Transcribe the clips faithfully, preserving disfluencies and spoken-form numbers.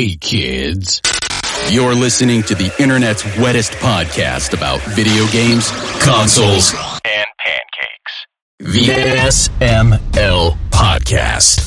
Hey, kids. You're listening to the internet's wettest podcast about video games, consoles, and pancakes. The S M L Podcast.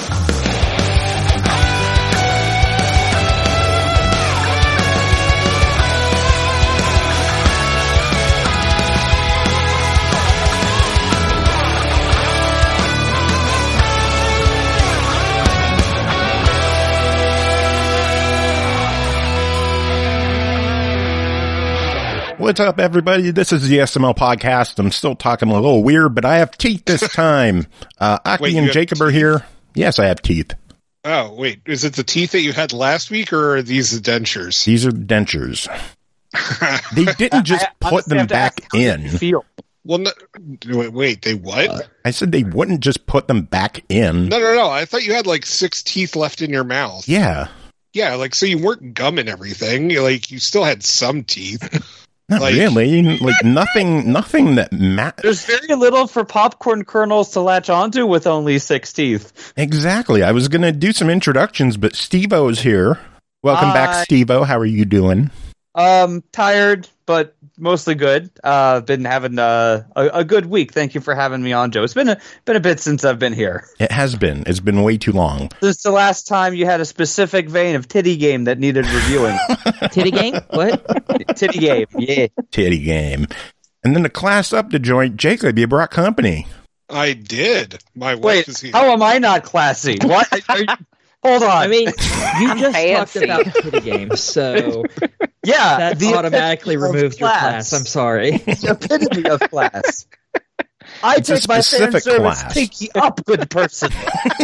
What's up, everybody? This is the S M L Podcast. I'm still talking a little weird, but I have teeth this time. Uh, Aki wait, and Jacob teeth? are here. Yes, I have teeth. Oh, wait. Is it the teeth that you had last week, or are these the dentures? These are dentures. They didn't just I, put them back in. Feel. Well, no, wait, wait, they what? I said they wouldn't just put them back in. No, no, no. I thought you had like six teeth left in your mouth. Yeah. Yeah, like, so you weren't gumming everything. You like, you still had some teeth. Not Like- really. Like, nothing, nothing that matters. There's very little for popcorn kernels to latch onto with only six teeth. Exactly. I was going to do some introductions, but Steve-O's here. Welcome Hi. back, Steve-O. How are you doing? Um, tired, but mostly good. Uh, been having uh, a a good week. Thank you for having me on, Joe. It's been a been a bit since I've been here. It has been. It's been way too long. Since the last time you had a specific vein of titty game that needed reviewing. Titty game? What? Titty game, yeah. Titty game. And then to class up the joint, Jacob, you brought company. I did. My wife Wait, is here. how am I not classy? What? Are you, hold on. I mean, you just fancy. talked about titty games, so yeah, that the automatically epitome of removed your class. I'm sorry. The epitome of class. I It's a take my fan specific service class. pinky up, good person.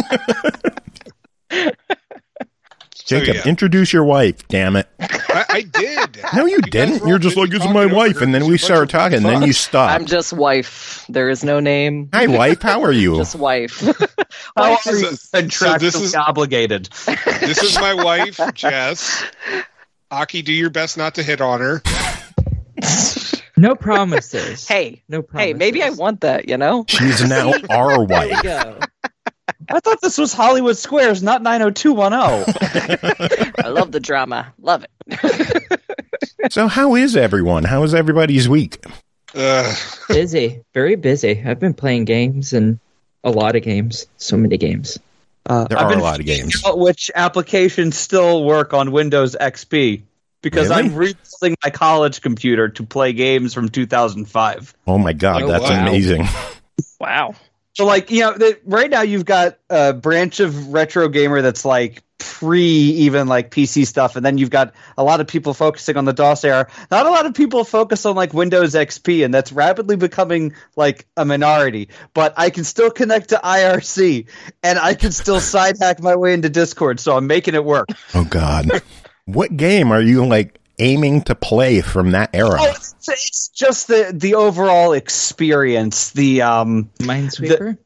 So, Jacob, yeah. introduce your wife, damn it. I, I did. No, you, You guys didn't. were You're all just like, busy this is my talking wife, over and then her. we It's a start bunch of talking, and then you fuck. stop. I'm just wife. There is no name. Hi, wife, how are you? Just wife. How Wife are is you a- so contractually this is- obligated? This is my wife, Jess. Aki, do your best not to hit on her. No promises. hey, no promises. hey, maybe I want that, you know? She's now our There you wife. go. I thought this was Hollywood Squares, not nine oh two one oh. I love the drama. Love it. So how is everyone? How is everybody's week? Uh, Busy. Very busy. I've been playing games and a lot of games. So many games. Uh, There I've are a been lot of games. figuring out which applications still work on Windows X P because Really? I'm rebuilding my college computer to play games from two thousand five. Oh my god, Oh, that's wow. amazing. Wow. So, like, you know, the, right now you've got a branch of retro gamer that's like pre even like P C stuff, and then you've got a lot of people focusing on the DOS era. Not a lot of people focus on like Windows X P, and that's rapidly becoming like a minority. But I can still connect to I R C, and I can still side hack my way into Discord, so I'm making it work. Oh god. What game are you like aiming to play from that era? Oh, it's, it's just the the overall experience. The um. Minesweeper?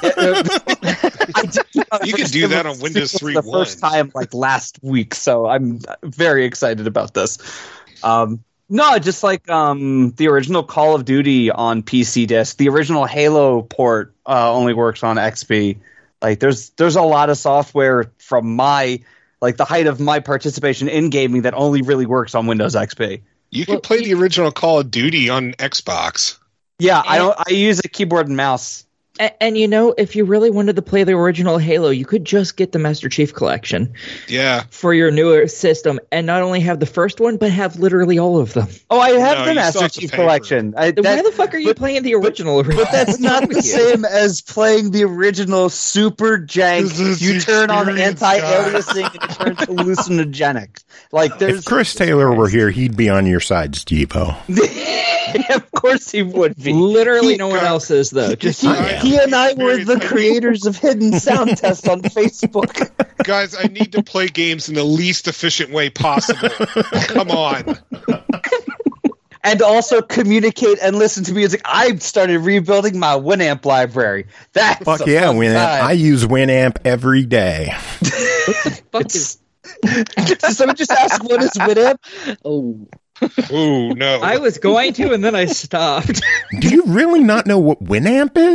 I did, You can do that on Windows for the three first one. time like last week, so I'm very excited about this. Um, no, just like um, the original Call of Duty on P C disc, the original Halo port uh, only works on X P. Like, there's there's a lot of software from my like the height of my participation in gaming that only really works on Windows X P. you can Well, play you- the original Call of Duty on Xbox. Yeah, I don't. I use a keyboard and mouse. And, and you know, if you really wanted to play the original Halo, you could just get the Master Chief Collection Yeah. for your newer system and not only have the first one, but have literally all of them. Oh, I have No, the you still Master have to Chief pay for it. collection. I, Then that- why the fuck are you but- playing the original? But that's not the same as playing the original super jank. This is You the turn on experience, anti-aliasing and it turns hallucinogenic. Like, there's If Chris Taylor were here, he'd be on your side, Steve-O. of course he would be. Literally He- no one else is, though. Just He, I am. he and I were Very the tiny. creators of Hidden Sound Test on Facebook. Guys, I need to play games in the least efficient way possible. Come on. And also communicate and listen to music. I started rebuilding my Winamp library. That's Fuck a yeah, fun Winamp. time. I use Winamp every day. fuck It's- is Did someone just ask what is Winamp? Oh. Ooh, no. I was going to, and then I stopped. Do you really not know what Winamp is?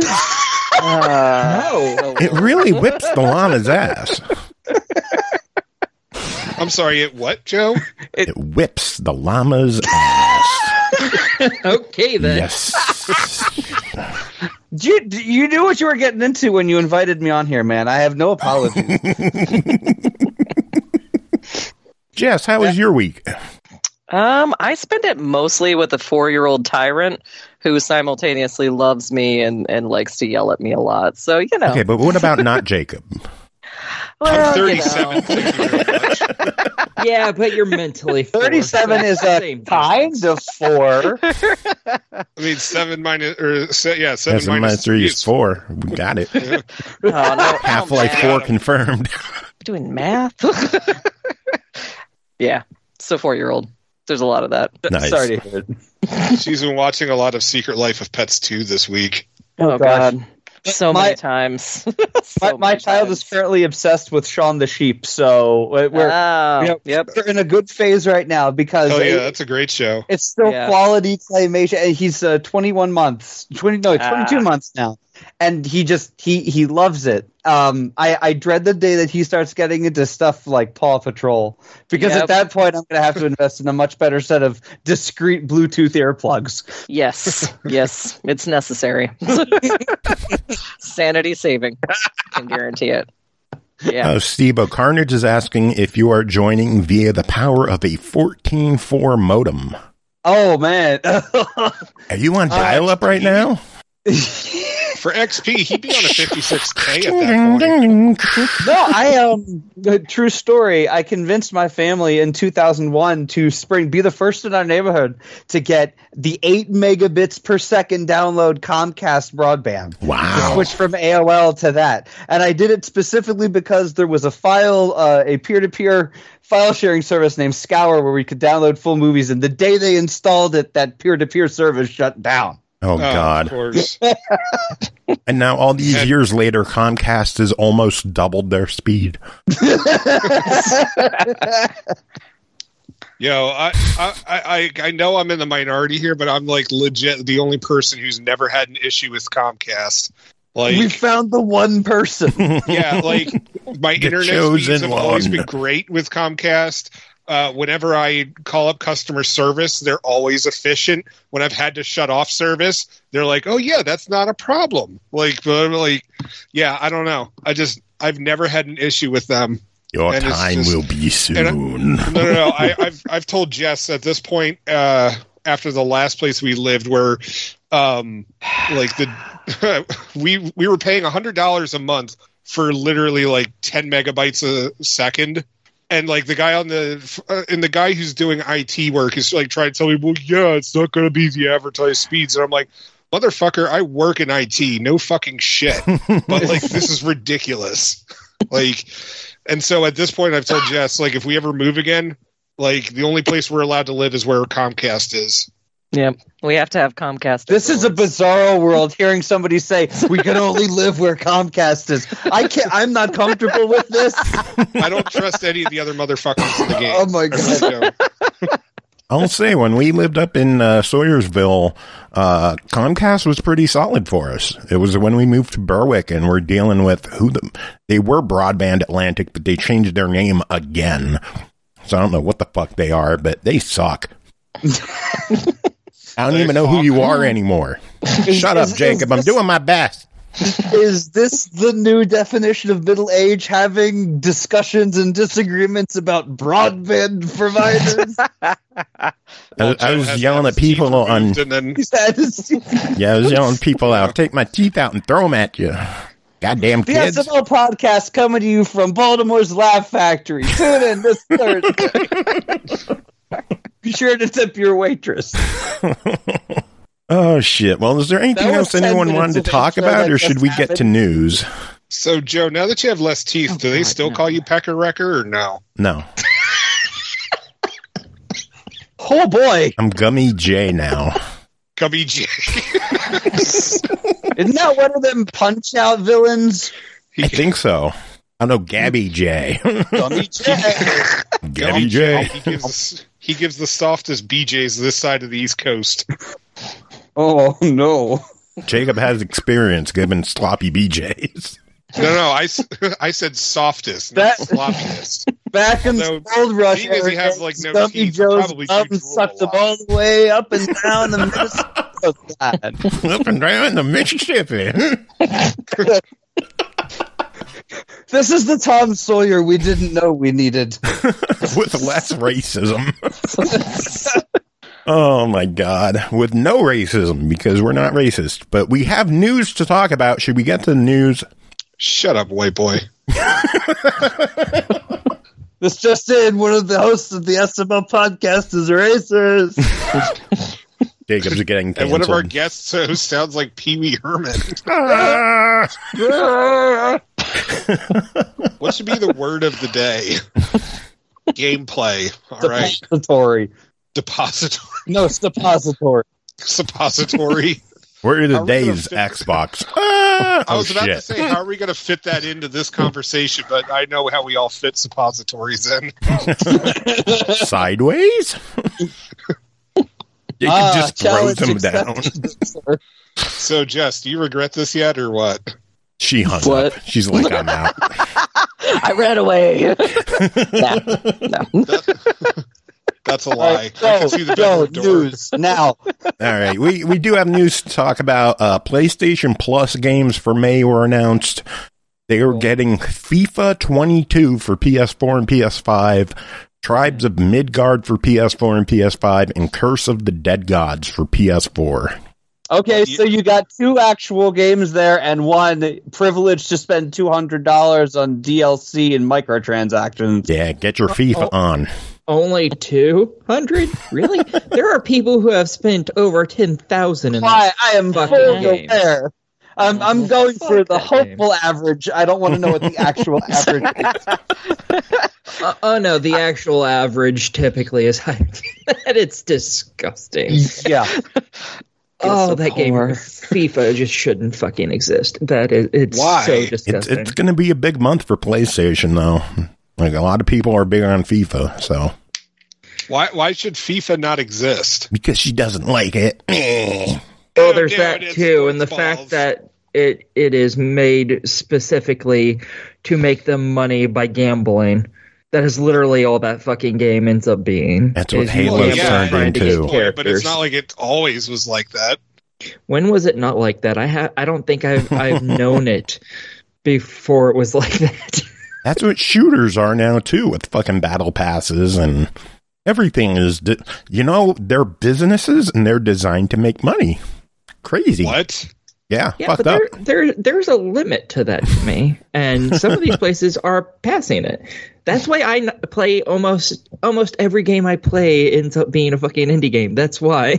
Uh, No. It really whips the llama's ass. I'm sorry, it what, Joe? It whips the llama's ass. Okay, then. Yes. You, you knew what you were getting into when you invited me on here, man. I have no apologies. Jess, how was your week? Um, I spend it mostly with a four-year-old tyrant who simultaneously loves me and, and likes to yell at me a lot. So, you know. Okay, but what about not Jacob? Well, I'm thirty-seven. You know. Thank you very much. Yeah, but you're mentally four, thirty-seven so is it's the a same kind of four. I mean, seven minus, or se- yeah, seven Seven minus minus three is four. We got it. Oh, no, Half-Life oh, four man. confirmed. Doing math? Yeah, so four-year-old. There's a lot of that. Nice. Sorry to hear it. She's been watching a lot of Secret Life of Pets two this week. Oh, gosh. God. So My- many times. So My, my many child times. is currently obsessed with Shaun the Sheep, so we're, Oh, you know, yep. we're in a good phase right now because Oh, yeah, it- that's a great show. it's still Yeah. quality claymation. And he's uh, twenty-one months, twenty no, twenty-two Ah. months now, and he just he he loves it. Um, I I dread the day that he starts getting into stuff like Paw Patrol because Yep. at that point I'm going to have to invest in a much better set of discrete Bluetooth earplugs. Yes, yes, it's necessary. Sanity saving. Can guarantee it. Yeah. Uh, Steve O'Carnage is asking if you are joining via the power of a fourteen four modem. Oh man. Are you on dial-up right now? For X P, he'd be on a fifty-six K at that point. No, I um the true story. I convinced my family in two thousand one to spring be the first in our neighborhood to get the eight megabits per second download Comcast broadband. Wow. To switch from A O L to that, and I did it specifically because there was a file, uh, a peer to peer file sharing service named Scour where we could download full movies. And the day they installed it, that peer to peer service shut down. Oh, Oh, God. Of course. And now all these And- years later, Comcast has almost doubled their speed. Yo, I, I, I, I know I'm in the minority here, but I'm like legit the only person who's never had an issue with Comcast. We Like, found the one person. yeah, like my The internet chosen speeds have always one. been great with Comcast. Uh, whenever I call up customer service, they're always efficient. When I've had to shut off service, they're like, "Oh yeah, that's not a problem." Like, but I'm like, yeah, I don't know. I just I've never had an issue with them. Your And it's time just- will be soon. No, no, no. I, I've I've told Jess at this point, uh, after the last place we lived, where, um, like the we we were paying a hundred dollars a month for literally like ten megabytes a second, and like the guy on the uh, and the guy who's doing I T work is like trying to tell me, well, yeah, it's not going to be the advertised speeds, and I'm like, motherfucker, I work in I T, no fucking shit, but like this is ridiculous, like. And so at this point, I've told Jess, like, if we ever move again, like, the only place we're allowed to live is where Comcast is. Yeah. We have to have Comcast. This is a influence. bizarro world. Hearing somebody say we can only live where Comcast is, I can't. I'm not comfortable with this. I don't trust any of the other motherfuckers in the game. Oh my god! So, I'll say, when we lived up in uh, Sawyersville, uh, Comcast was pretty solid for us. It was when we moved to Berwick, and we're dealing with who the, they were Broadband Atlantic, but they changed their name again. So I don't know what the fuck they are, but they suck. I don't They even know who fuck. you are anymore. Shut up, is- Jacob. is I'm this- doing my best. Is this the new definition of middle age? Having discussions and disagreements about broadband providers? I, well, I Joe was has to yelling have at his teeth people on. removed, and then That is- Yeah, I was yelling at people out. Take my teeth out and throw them at you. Goddamn The kids. S M L podcast coming to you from Baltimore's Laugh Factory. Tune in this Thursday. Be sure to tip your waitress. Oh, shit. Well, is there anything That was else ten anyone minutes wanted to of talk intro about, that or should just we get to happened. news? so Joe, now that you have less teeth, Oh, do they God, still no. call you Pecker Wrecker or no? No. Oh boy. I'm Gummy J now. Gummy J. Isn't that one of them punch out villains? I think so. I know Gabby J. Gummy J. Gabby J. He gives he gives the softest B Js this side of the East Coast. Oh no. Jacob has experience giving sloppy B Js. No, no, I, s- I said softest, not That- sloppiest. Back in Although, the Gold Rush seeing as he era, has, like, no Stumpy teeth, Joe's probably thumb should drool sucked a him lot. all the way up and down the Minnesota side. Up and down the Mississippi. This is the Tom Sawyer we didn't know we needed. With less racism. Oh my God. With no racism, because we're not racist. But we have news to talk about. Should we get to the news? Shut up, white boy. This just in, one of the hosts of the S M L podcast is racist. Jacob's getting And canceled. one of our guests who sounds like Pee Wee Herman. Ah! What should be the word of the day? Gameplay. All right. Depository. Depository. No, suppository. Suppository. Where are the How are we gonna days, fit- Xbox? Ah! I Oh, was about shit. to say, how are we going to fit that into this conversation? But I know how we all fit suppositories in. Sideways? You Ah, can just throw challenge them down. accepted, sir. So, Jess, do you regret this yet, or what? She hung What? up. She's like, I'm out. I ran away. no, no. That's a All lie. right, I can go, see the go, bedroom door. news, now. All right. We, we do have news to talk about. Uh, PlayStation Plus games for May were announced. They are getting FIFA twenty-two for P S four and P S five, Tribes of Midgard for P S four and P S five, and Curse of the Dead Gods for P S four. Okay, so you got two actual games there and one privilege to spend two hundred dollars on D L C and microtransactions. Yeah, get your FIFA on. Only two hundred? Really? There are people who have spent over ten thousand in Why, this. I am Fucking fully games. aware. I'm, I'm Oh, going fuck for the that hopeful average. I don't want to know what the actual average is. Uh, oh no, the actual average typically is higher than that. It's disgusting. Yeah. Oh, so that game, poor. FIFA, just shouldn't fucking exist. That is, it's Why? so It's- It's disgusting. it's going to be a big month for PlayStation, though. Like, a lot of people are big on FIFA, so. Why Why should FIFA not exist? Because she doesn't like it. Eh. Oh, there's Dude, that it's too, and the balls. fact that it it is made specifically to make them money by gambling. That is literally all that fucking game ends up being. That's what is you Halo's gamble turned trying to into. get Boy, characters. but it's not like it always was like that. When was it not like that? I ha- I don't think I've I've known it before it was like that. That's what shooters are now, too, with fucking battle passes and everything is, di- you know, they're businesses and they're designed to make money. Crazy. What? Yeah, Yeah, fucked but up. there, there there's a limit to that to me, and some of these places are passing it. That's why I n- play almost almost every game I play ends up being a fucking indie game. That's why.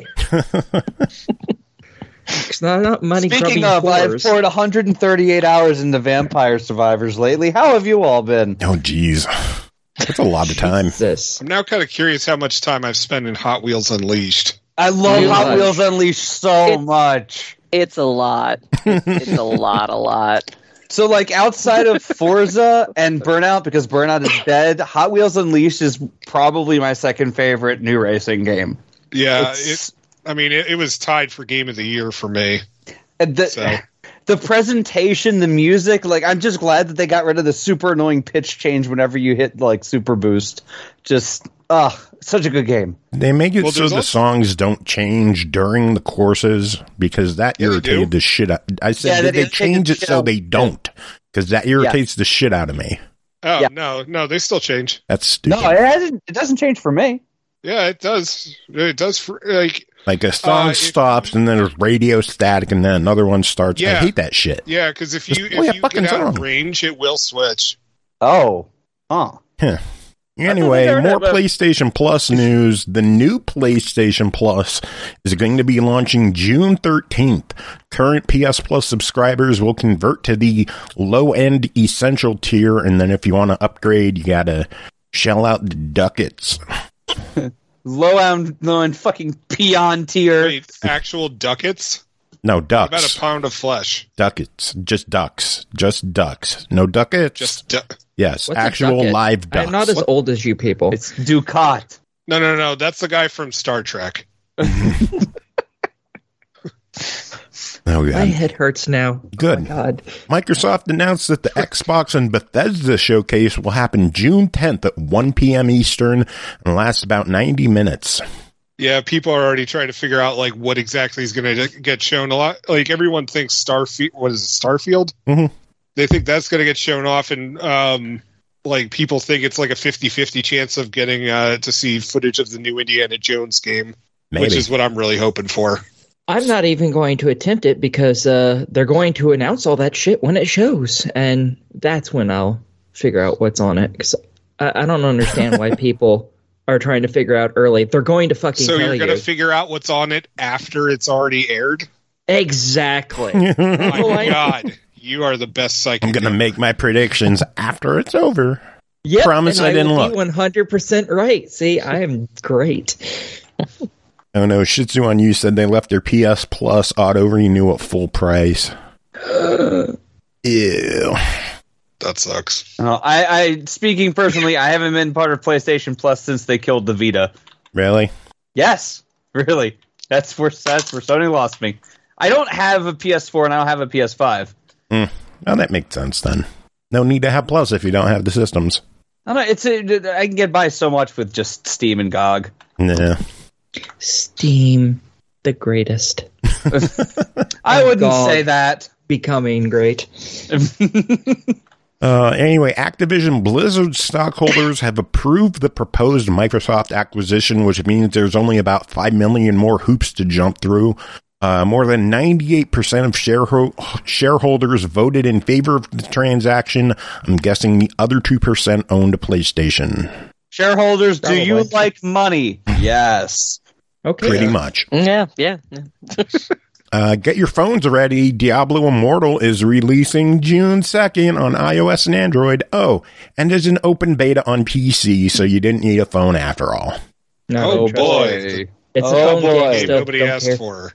It's not, not money. Speaking grubbing of, I've whores. poured one hundred thirty-eight hours into Vampire Survivors lately. How have you all been? Oh, jeez. That's a lot of time. Jesus. I'm now kind of curious how much time I've spent in Hot Wheels Unleashed. I love Too Hot much. Wheels Unleashed so It's- much. It's a lot. It's a lot, a lot. So, like, outside of Forza and Burnout, because Burnout is dead, Hot Wheels Unleashed is probably my second favorite new racing game. Yeah, It's- it. I mean, it, it was tied for Game of the Year for me. And The, So the presentation, the music, like, I'm just glad that they got rid of the super annoying pitch change whenever you hit, like, Super Boost. Just, ugh, such a good game. They make it Well, so there's the also- songs don't change during the courses because that Yeah, they irritated do. the shit out. I said, Yeah, did that they irritated change the it shit so out. they don't? Because that irritates the shit out of me. Oh Yeah. no, no, they still change. That's stupid. No, it, hasn't, it doesn't change for me. Yeah, it does. It does. For, like, Like a song Uh, it- stops and then there's radio static and then another one starts. I Yeah. hate that shit. yeah, because if Just you play a if you fucking get out of song. range, it will switch. Oh. Huh. Anyway, never more heard of it. PlayStation Plus news. The new PlayStation Plus is going to be launching June thirteenth. Current P S Plus subscribers will convert to the low-end essential tier, and then if you want to upgrade, you got to shell out the ducats. Low end, low end fucking peon tier. Wait, actual ducats? No, What about ducks. a pound of flesh? Ducats. Just ducks. Just ducks. No ducats? Just du- yes, What's a actual ducat? live ducks. I'm not as old as you people. It's Ducat. no, no, no. That's the guy from Star Trek. Oh, My God. head hurts now. Good. Oh, my God. Microsoft announced that the Xbox and Bethesda showcase will happen June tenth at one p.m. Eastern and last about ninety minutes. Yeah, people are already trying to figure out like what exactly is going to get shown. A lot, like everyone thinks Starfield. What is it, Starfield? Mhm. They think that's going to get shown off, and um, like people think it's like a fifty-fifty chance of getting uh, to see footage of the new Indiana Jones game, Maybe. which is what I'm really hoping for. I'm not even going to attempt it because uh, they're going to announce all that shit when it shows, and that's when I'll figure out what's on it. Because I, I don't understand why people are trying to figure out early. They're going to fucking So tell you're going you. to figure out what's on it after it's already aired? Exactly. Oh Oh, my I- God, you are the best psychic. I'm going to make my predictions after it's over. Yep, Promise and I didn't will look. be one hundred percent right. See, I am great. Oh no, Shitsu on You said they left their P S Plus auto renew at full price. Ew. That sucks. No, I, I, speaking personally, I haven't been part of PlayStation Plus since they killed the Vita. Really? Yes, really. That's where that's where Sony lost me. I don't have a P S four and I don't have a P S five. Mm. Oh, that makes sense then. No need to have Plus if you don't have the systems. I don't know. It's a, I can get by so much with just Steam and G O G. Nah. Steam, the greatest. I Oh, wouldn't God. say that. Becoming great. Uh, anyway, Activision Blizzard stockholders have approved the proposed Microsoft acquisition, which means there's only about five million more hoops to jump through. Uh, more than ninety-eight percent of shareho- shareholders voted in favor of the transaction. I'm guessing the other two percent owned PlayStation. Shareholders, do you Probably. like money? Yes. Okay. Pretty much. Yeah, yeah. Uh, get your phones ready. Diablo Immortal is releasing June second on iOS and Android. Oh, and there's an open beta on P C, so you didn't need a phone after all. No, Oh, trust boy. me. It's Oh, a phone boy. game Game stuff. nobody Don't asked care. for.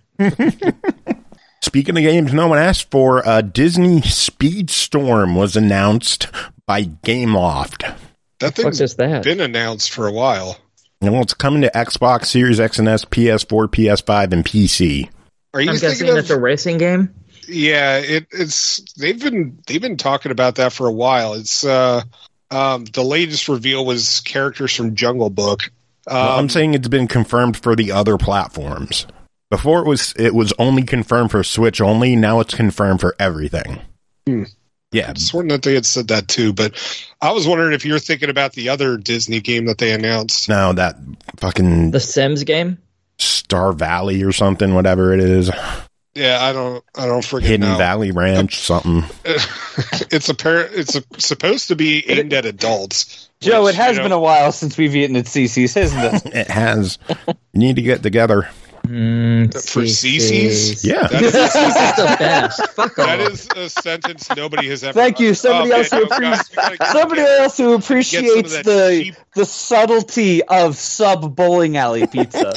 Speaking of games no one asked for, uh, Disney Speedstorm was announced by Gameloft. That What's thing's just that? been announced for a while. And well, it's coming to Xbox Series X and S, P S four, P S five, and P C. Are you I'm guessing thinking it's of? a racing game. Yeah, it, it's they've been they've been talking about that for a while. It's uh, um, the latest reveal was characters from Jungle Book. Um, Well, I'm saying it's been confirmed for the other platforms. Before it was it was only confirmed for Switch only. Now it's confirmed for everything. Hmm. Yeah, I sworn that they had said that too, but I was wondering if you're thinking about the other Disney game that they announced. no, that fucking The Sims game. Star Valley or something, whatever it is, Yeah, I don't, I don't freaking Hidden know. Valley Ranch, something. it's a par- It's a, supposed to be aimed at adults. Joe, which, it has you know, been a while since we've eaten at C C's, hasn't it? It has. You need to get together. Mm, For C C's? Yeah. That is, This is the best. Fuck that off. is a sentence nobody has ever. Thank you. Somebody Oh, else man, who you gotta- appreciates you gotta get somebody together. else who appreciates that the cheap- the subtlety of sub bowling alley pizza.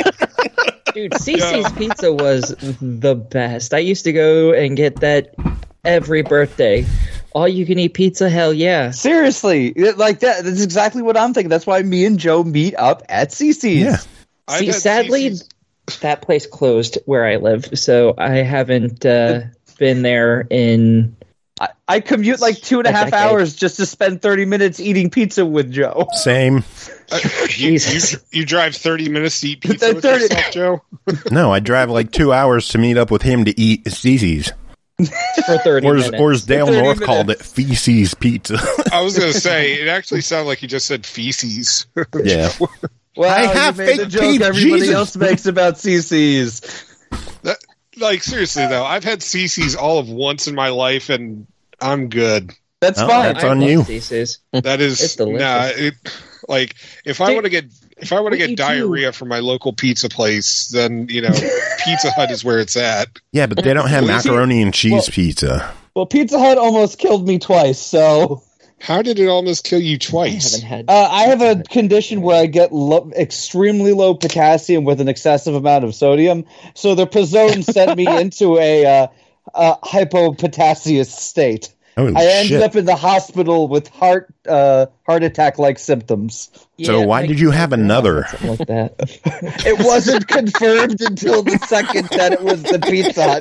Dude, Cece's Pizza was the best. I used to go and get that every birthday. All you can eat pizza, hell yeah. Seriously, it- like that. That's exactly what I'm thinking. That's why me and Joe meet up at C C's. Yeah. I've See, had sadly, C C's that place closed where I live, so I haven't uh, been there in. I, I commute like two and a A half decade. hours just to spend thirty minutes eating pizza with Joe. Same. Uh, you, you, Jesus. you drive thirty minutes to eat pizza with thirty yourself, Joe? No, I drive like two hours to meet up with him to eat Cece's. For thirty Or as, minutes. or as Dale thirty North called it, minutes. Feces Pizza. I was going to say, it actually sounded like you just said feces. Yeah. Well, I you have made the fake joke teeth, everybody Jesus. else makes about C C's. That, like, seriously, though, I've had C C's all of once in my life, and I'm good. That's Oh, fine. that's I on love you. Cece's. That is, It's delicious. nah, it, like, if I Dude, want to get... If I want to what get you do- diarrhea from my local pizza place, then, you know, Pizza Hut is where it's at. Yeah, but they don't have Well, you see- macaroni and cheese well- pizza. Well, Pizza Hut almost killed me twice, so How did it almost kill you I twice? haven't had. uh, I have a condition where I get lo- extremely low potassium with an excessive amount of sodium. So the Pizzone sent me into a uh, uh, hypopotassious state. Holy I ended shit. up in the hospital with heart uh, heart attack like symptoms. So why like- did you have another? Something like that. It wasn't confirmed until the second that it was the Pizza Hut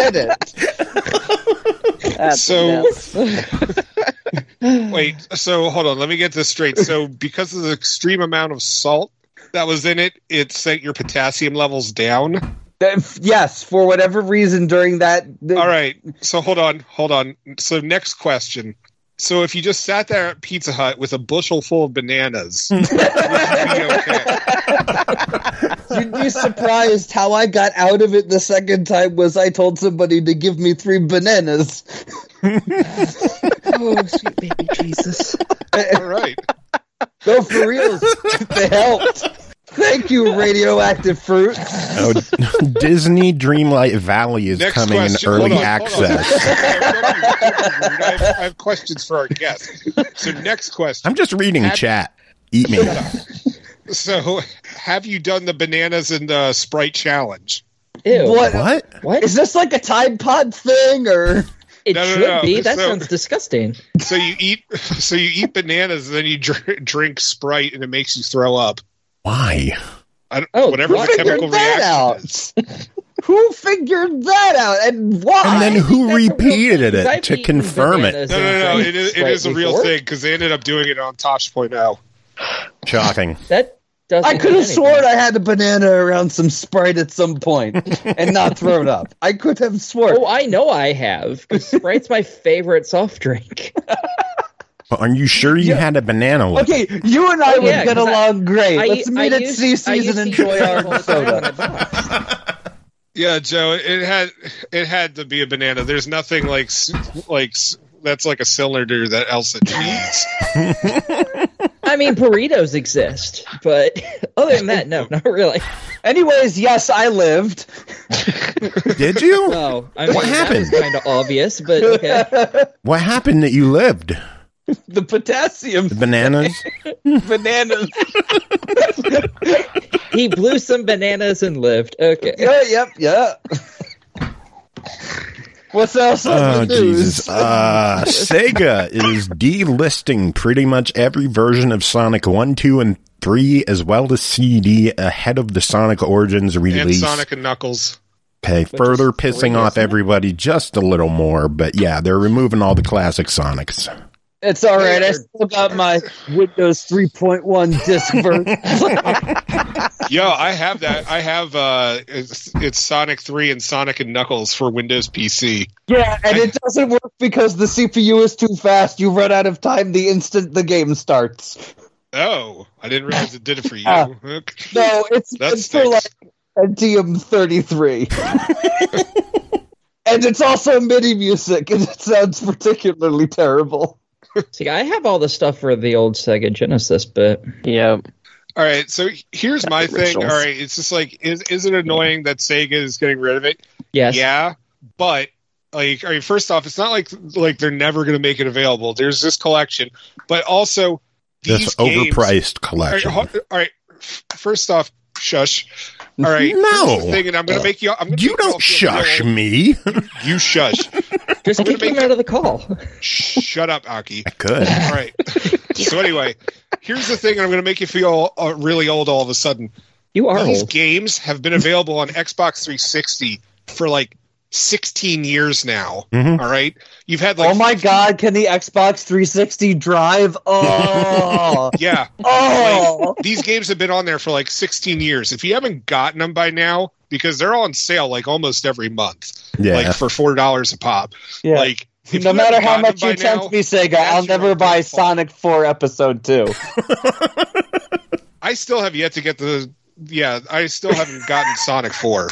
that did it. That's So- nuts. Wait, so hold on, let me get this straight. So because of the extreme amount of salt that was in it, it sent your potassium levels down. Uh, Yes, for whatever reason during that. the- All right, so hold on, hold on. So next question. So if you just sat there at Pizza Hut with a bushel full of bananas, would you be okay? You'd be surprised how I got out of it the second time was I told somebody to give me three bananas. Oh, sweet baby Jesus. All right. No, for real. They helped. Thank you, radioactive fruit. Oh, Disney Dreamlight Valley is Next coming question. in early Hold on, hold on. access. I have, I have questions for our guests. So next question. I'm just reading Have- chat. Eat me. So have you done the bananas and the Sprite challenge? Ew. What? What? What? Is this like a Tide Pod thing, or It No, no, should no. be. That So- sounds disgusting. So you eat, so you eat bananas and then you drink, drink Sprite and it makes you throw up. Why? I don't, Oh, whatever who the figured chemical that reaction out? is. who figured that out and why? And then who That's a real repeated thing, 'cause it I've to eaten confirm it? bananas No, no, and no. drank It is, it Sprite is a real before. thing because they ended up doing it on Tosh point oh. Shocking. That doesn't. I could mean have anything. sworn I had a banana around some Sprite at some point and not thrown up. I could have sworn. Oh, I know I have. 'Cause Sprite's my favorite soft drink. But are you sure you Yeah. had a banana with Okay, you and I Oh, would yeah, get 'cause I- along great. I- Let's meet I at used- C I C's used and to enjoy eat all our the time when I soda. bought. Yeah, Joe, it had it had to be a banana. There's nothing like s- like s- that's like a cylinder that Elsa cheese. I mean, burritos exist, but other than that, no, not really. Anyways, yes, I lived. Did you? Oh, I mean, What happened? That was kind of obvious, but okay. What happened that you lived? The potassium The bananas? bananas. He blew some bananas and lived. Okay. Yeah, yep, yeah. What's else on Oh, the news? Jesus. Uh, Sega is delisting pretty much every version of Sonic one, two, and three, as well as C D, ahead of the Sonic Origins And release. Sonic and Knuckles. Okay, further is three, pissing off isn't it? everybody just a little more, but yeah, they're removing all the classic Sonics. It's all right. I still got my Windows three point one disk version. Yo, I have that. I have uh, it's, it's Sonic three and Sonic and Knuckles for Windows P C. Yeah, and it doesn't work because the C P U is too fast. You run out of time the instant the game starts. Oh, I didn't realize it did it for you. Ah. Okay. No, it's, That it's for like stinks. Pentium thirty-three. And it's also MIDI music, and it sounds particularly terrible. See, I have all the stuff for the old Sega Genesis, but Yep. All right, so here's my thing. originals. All right, it's just like, is is it annoying that Sega is getting rid of it? yes. Yeah, but like, all right, first off, it's not like like they're never going to make it available. There's this collection, but also these This games, overpriced All right, collection. ho- all right, f- first off, shush. All right, No. here's the thing, and I'm going to make you. I'm gonna You make you all don't feel shush real- me. You shush. Just I'm gonna kick him make- out of the call. Shut up, Aki. I could. All right. So anyway, here's the thing, and I'm going to make you feel uh, really old all of a sudden. You are These old. games have been available on Xbox three sixty for like sixteen years now. Mhm. All right, you've had like Oh my god, can the Xbox three sixty drive? Oh, yeah. oh. These games have been on there for like sixteen years. If you haven't gotten them by now, because they're on sale like almost every month, Yeah. like for four dollars a pop. Yeah. Like if No you matter haven't how gotten much them you by tempt now, me, Sega, that's I'll your never own buy fault. Sonic four Episode two. I still have yet to get the. Yeah, I still haven't gotten Sonic four.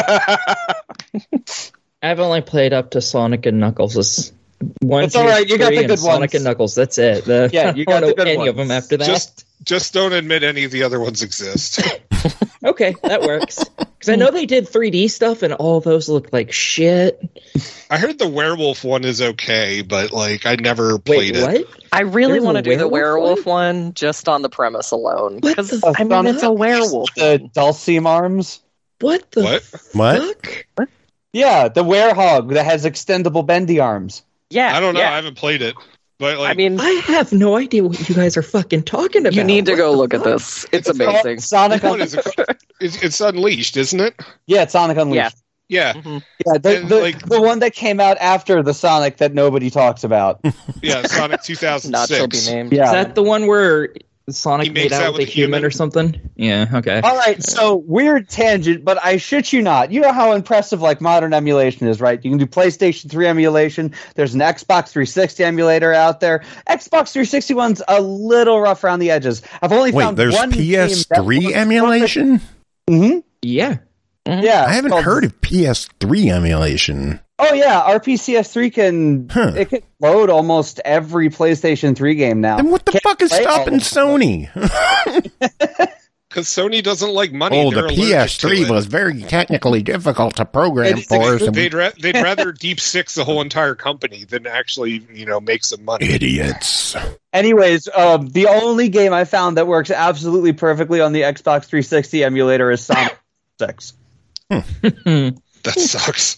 I've only played up to Sonic and Knuckles. It's one, It's all two, right, you got three, the and good Sonic ones. and Knuckles. That's it. The, Yeah, I you don't got the know good any ones. of them after that. Just, just don't admit any of the other ones exist. Okay, that works. Because I know they did three D stuff, and all those look like shit. I heard the werewolf one is okay, but like I never Wait, played it. what? I really There's a want to do the werewolf werewolf one? just on the premise alone. What Because the I mean, it's a fuck? werewolf. The Dulcimer arms? What the What? What? fuck? Yeah, the werehog that has extendable bendy arms. Yeah, I don't know. yeah. I haven't played it, but like, I mean, I have no idea what you guys are fucking talking about. you need to What go the look at fuck? this. It's It's amazing. called Sonic what Un- is it? It's, it's Unleashed, isn't it? Yeah, it's Sonic Unleashed. Yeah, Mhm. Yeah, the, And, the, like- the one that came out after the Sonic that nobody talks about. yeah. Sonic two thousand Not shall be six. named. Yeah. Is that the one where Sonic He makes made out out with a with a human, human? or something? Yeah, okay. All right, so weird tangent, but I shit you not. You know how impressive like modern emulation is, right? You can do PlayStation three emulation. There's an Xbox three sixty emulator out there. Xbox three sixty one's a little rough around the edges. I've only Wait, found there's one P S three emulation? Mm-hmm. Yeah. Yeah, I haven't called- heard of P S three emulation. Oh yeah, R P C S three can Huh. it can load almost every PlayStation three game now. Then what the Can't fuck is play all stopping of them. Sony? Because Sony doesn't like money. Oh, They're the allergic P S three to it. was very technically difficult to program It- for us. and we- They'd, ra- they'd rather deep six the whole entire company than actually, you know, make some money. Idiots. Anyways, um, the only game I found that works absolutely perfectly on the Xbox three sixty emulator is Sonic six. That sucks.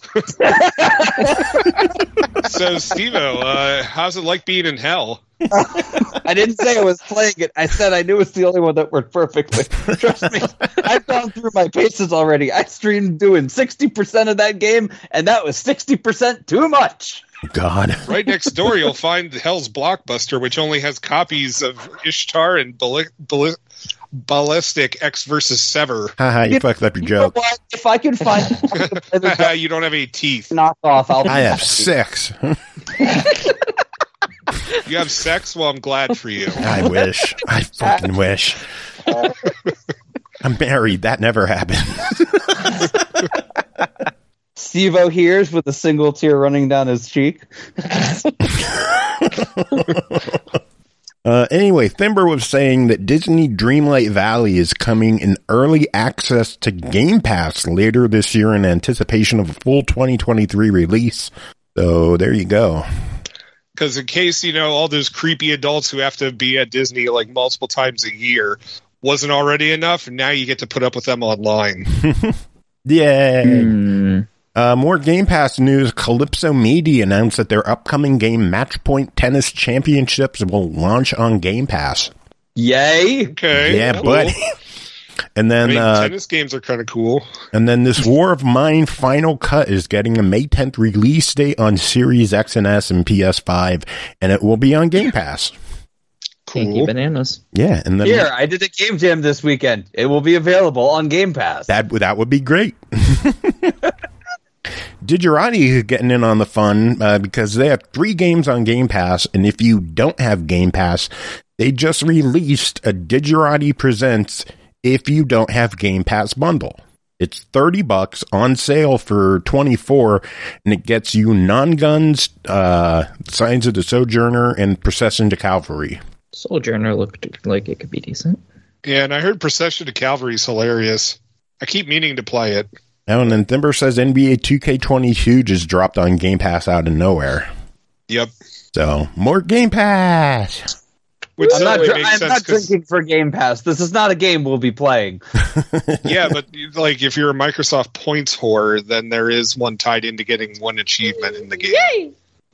So, Steve-O, uh, how's it like being in hell? I didn't say I was playing it. I said I knew it's the only one that worked perfectly. Trust me, I've gone through my paces already. I streamed doing sixty percent of that game, and that was sixty percent too much. God. Right next door, you'll find Hell's Blockbuster, which only has copies of Ishtar and Balli- Balli- Ballistic X versus Sever. Haha, you fucked up your You know joke. what? If I can find a You don't have any teeth. knockoff, I'll. I have six. You have sex? Well, I'm glad for you. I wish. I fucking wish. I'm married. That never happened. Steve-O hears with a single tear running down his cheek. Uh, anyway, Thimber was saying that Disney Dreamlight Valley is coming in early access to Game Pass later this year in anticipation of a full twenty twenty-three release. So there you go. Because in case, you know, all those creepy adults who have to be at Disney like multiple times a year wasn't already enough, and now you get to put up with them online. Yay. Hmm. Uh, more Game Pass news. Calypso Media announced that their upcoming game Matchpoint Tennis Championships will launch on Game Pass. Yay! Okay. Yeah, cool. buddy. And I then, mean, uh, tennis games are kind of cool. and then this War of Mine Final Cut is getting a May tenth release date on Series X and S and P S five, and it will be on Game Pass. Kinky Cool. bananas. Yeah, and then Here, I did a game jam this weekend. It will be available on Game Pass. that that would be great. Digerati is getting in on the fun uh, because they have three games on Game Pass, and if you don't have Game Pass, they just released a Digerati Presents If You Don't Have Game Pass bundle. It's thirty bucks on sale for twenty-four, and it gets you Non-Guns, uh, Signs of the Sojourner, and Procession to Calvary. Sojourner looked like it could be decent. Yeah, and I heard Procession to Calvary is hilarious. I keep meaning to play it. Oh, and then Thimber says N B A two K twenty-two just dropped on Game Pass out of nowhere. Yep. So, more Game Pass! Which I'm not, certainly dr- makes I'm sense not 'cause- drinking for Game Pass. This is not a game we'll be playing. yeah, but like if you're a Microsoft points whore, then there is one tied into getting one achievement in the game.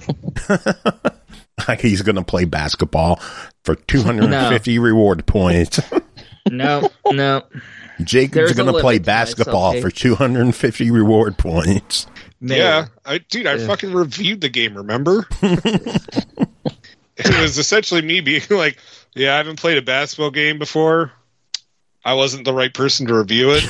He's going to play basketball for two hundred fifty reward points. No, no. Jacob's There's a going to play limit to basketball myself, for two hundred fifty reward points. Maybe. Yeah, I, dude, I Yeah. fucking reviewed the game. Remember? It was essentially me being like, "Yeah, I haven't played a basketball game before. I wasn't the right person to review it."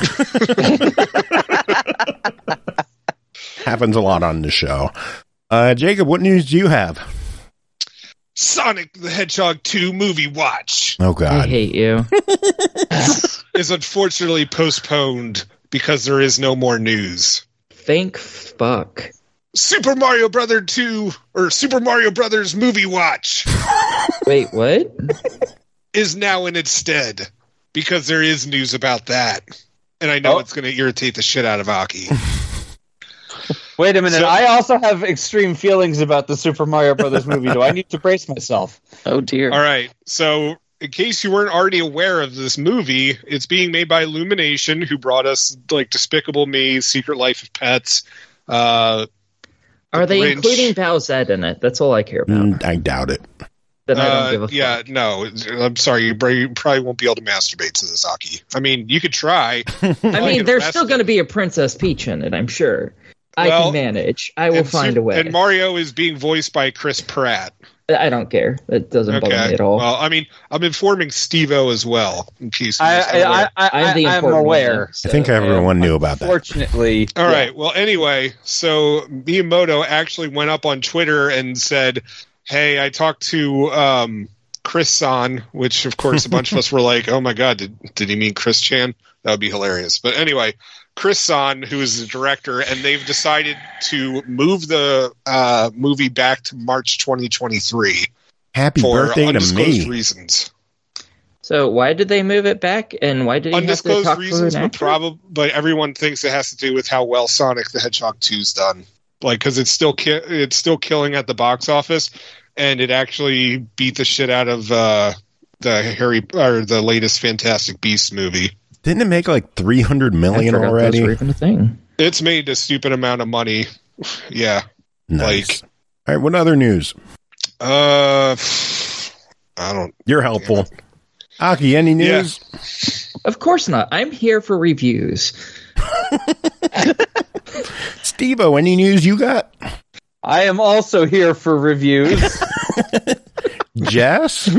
Happens a lot on the show. Uh, Jacob, what news do you have? Sonic the Hedgehog two movie watch Oh, I God. hate you. is unfortunately postponed because there is no more news. Thank fuck. Super Mario Brother two or Super Mario Brothers movie watch Wait, what? is now in its stead because there is news about that. And I know Oh. it's going to irritate the shit out of Aki. Wait a minute. So- I also have extreme feelings about the Super Mario Brothers movie. Do I need to brace myself? Oh dear. All right. So, in case you weren't already aware of this movie, it's being made by Illumination, who brought us like Despicable Me, Secret Life of Pets, uh, Are they Grinch. including Bowsette in it? That's all I care about. Mm, I doubt it. Then I don't Uh, give a fuck. yeah, no. I'm sorry. You probably you probably won't be able to masturbate to this, Aki. I mean, you could try. I Like mean, a there's rest still of- going to be a Princess Peach in it, I'm sure. I Well, can manage. I will and find Su- a way. And Mario is being voiced by Chris Pratt. I don't care. It doesn't bother me Okay. at all. Well, I mean, I'm informing Steve-O as well, in case I, he's I, I, unaware. I, I'm the I, I'm important aware. one, so, I think everyone knew about that. Fortunately, All yeah. right. Well, anyway, so Miyamoto actually went up on Twitter and said, "Hey, I talked to um, Chris San," which of course a bunch of us were like, "Oh my god, did did he mean Chris Chan?" That would be hilarious. But anyway, Chris San, who is the director, and they've decided to move the uh, movie back to March twenty twenty-three Happy for birthday to undisclosed me. reasons. So why did they move it back? And why did he have to Undisclosed talk reasons, to an but actor? probably, but everyone thinks it has to do with how well Sonic the Hedgehog two's done. Like, because it's still ki- it's still killing at the box office, and it actually beat the shit out of uh, the Harry or the latest Fantastic Beasts movie. Didn't it make like three hundred I million forgot already? those were even a thing. It's made a stupid amount of money. Yeah. Nice. Like- All right, what other news? Uh, I don't. You're helpful. Aki, any Yeah. news? Of course not. I'm here for reviews. Steve-O, any news you got? I am also here for reviews. Jess?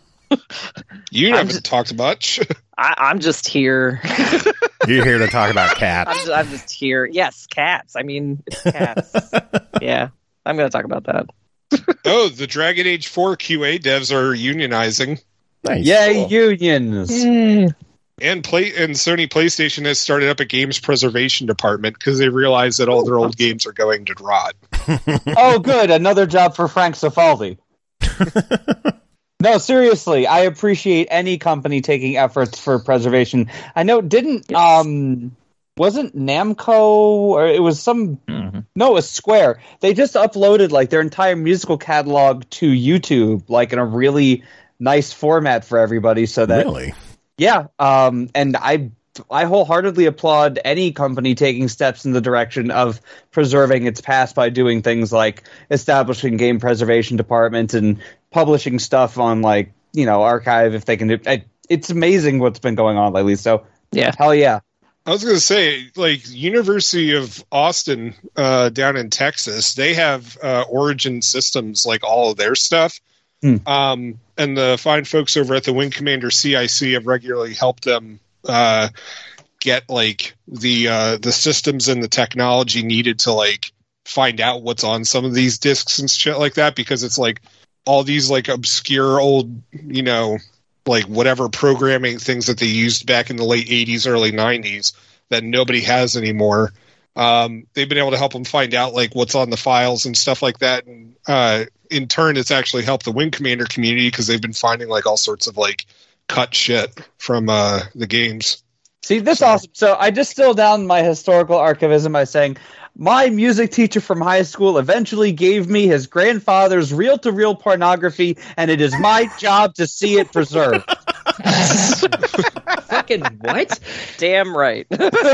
You I'm haven't just- talked much. I, I'm just here. You're here to talk about I'm cats. just, I'm just here. Yes, cats. I mean, it's cats. Yeah, I'm going to talk about that. Oh, the Dragon Age four Q A devs are unionizing, Nice. Yay, unions! and play and Sony PlayStation has started up a games preservation department because they realize that all their old games are going to rot. Oh, good, another job for Frank Cifaldi. No, seriously, I appreciate any company taking efforts for preservation. I know, didn't Yes. um, wasn't Namco or it was some Mhm. no, it was Square. They just uploaded like their entire musical catalog to YouTube, like in a really nice format for everybody. So that Really? yeah, um, and I I wholeheartedly applaud any company taking steps in the direction of preserving its past by doing things like establishing game preservation departments and publishing stuff on like you know archive if they can do. I, it's amazing what's been going on lately. So Yeah. hell yeah. I was going to say, like, University of Austin uh, down in Texas, they have uh, Origin Systems, like all of their stuff. Hmm. Um, and the fine folks over at the Wing Commander C I C have regularly helped them uh, get like the uh, the systems and the technology needed to like find out what's on some of these discs and shit like that, because it's like all these like obscure old, you know, like whatever programming things that they used back in the late eighties, early nineties that nobody has anymore. Um, they've been able to help them find out like what's on the files and stuff like that. And uh, in turn, it's actually helped the Wing Commander community because they've been finding like all sorts of like cut shit from uh, the games. See, this So- awesome. So I distilled down my historical archivism by saying my music teacher from high school eventually gave me his grandfather's reel-to-reel pornography, and it is my job to see it preserved. Fucking what? Damn right.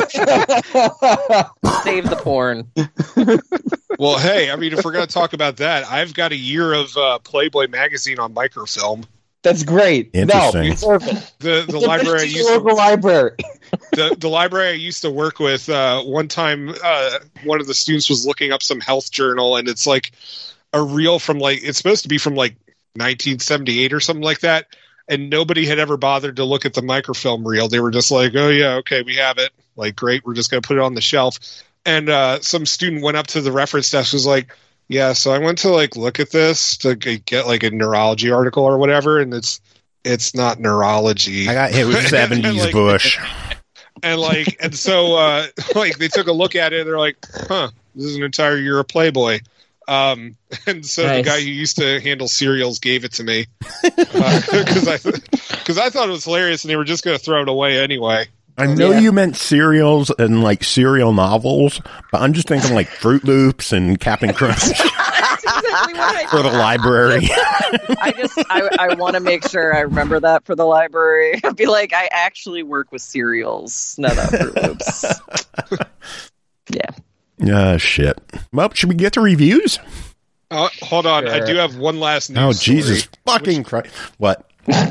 Save the porn. Well, hey, I mean, if we're going to talk about that, I've got a year of uh, Playboy magazine on microfilm. That's great. Interesting. No, perfect. The the It's a library I vintage used to local library. the, the library I used to work with, uh, one time uh, one of the students was looking up some health journal, and it's like a reel from like, it's supposed to be from like nineteen seventy-eight or something like that, and nobody had ever bothered to look at the microfilm reel. They were just like, oh yeah, okay, we have it. Like, great, we're just going to put it on the shelf. And uh, some student went up to the reference desk, was like, yeah, so I went to like look at this to g- get like a neurology article or whatever, and it's it's not neurology. I got hit with seventies Like- Bush. And like, and so, uh, like, they took a look at it. And they're like, "Huh, this is an entire year of Playboy." Um, and so Nice. the guy who used to handle cereals gave it to me because I because I thought it was hilarious, and they were just going to throw it away anyway. I know Yeah. you meant cereals and like serial novels, but I'm just thinking like Fruit Loops and Captain Crunch That's exactly what I for the library. I just I, I want to make sure I remember that for the library. I'd be like, I actually work with cereals, not uh, Fruit Loops. Yeah. Uh, shit. Well, should we get to reviews? Uh, hold on, Sure. I do have one last news Oh, story. Jesus fucking Christ. What?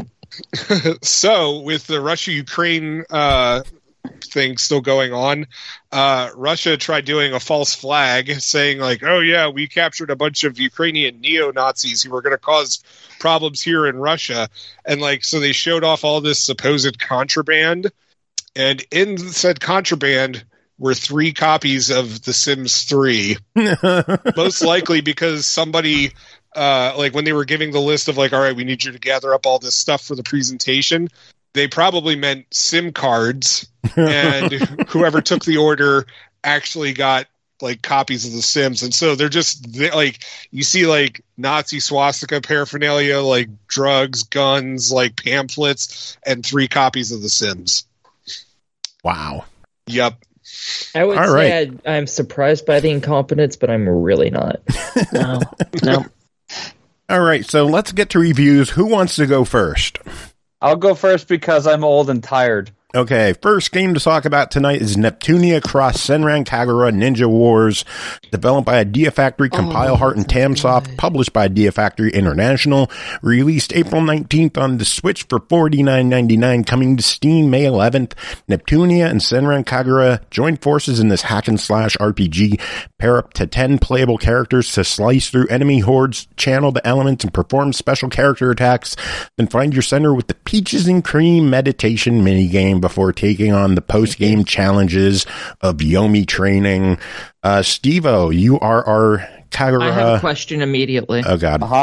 So, with the Russia-Ukraine uh, thing still going on, uh, Russia tried doing a false flag, saying like, "Oh yeah, we captured a bunch of Ukrainian neo-Nazis who were going to cause problems here in Russia," and like, so they showed off all this supposed contraband, and in said contraband were three copies of The Sims three, most likely because somebody. Uh, like when they were giving the list of like, all right, we need you to gather up all this stuff for the presentation, they probably meant SIM cards, and whoever took the order actually got like copies of the Sims, and so they're just they, like you see like Nazi swastika paraphernalia, like drugs, guns, like pamphlets, and three copies of the Sims. Wow. Yep. I would All say right. I, I'm surprised by the incompetence, but I'm really not. No, no. All right, so let's get to reviews. Who wants to go first? I'll go first because I'm old and tired. Okay, first game to talk about tonight is Neptunia Cross Senran Kagura Ninja Wars, developed by Idea Factory, Compile Heart, and Tamsoft, published by Idea Factory International, released April nineteenth on the Switch for forty-nine ninety-nine, coming to Steam May eleventh. Neptunia and Senran Kagura join forces in this hack-and-slash R P G, pair up to ten playable characters to slice through enemy hordes, channel the elements, and perform special character attacks, then find your center with the Peaches and Cream meditation minigame before taking on the post-game challenges of Yomi training. Uh, Steve-O, you are our Kagura... I have a question immediately. Oh, God. Uh-huh.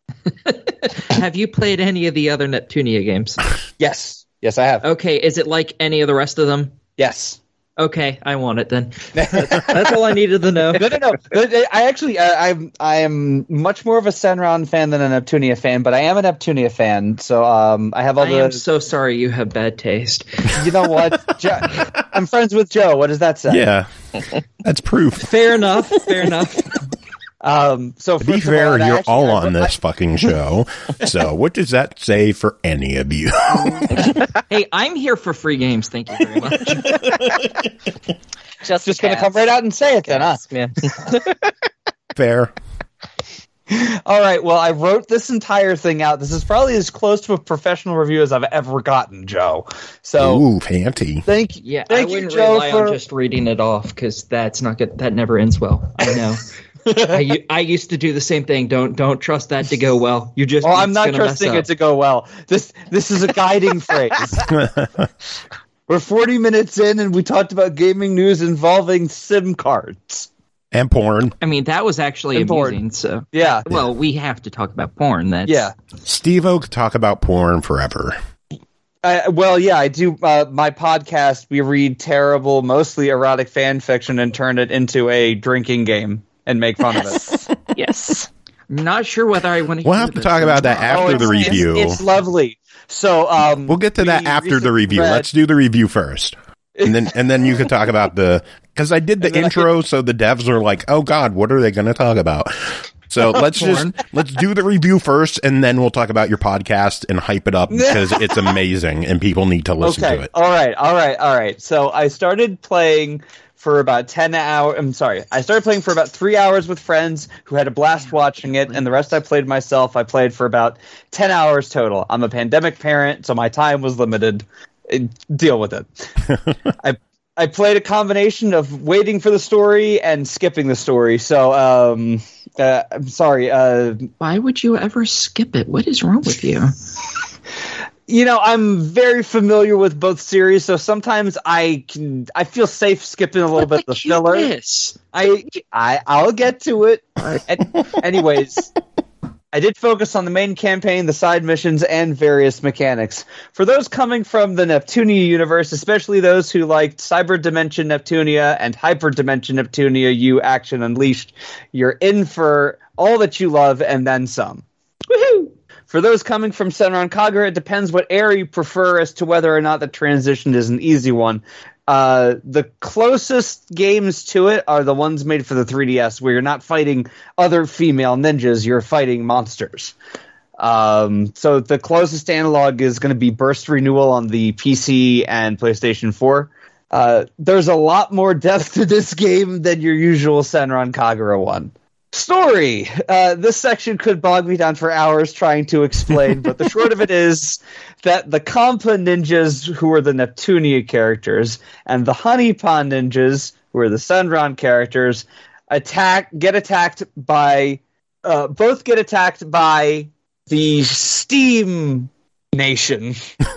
Have you played any of the other Neptunia games? Yes. Yes, I have. Okay, is it like any of the rest of them? Yes. Okay, I want it then. That's, that's all I needed to know. No, no, no. I actually, I, I'm, I am much more of a Senran fan than a Neptunia fan, but I am a Neptunia fan. So, um, I have all I the. am so sorry you have bad taste. You know what? Joe, I'm friends with Joe. What does that say? Yeah, that's proof. Fair enough, fair enough. Um, so To be first of fair, all, I you're actually- all I- on this fucking show. So what does that say for any of you? Hey, I'm here for free games, thank you very much. Just, Just gonna come right out and say it then, huh? Yeah. Fair. All right. Well, I wrote this entire thing out. This is probably as close to a professional review as I've ever gotten, Joe. So Ooh, fancy. thank you. Yeah, Thank I you, wouldn't Joe, rely for on just reading it off because that's not good. That never ends well. I know. I, u- I used to do the same thing. Don't don't trust that to go well. You just. Oh, I'm it's not gonna mess trusting up. it to go well. This this is a guiding phrase. We're forty minutes in, and we talked about gaming news involving SIM cards. And porn. I mean, that was actually And porn. amusing. So, Yeah, well, we have to talk about porn. That's yeah. Steve-O could talk about porn forever. Uh, well, yeah, I do. Uh, my podcast, we read terrible, mostly erotic fan fiction and turn it into a drinking game and make fun of it. Yes. I'm not sure whether I want to. We'll have to talk about that after Oh, the it's- review. It's, it's lovely. So um, We'll get to that we after the recently review. read- Let's do the review first. And then and then you can talk about the because I did the And then I intro, so the devs are like, "Oh God, what are they going to talk about?" So let's just let's do the review first, and then we'll talk about your podcast and hype it up because it's amazing and people need to listen okay. to it. All right. All right. All right. So I started playing for about ten hours. I'm sorry. I started playing for about three hours with friends who had a blast watching it, and the rest I played myself. I played for about ten hours total. I'm a pandemic parent, so my time was limited. Uh, Deal with it. I I played a combination of waiting for the story and skipping the story. So um, uh, I'm sorry. Uh, Why would you ever skip it? What is wrong with you? You know, I'm very familiar with both series, so sometimes I can I feel safe skipping a little bit of the filler. Yes. I I I'll get to it. An- anyways, I did focus on the main campaign, the side missions, and various mechanics. For those coming from the Neptunia universe, especially those who liked Cyber Dimension Neptunia and Hyper Dimension Neptunia U Action Unleashed, you're in for all that you love and then some. Woohoo! For those coming from Senran Kagura, it depends what era you prefer as to whether or not the transition is an easy one. Uh, the closest games to it are the ones made for the three D S, where you're not fighting other female ninjas, you're fighting monsters. Um, so the closest analog is going to be Burst Renewal on the P C and PlayStation four. Uh, there's a lot more depth to this game than your usual Senran Kagura one. Story. Uh, this section could bog me down for hours trying to explain, but the short of it is that the Kampa ninjas, who are the Neptunia characters, and the Honeypond ninjas, who are the Senran characters, attack get attacked by uh, both get attacked by the Steam Nation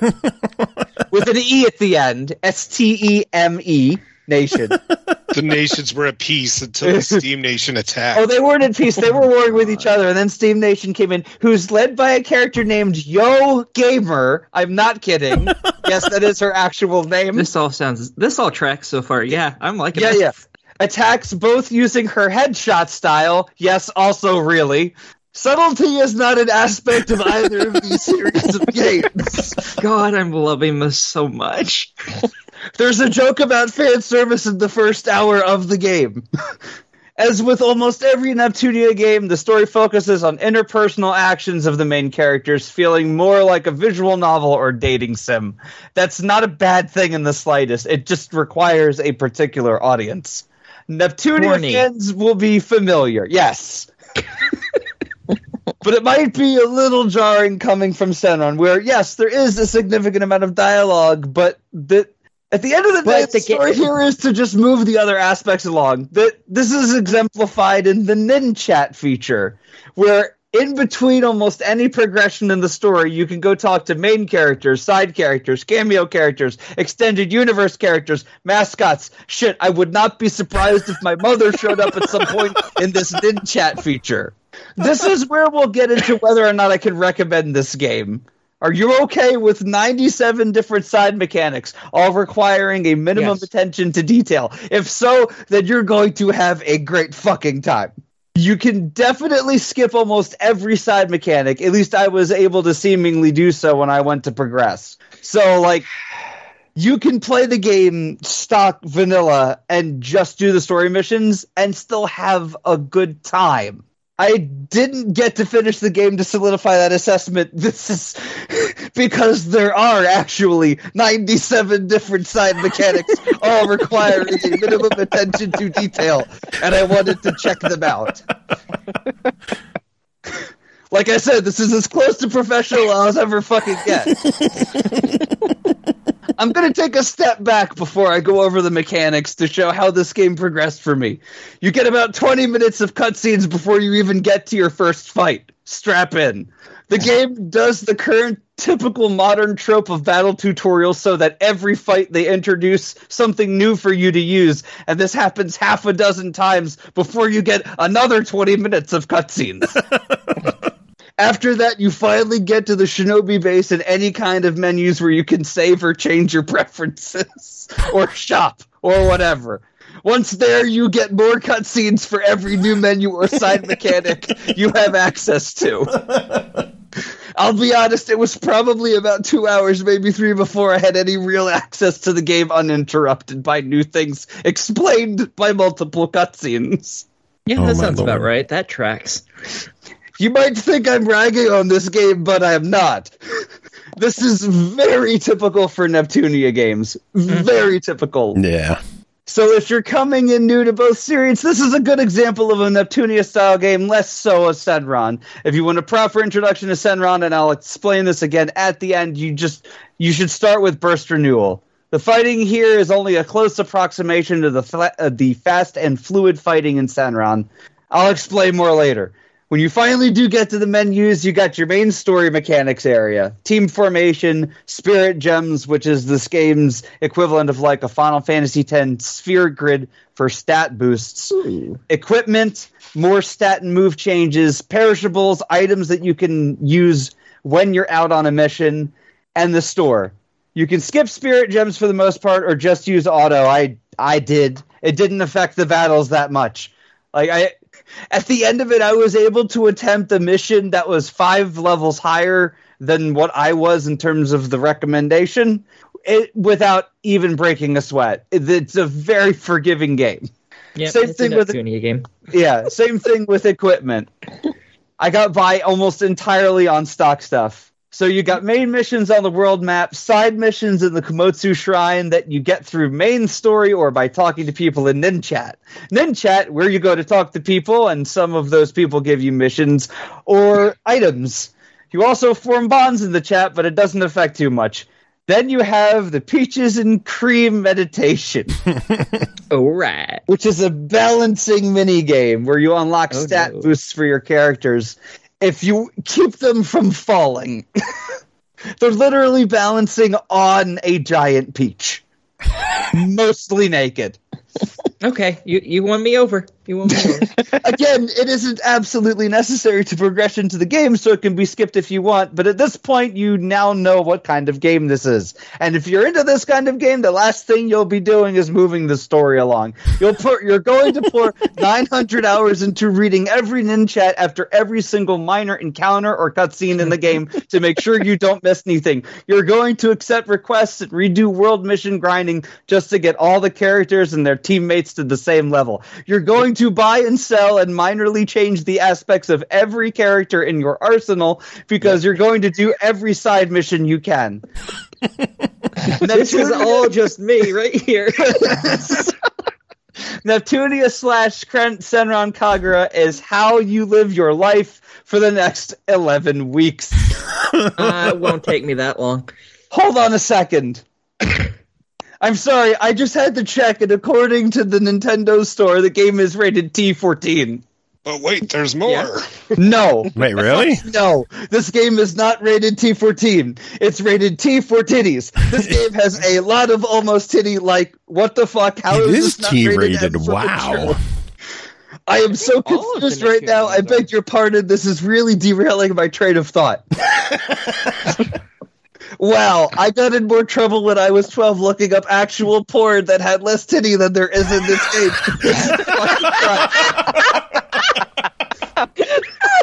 with an E at the end. S T E M E Nation. The nations were at peace until the Steam Nation attacked. Oh, they weren't at peace. They were warring with each other, and then Steam Nation came in, who's led by a character named Yo Gamer. I'm not kidding. Yes, that is her actual name. This all sounds. This all tracks so far. Yeah, I'm liking Yeah, it. yeah. Attacks both using her headshot style. Yes, also really. Subtlety is not an aspect of either of these series of games. God, I'm loving this so much. There's a joke about fan service in the first hour of the game. As with almost every Neptunia game, the story focuses on interpersonal actions of the main characters, feeling more like a visual novel or dating sim. That's not a bad thing in the slightest. It just requires a particular audience. Neptunia Horny. fans will be familiar. Yes. But it might be a little jarring coming from Senran, where, yes, there is a significant amount of dialogue, but the, at the end of the day, But the the story ga- here is to just move the other aspects along. The, this is exemplified in the Nin Chat feature, where in between almost any progression in the story, you can go talk to main characters, side characters, cameo characters, extended universe characters, mascots. Shit, I would not be surprised if my mother showed up at some point in this Nin Chat feature. This is where we'll get into whether or not I can recommend this game. Are you okay with ninety-seven different side mechanics, all requiring a minimum Yes. attention to detail? If so, then you're going to have a great fucking time. You can definitely skip almost every side mechanic. At least I was able to seemingly do so when I went to progress. So, like, you can play the game stock vanilla and just do the story missions and still have a good time. I didn't get to finish the game to solidify that assessment. This is because there are actually ninety-seven different side mechanics, all requiring a minimum attention to detail, and I wanted to check them out. Like I said, this is as close to professional as I'll ever fucking get. I'm going to take a step back before I go over the mechanics to show how this game progressed for me. You get about twenty minutes of cutscenes before you even get to your first fight. Strap in. The game does the current typical modern trope of battle tutorials so that every fight they introduce something new for you to use, and this happens half a dozen times before you get another twenty minutes of cutscenes. After that, you finally get to the Shinobi base and any kind of menus where you can save or change your preferences, or shop, or whatever. Once there, you get more cutscenes for every new menu or side mechanic you have access to. I'll be honest, it was probably about two hours, maybe three, before I had any real access to the game uninterrupted by new things explained by multiple cutscenes. Yeah, Oh, that my sounds Lord. about right. That tracks. You might think I'm ragging on this game, but I am not. This is very typical for Neptunia games. Very typical. Yeah. So if you're coming in new to both series, this is a good example of a Neptunia-style game, less so a Senran. If you want a proper introduction to Senran, and I'll explain this again at the end, you just you should start with Burst Renewal. The fighting here is only a close approximation to the fla- uh, the fast and fluid fighting in Senran. I'll explain more later. When you finally do get to the menus, you got your main story mechanics area. Team formation, spirit gems, which is this game's equivalent of like a Final Fantasy X sphere grid for stat boosts. Ooh. Equipment, more stat and move changes, perishables, items that you can use when you're out on a mission, and the store. You can skip spirit gems for the most part or just use auto. I I did. It didn't affect the battles that much. Like I At the end of it, I was able to attempt a mission that was five levels higher than what I was in terms of the recommendation, it, without even breaking a sweat. It, it's a very forgiving game. Yeah, Same it's thing a with- Neptunia game. Yeah, same thing with equipment. I got by almost entirely on stock stuff. So you got main missions on the world map, side missions in the Komotsu Shrine that you get through main story or by talking to people in Ninchat. Ninchat, where you go to talk to people, and some of those people give you missions or items. You also form bonds in the chat, but it doesn't affect too much. Then you have the Peaches and Cream meditation. All right. Which is a balancing mini game where you unlock Oh, stat no. boosts for your characters if you keep them from falling. They're literally balancing on a giant peach. Mostly naked. Okay, you you won me over. You won me over. Again, it isn't absolutely necessary to progress into the game, so it can be skipped if you want, but at this point, you now know what kind of game this is. And if you're into this kind of game, the last thing you'll be doing is moving the story along. You'll put, you're going to pour nine hundred hours into reading every Ninchat after every single minor encounter or cutscene in the game to make sure you don't miss anything. You're going to accept requests and redo world mission grinding just to get all the characters and their teammates to the same level. You're going to buy and sell and minorly change the aspects of every character in your arsenal because you're going to do every side mission you can. This is all just me right here. Neptunia slash Kren- Senran Kagura is how you live your life for the next eleven weeks. Uh, it won't take me that long. Hold on a second. I'm sorry, I just had to check, and according to the Nintendo store, the game is rated T fourteen. But wait, there's more. Yeah. No. Wait, really? No, this game is not rated T fourteen. It's rated T for titties. This game has a lot of almost titty, like, what the fuck? How It is is this not T-rated. M for Wow. mature? I am so all of the confused right Neptunians now. I are. beg your pardon. This is really derailing my train of thought. Wow, I got in more trouble when I was twelve looking up actual porn that had less titty than there is in this game. This is fucking crap.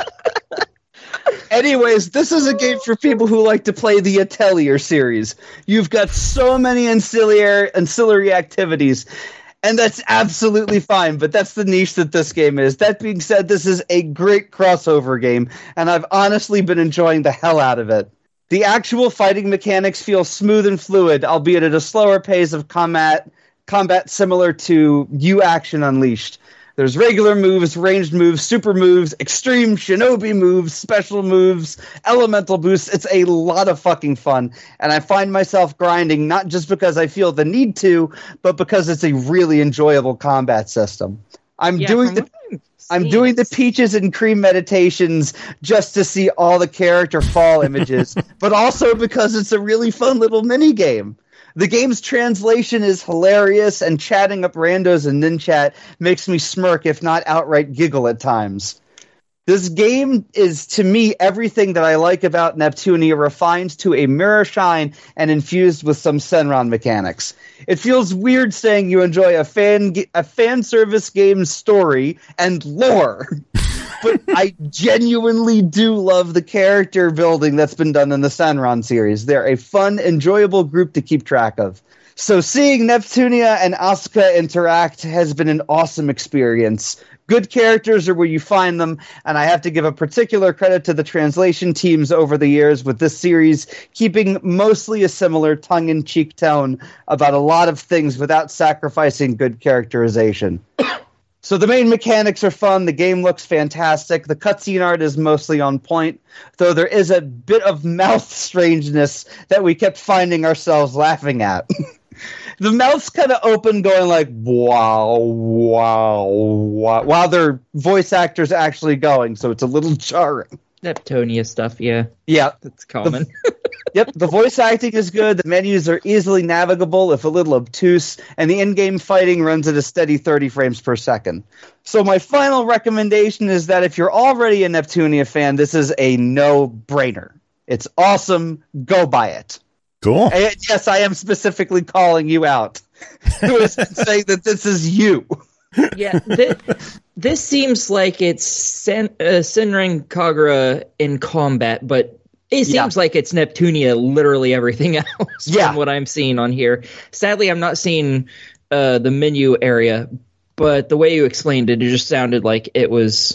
Anyways, this is a game for people who like to play the Atelier series. You've got so many ancillary ancillary activities, and that's absolutely fine, but that's the niche that this game is. That being said, this is a great crossover game, and I've honestly been enjoying the hell out of it. The actual fighting mechanics feel smooth and fluid, albeit at a slower pace of combat, combat similar to U Action Unleashed. There's regular moves, ranged moves, super moves, extreme shinobi moves, special moves, elemental boosts. It's a lot of fucking fun, and I find myself grinding not just because I feel the need to, but because it's a really enjoyable combat system. I'm Yeah, doing from the what I'm I'm seeing, doing the it's- Peaches and Cream meditations just to see all the character fall images, but also because it's a really fun little mini game. The game's translation is hilarious, and chatting up randos in Ninchat makes me smirk, if not outright giggle at times. This game is, to me, everything that I like about Neptunia refined to a mirror shine and infused with some Senran mechanics. It feels weird saying you enjoy a fan a fan service game story and lore, but I genuinely do love the character building that's been done in the Senran series. They're a fun, enjoyable group to keep track of. So seeing Neptunia and Asuka interact has been an awesome experience. Good characters are where you find them, and I have to give a particular credit to the translation teams over the years with this series, keeping mostly a similar tongue-in-cheek tone about a lot of things without sacrificing good characterization. So the main mechanics are fun, the game looks fantastic, the cutscene art is mostly on point, though there is a bit of mouth strangeness that we kept finding ourselves laughing at. The mouth's kind of open, going like, wow, wow, wow, while their voice actor's actually going, so it's a little jarring. Neptunia stuff, yeah, Yeah, that's common. yep, the voice acting is good, the menus are easily navigable, if a little obtuse, and the in-game fighting runs at a steady thirty frames per second. So my final recommendation is that if you're already a Neptunia fan, this is a no-brainer. It's awesome, go buy it. Cool. And yes, I am specifically calling you out. Who has been saying that this is you? Yeah, th- this seems like it's Sen- uh, Senran Kagura in combat, but it seems Yeah. like it's Neptunia literally everything else Yeah. from what I'm seeing on here. Sadly, I'm not seeing uh, the menu area, but the way you explained it, it just sounded like it was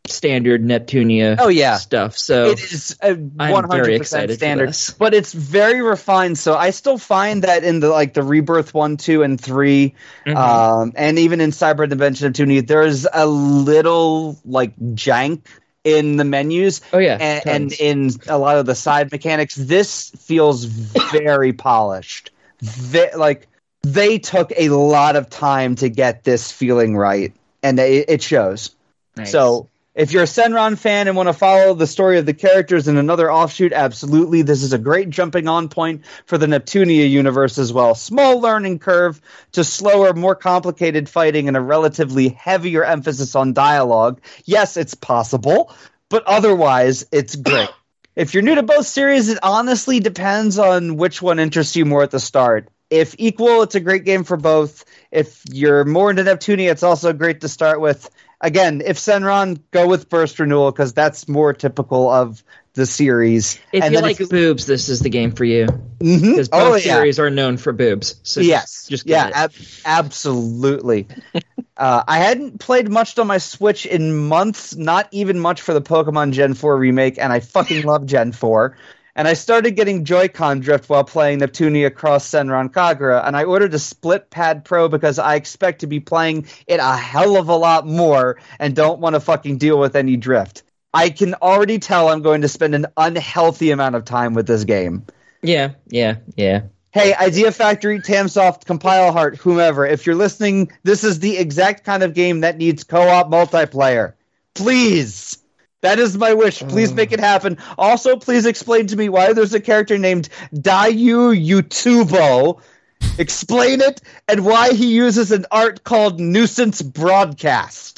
standard Neptunia Oh, yeah. stuff. So It is a I'm one hundred very percent excited standard, for this. but it's very refined. So I still find that in the like the Rebirth one, two, and three, Mhm. um, and even in Cyber Dimension of Neptunia, there's a little like jank in the menus. Oh, yeah, and, and tons. in a lot of the side mechanics, this feels very polished. Ve- like they took a lot of time to get this feeling right, and it, it shows. Nice. So if you're a Senran fan and want to follow the story of the characters in another offshoot, absolutely. This is a great jumping on point for the Neptunia universe as well. Small learning curve to slower, more complicated fighting and a relatively heavier emphasis on dialogue. Yes, it's possible, but otherwise, it's great. If you're new to both series, it honestly depends on which one interests you more at the start. If equal, it's a great game for both. If you're more into Neptunia, it's also great to start with. Again, if Senran, go with Burst Renewal because that's more typical of the series. if And you then like boobs, this is the game for you. Mhm. Because both Oh, yeah. series are known for boobs. So yes, just, just yeah, get it. ab- absolutely. uh, I hadn't played much on my Switch in months, not even much for the Pokemon Gen four remake, and I fucking love Gen four. And I started getting Joy-Con drift while playing Neptunia Cross Senran Kagura, and I ordered a Split Pad Pro because I expect to be playing it a hell of a lot more and don't want to fucking deal with any drift. I can already tell I'm going to spend an unhealthy amount of time with this game. Yeah, yeah, yeah. Hey, Idea Factory, Tamsoft, Compile Heart, whomever, if you're listening, this is the exact kind of game that needs co-op multiplayer. Please! That is my wish. Please make it happen. Also, please explain to me why there's a character named Dayu Yutubo. Explain it, and why he uses an art called Nuisance Broadcast.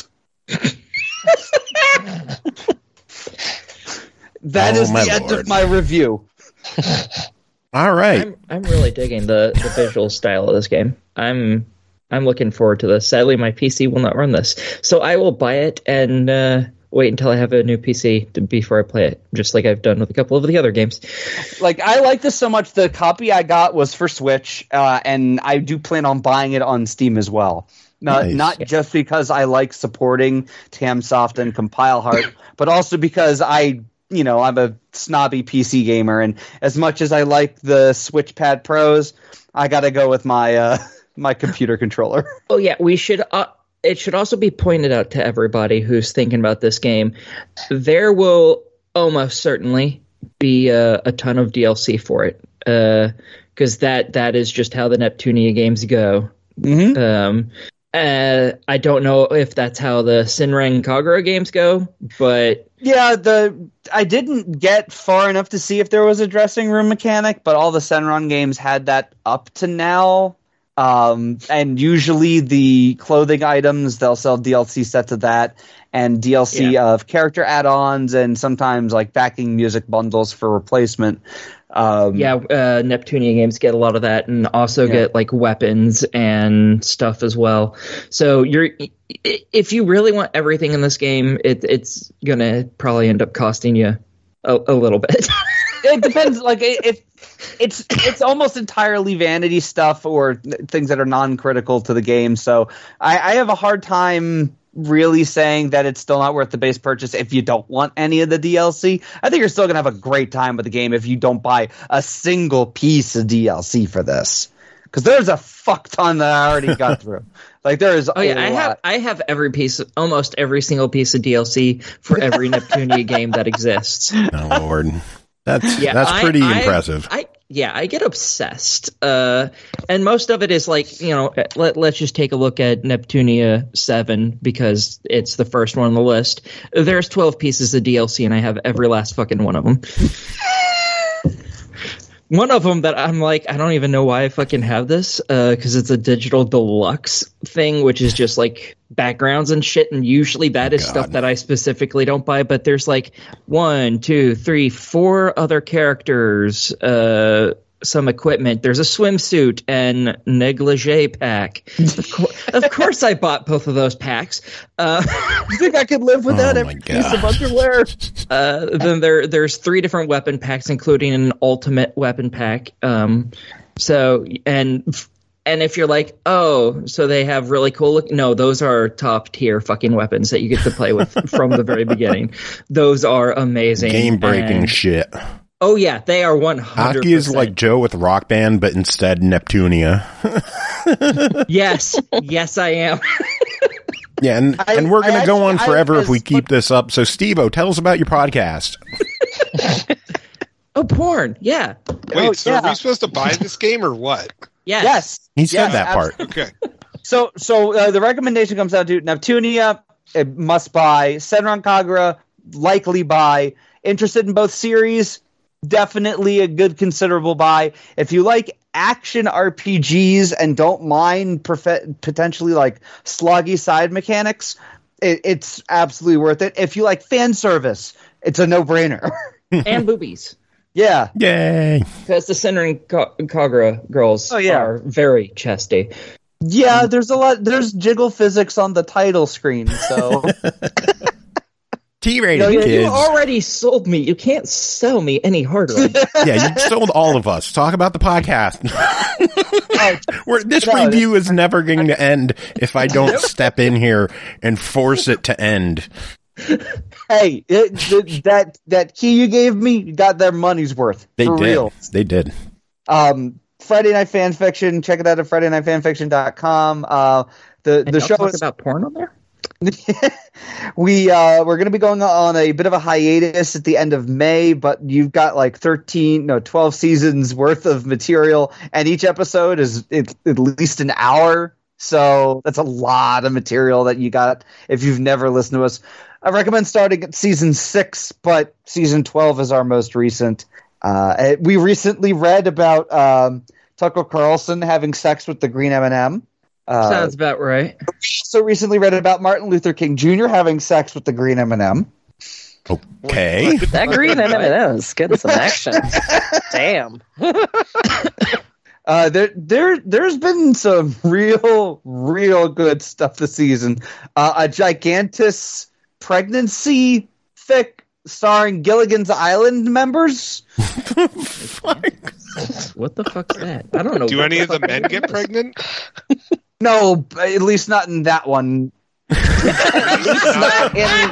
That Oh, is my the end Lord. of my review. All right. I'm I'm really digging the, the visual style of this game. I'm I'm looking forward to this. Sadly, my P C will not run this, so I will buy it and uh, wait until I have a new P C to, before I play it, just like I've done with a couple of the other games. Like, I like this so much. The copy I got was for Switch, uh, and I do plan on buying it on Steam as well. Not, Nice. not just because I like supporting Tamsoft and Compile Heart, but also because I, you know, I'm a snobby P C gamer, and as much as I like the Switch Pad Pros, I got to go with my uh, my computer controller. Oh yeah, we should. Uh, it should also be pointed out to everybody who's thinking about this game. There will almost certainly be a, a ton of D L C for it, because uh, that that is just how the Neptunia games go. Mm-hmm. Um, uh, I don't know if that's how the Senran Kagura games go, but Yeah, the I didn't get far enough to see if there was a dressing room mechanic, but all the Senran games had that up to now. Um, and usually the clothing items, they'll sell D L C sets of that and D L C Yeah. of character add-ons and sometimes like backing music bundles for replacement. Um, yeah, uh, Neptunia games get a lot of that, and also Yeah. get like weapons and stuff as well. So you're, i- if you really want everything in this game, it, it's gonna probably end up costing you a, a little bit. It depends. Like it, it, it's it's almost entirely vanity stuff or things that are non-critical to the game. So I, I have a hard time really saying that it's still not worth the base purchase if you don't want any of the D L C. I think you're still gonna have a great time with the game if you don't buy a single piece of D L C for this. Because there's a fuck ton that I already got through. Like there is. Oh yeah, a I lot. have I have every piece, almost every single piece of D L C for every Neptunia game that exists. Oh, Lord. That's Yeah, that's I- pretty I- impressive. I yeah, I get obsessed, uh, and most of it is like, you know, let let's just take a look at Neptunia seven because it's the first one on the list. There's twelve pieces of D L C, and I have every last fucking one of them. One of them that I'm like, I don't even know why I fucking have this, because it's a digital deluxe thing, which is just like backgrounds and shit, and usually that is God. stuff that I specifically don't buy, but there's like one, two, three, four other characters, uh, some equipment. There's a swimsuit and negligee pack. Of, cour- of course I bought both of those packs. Uh, You think I could live without Oh every my piece of God. underwear? Uh, then there there's three different weapon packs, including an ultimate weapon pack. Um, so and And if you're like, oh, so they have really cool look. No, those are top tier fucking weapons that you get to play with from the very beginning. Those are amazing. Game breaking And- shit. Oh yeah, they are one hundred percent. Aki is like Joe with Rock Band, but instead Neptunia. Yes, yes, I am. Yeah, and, I- and we're going I to go on actually- I forever if we was- keep this up. So, Steve-O, tell us about your podcast. Oh, porn. Yeah. Wait, Oh, so yeah. are we supposed to buy this game or what? Yes. Yes. He said Yes, that part. Okay. So, so uh, the recommendation comes down to Neptunia, uh, must buy. Senran Kagura, likely buy. Interested in both series, definitely a good, considerable buy. If you like action R P Gs and don't mind prof- potentially like sloggy side mechanics, it, it's absolutely worth it. If you like fan service, it's a no-brainer. And boobies. Yeah. Yay. Because the Senran and Ka- Kagura girls Oh, yeah. are very chesty. Yeah, there's a lot. There's jiggle physics on the title screen, so T-rated, No, you- You kids. already sold me. You can't sell me any harder. Yeah, you sold all of us. Talk about the podcast. oh, We're, this No, review is never going to end if I don't step in here and force it to end. hey, it, th- that that key you gave me you got their money's worth. They for did. real. They did. Um, Friday Night Fan Fiction. Check it out at Friday Night Fan Fiction dot com. Uh, the And the y'all show talk is about porn on there? we uh we're gonna be going on a bit of a hiatus at the end of May, but you've got like thirteen, no, twelve seasons worth of material, and each episode is at, at least an hour. So that's a lot of material that you got if you've never listened to us. I recommend starting at season six, but season twelve is our most recent. Uh, we recently read about um, Tucker Carlson having sex with the Green M and M. Uh, Sounds about right. also recently read about Martin Luther King Junior having sex with the Green M and M. Okay. That green M and M is getting some action. Damn. Uh, there, there, there's been some real, real good stuff this season. Uh, a gigantus pregnancy fic starring Gilligan's Island members. What the fuck's that? I don't know. Do what any of the fuck men that get is. pregnant? No, at least not in that one. Not in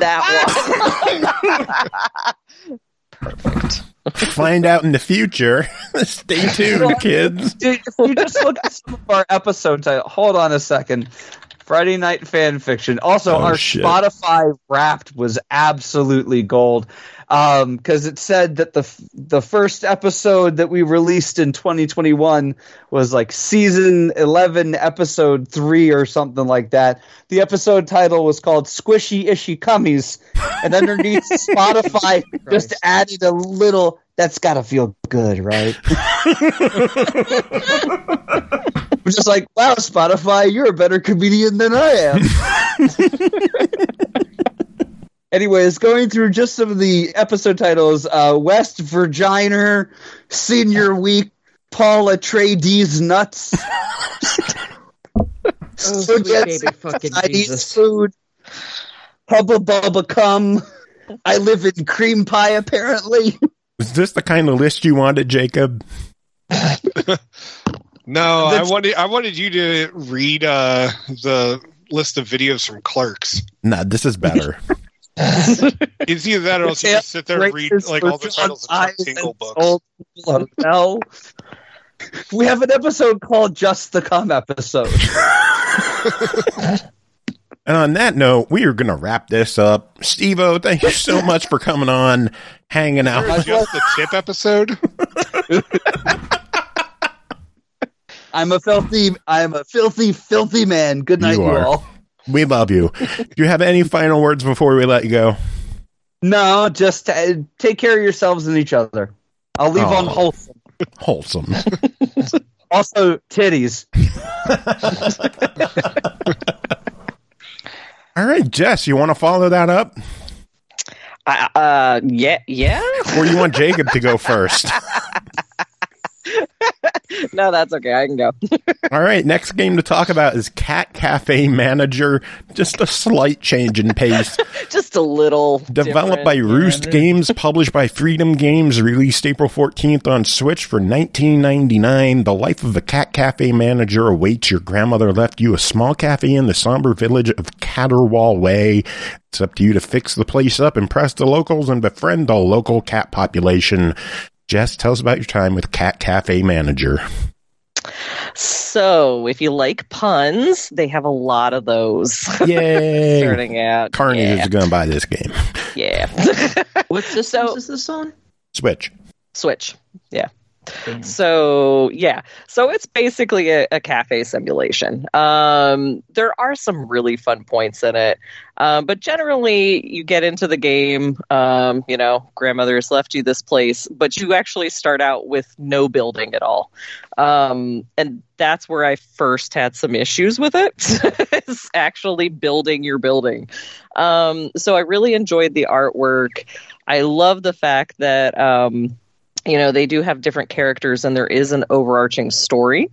that one. Perfect. Find out in the future. Stay tuned, kids. Dude, if you just look at some of our episode title, hold on a second. Friday Night Fan Fiction. Also, Oh, our shit. Spotify Wrapped was absolutely gold because it said that the f- the first episode that we released in twenty twenty-one was like season eleven, episode three, or something like that. The episode title was called "Squishy Ishy Cummies," and underneath Spotify just added a little. That's gotta feel good, right? I'm just like, wow, Spotify, you're a better comedian than I am. Anyways, going through just some of the episode titles, uh, West Virginia, Senior Week, Paul Atreides Nuts, Oh, sweet baby fucking Chinese Jesus. Food, Hubba Bubba Cum, I live in cream pie, apparently. Is this the kind of list you wanted, Jacob? No, I That's- wanted I wanted you to read uh, the list of videos from Clerks. Nah, this is better. It's either that or else you just sit there and read Races like for all the titles of Chuck John's Tingle Eyes books. and Old People Hotel. We have an episode called Just the Cum episode. And on that note, we are going to wrap this up. Steve-O, thank you so much for coming on, hanging out. Or just the tip episode. I'm a filthy, I'm a filthy, filthy man. Good night, You you, are. all. We love you. Do you have any final words before we let you go? No, just uh, take care of yourselves and each other. I'll leave Oh. on wholesome. Wholesome. Also, titties. All right, Jess, you want to follow that up? I, uh, yeah, yeah. Or you want Jacob to go first? No, that's okay. I can go. All right, next game to talk about is Cat Cafe Manager. Just a slight change in pace. Just a little. Developed by yeah. Roost Games, published by Freedom Games, released April fourteenth on Switch for nineteen ninety-nine. The life of a cat cafe manager awaits. Your grandmother left you a small cafe in the somber village of Catterwall Way. It's up to you to fix the place up, impress the locals, and befriend the local cat population. Jess, tell us about your time with Cat Cafe Manager. So, if you like puns, they have a lot of those. Yay! Starting out. Carnage yeah. is going to buy this game. Yeah. What system So- is this on? Switch. Switch. Yeah. Damn. So yeah, so it's basically a, a cafe simulation. Um, there are some really fun points in it, um, but generally you get into the game. Um, you know, grandmother's left you this place, but you actually start out with no building at all, um, and that's where I first had some issues with it. Is actually building your building. Um, so I really enjoyed the artwork. I love the fact that. Um, You know, they do have different characters and there is an overarching story.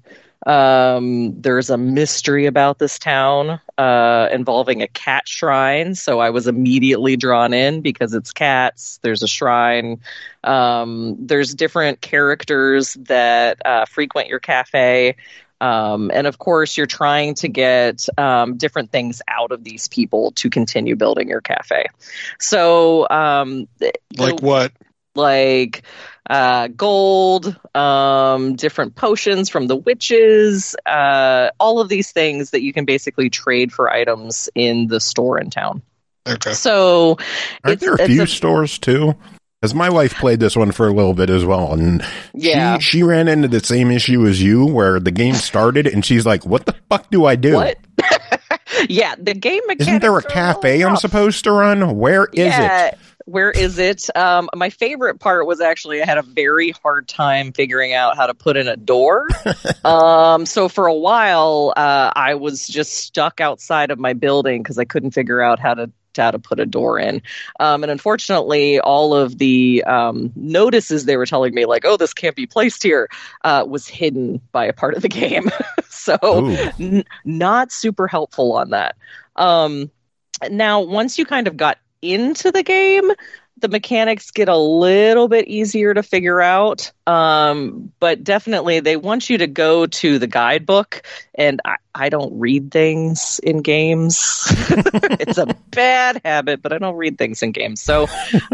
Um, there's a mystery about this town uh, involving a cat shrine. So I was immediately drawn in because it's cats. There's a shrine. Um, there's different characters that uh, frequent your cafe. Um, and of course, you're trying to get um, different things out of these people to continue building your cafe. So, um, Like the, what? Like uh, gold, um, different potions from the witches, uh, all of these things that you can basically trade for items in the store in town. Okay. So, Aren't it's, there a it's few a, stores, too? As my wife played this one for a little bit as well, and Yeah. she, she ran into the same issue as you, where the game started, and she's like, what the fuck do I do? What? Yeah, the game mechanics. Isn't there a are cafe little I'm rough. supposed to run? Where is yeah. it? Where is it? Um, my favorite part was actually I had a very hard time figuring out how to put in a door. um, so for a while, uh, I was just stuck outside of my building because I couldn't figure out how to how to put a door in. Um, and unfortunately, all of the um, notices they were telling me, like, oh, this can't be placed here, uh, was hidden by a part of the game. so n- not super helpful on that. Um, now, once you kind of got into the game, the mechanics get a little bit easier to figure out, um, but definitely they want you to go to the guidebook, and I, I don't read things in games. It's a bad habit, but I don't read things in games. So,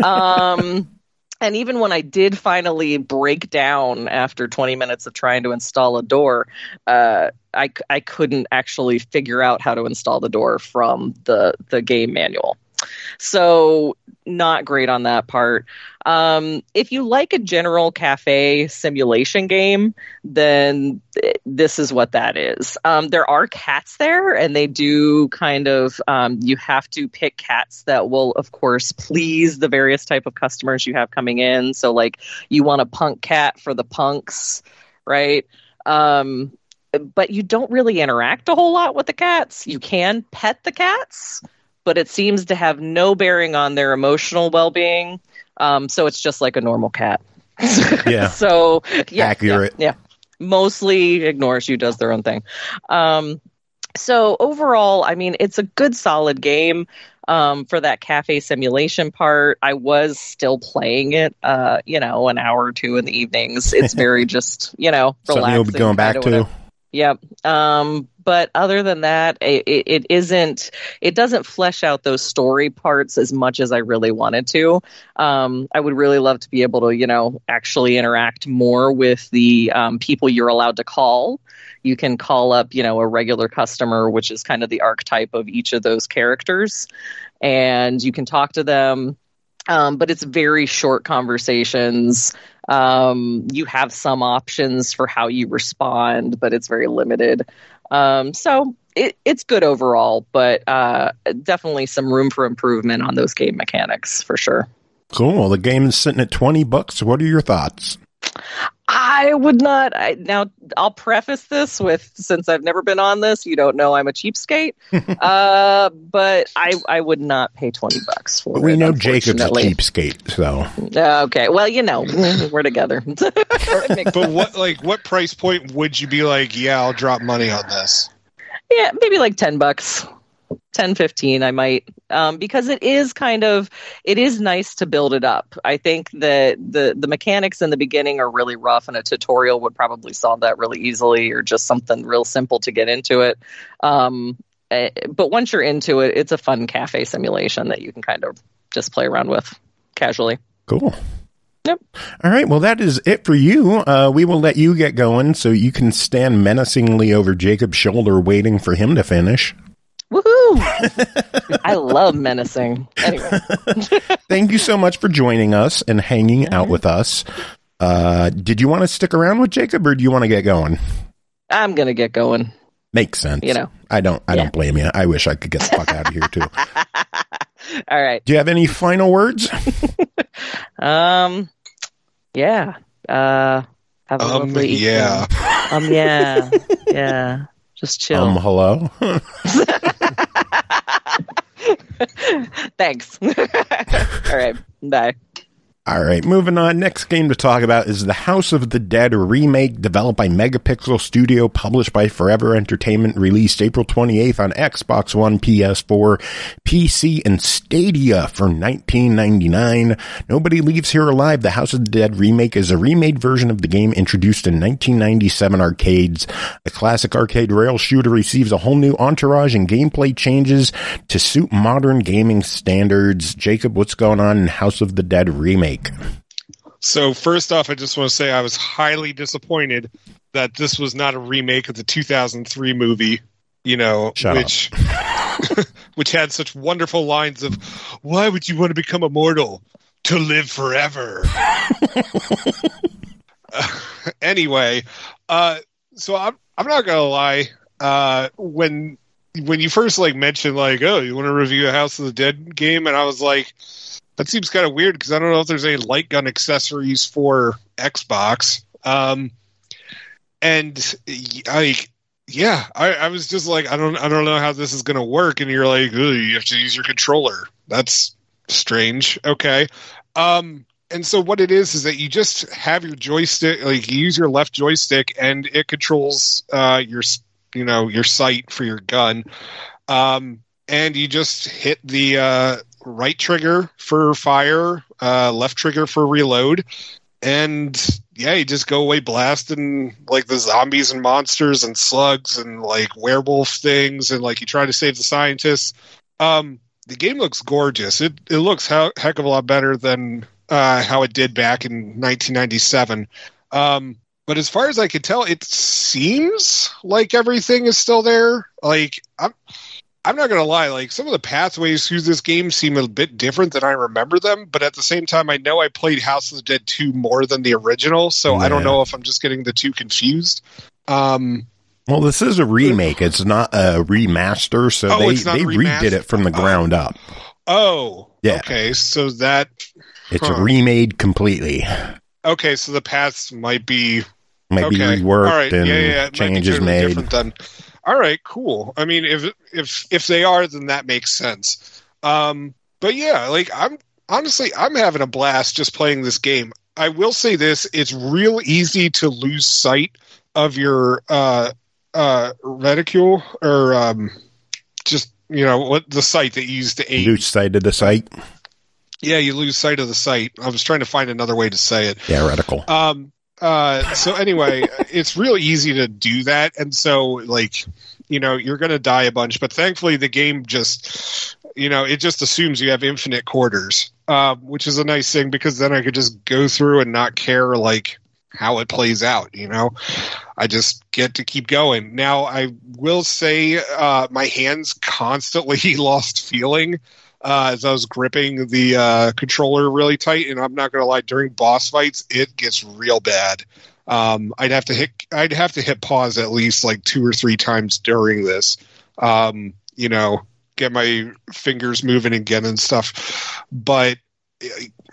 um, and even when I did finally break down after twenty minutes of trying to install a door, uh, I, I couldn't actually figure out how to install the door from the, the game manual. So not great on that part. Um, if you like a general cafe simulation game, then th- this is what that is. Um, there are cats there, and they do kind of, um, you have to pick cats that will, of course, please the various type of customers you have coming in. So like you want a punk cat for the punks, right? Um, but you don't really interact a whole lot with the cats. You can pet the cats, but it seems to have no bearing on their emotional well-being. Um, so it's just like a normal cat. Yeah. so yeah, Accurate. Yeah, yeah. Mostly ignores you, does their own thing. Um, so overall, I mean, it's a good, solid game. Um, for that cafe simulation part, I was still playing it, uh, you know, an hour or two in the evenings. It's very just, you know, Something relaxing. you'll be going back kinda to. whatever. Yep. Um, but other than that, it, it isn't, it doesn't flesh out those story parts as much as I really wanted to. Um, I would really love to be able to, you know, actually interact more with the um, people you're allowed to call. You can call up, you know, a regular customer, which is kind of the archetype of each of those characters, and you can talk to them. Um, but it's very short conversations. Um, you have some options for how you respond, but it's very limited. Um, so it, it's good overall, but uh, definitely some room for improvement on those game mechanics for sure. Cool. Well, the game is sitting at twenty bucks. What are your thoughts? I would not. I, now, I'll preface this with, since I've never been on this, you don't know I'm a cheapskate. uh, but I, I would not pay twenty bucks for but it. we know Jacob's a cheapskate, so. Uh, okay, well, you know, we're together. But what, like, what price point would you be like, yeah, I'll drop money on this? Yeah, maybe like ten bucks. ten, fifteen, I might, um, because it is kind of, it is nice to build it up. I think that the, the mechanics in the beginning are really rough, and a tutorial would probably solve that really easily, or just something real simple to get into it. Um, eh, but once you're into it, it's a fun cafe simulation that you can kind of just play around with casually. Cool. Yep. All right. Well, that is it for you. Uh, we will let you get going so you can stand menacingly over Jacob's shoulder waiting for him to finish. Woohoo! I love menacing. Anyway. Thank you so much for joining us and hanging mm-hmm. out with us. Uh, did you want to stick around with Jacob, or do you want to get going? I'm going to get going. Makes sense. You know. I don't I yeah. don't blame you. I wish I could get the fuck out of here too. All right. Do you have any final words? um yeah. Uh have a um, lovely yeah. evening. Um yeah. Yeah. Just chill. Um, hello? Thanks. All right. Bye. All right, moving on. Next game to talk about is the House of the Dead remake, developed by Megapixel Studio, published by Forever Entertainment, released April twenty-eighth on Xbox One, P S four, P C, and Stadia for nineteen ninety-nine dollars. Nobody leaves here alive. The House of the Dead remake is a remade version of the game introduced in nineteen ninety-seven arcades. The classic arcade rail shooter receives a whole new entourage and gameplay changes to suit modern gaming standards. Jacob, what's going on in House of the Dead remake? So first off, I just want to say I was highly disappointed that this was not a remake of the two thousand three movie, you know, Shut which which had such wonderful lines of, why would you want to become immortal? To live forever. uh, anyway, uh, so I'm I'm not gonna lie. Uh, when when you first like mentioned like, oh, you want to review a House of the Dead game, and I was like, that seems kind of weird because I don't know if there's any light gun accessories for Xbox. Um, and like, yeah, I, I was just like, I don't, I don't know how this is going to work. And you're like, oh, you have to use your controller. That's strange. Okay. Um, and so what it is is that you just have your joystick, like you use your left joystick, and it controls uh, your, you know, your sight for your gun. Um, and you just hit the uh, right trigger for fire, uh, left trigger for reload, and yeah, you just go away blasting like the zombies and monsters and slugs and like werewolf things, and like you try to save the scientists. Um, the game looks gorgeous. It it looks a heck of a lot better than uh, how it did back in nineteen ninety-seven. Um, but as far as I can tell, it seems like everything is still there. Like I'm. I'm not going to lie, like some of the pathways through this game seem a bit different than I remember them, but at the same time, I know I played House of the Dead two more than the original, so yeah. I don't know if I'm just getting the two confused. Um, well, this is a remake. It's not a remaster, so oh, they, they remaster? redid it from the ground oh. up. Oh, yeah. Okay, so that... It's huh. remade completely. Okay, so the paths might be... Might okay. be reworked All right. and yeah, yeah, it changes might be totally made. Different then. All right, cool. I mean, if if if they are, then that makes sense. Um, but yeah, like I'm honestly, I'm having a blast just playing this game. I will say this: it's real easy to lose sight of your uh, uh, reticule, or um, just you know what the sight that you use to aim. Lose sight of the sight. Yeah, you lose sight of the sight. I was trying to find another way to say it. Yeah, reticle. Um. Uh, so anyway, it's real easy to do that. And so like, you know, you're going to die a bunch, but thankfully the game just, you know, it just assumes you have infinite quarters, um, which is a nice thing because then I could just go through and not care like how it plays out. You know, I just get to keep going. Now I will say, uh, my hands constantly lost feeling. Uh, as I was gripping the uh, controller really tight, and I'm not going to lie, during boss fights, it gets real bad. Um, I'd have to hit, I'd have to hit pause at least like two or three times during this. Um, you know, get my fingers moving again and stuff. But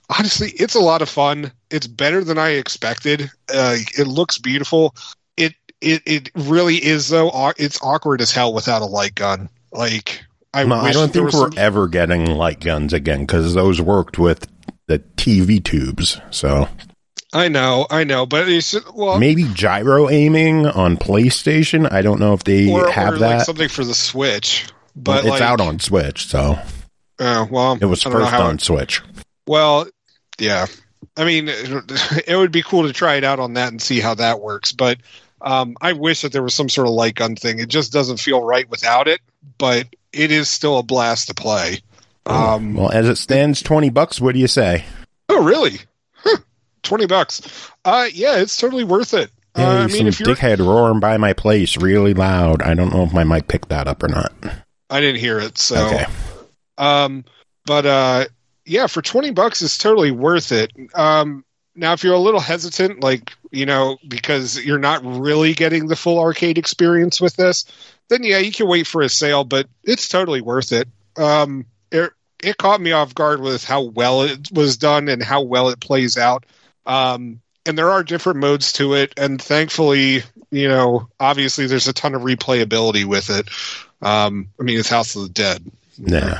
honestly, it's a lot of fun. It's better than I expected. Uh, it looks beautiful. It it it really is though. Aw- It's awkward as hell without a light gun. Like I, No, I wish don't there think was we're some- ever getting light guns again because those worked with the T V tubes. So I know, I know, but it's just, well, maybe gyro aiming on PlayStation. I don't know if they or, have or that. like something for the Switch. But But it's like, out on Switch, so Uh, well, it was I don't know first how on it- Switch. Well, yeah. I mean, it, it would be cool to try it out on that and see how that works. But um, I wish that there was some sort of light gun thing. It just doesn't feel right without it. But it is still a blast to play. Um, Well, as it stands, twenty bucks. What do you say? oh, really? Huh. Twenty bucks. Uh, yeah, it's totally worth it. Uh, Hey, I mean, some if you're, dickhead roaring by my place really loud. I don't know if my mic picked that up or not. I didn't hear it. So, Okay. um, but uh, yeah, for twenty bucks, it's totally worth it. Um, now, if you're a little hesitant, like, you know, because you're not really getting the full arcade experience with this, then yeah, you can wait for a sale, but it's totally worth it. Um, it, it caught me off guard with how well it was done and how well it plays out. Um, and there are different modes to it, and thankfully, you know, obviously there's a ton of replayability with it. Um, I mean, it's House of the Dead. Yeah.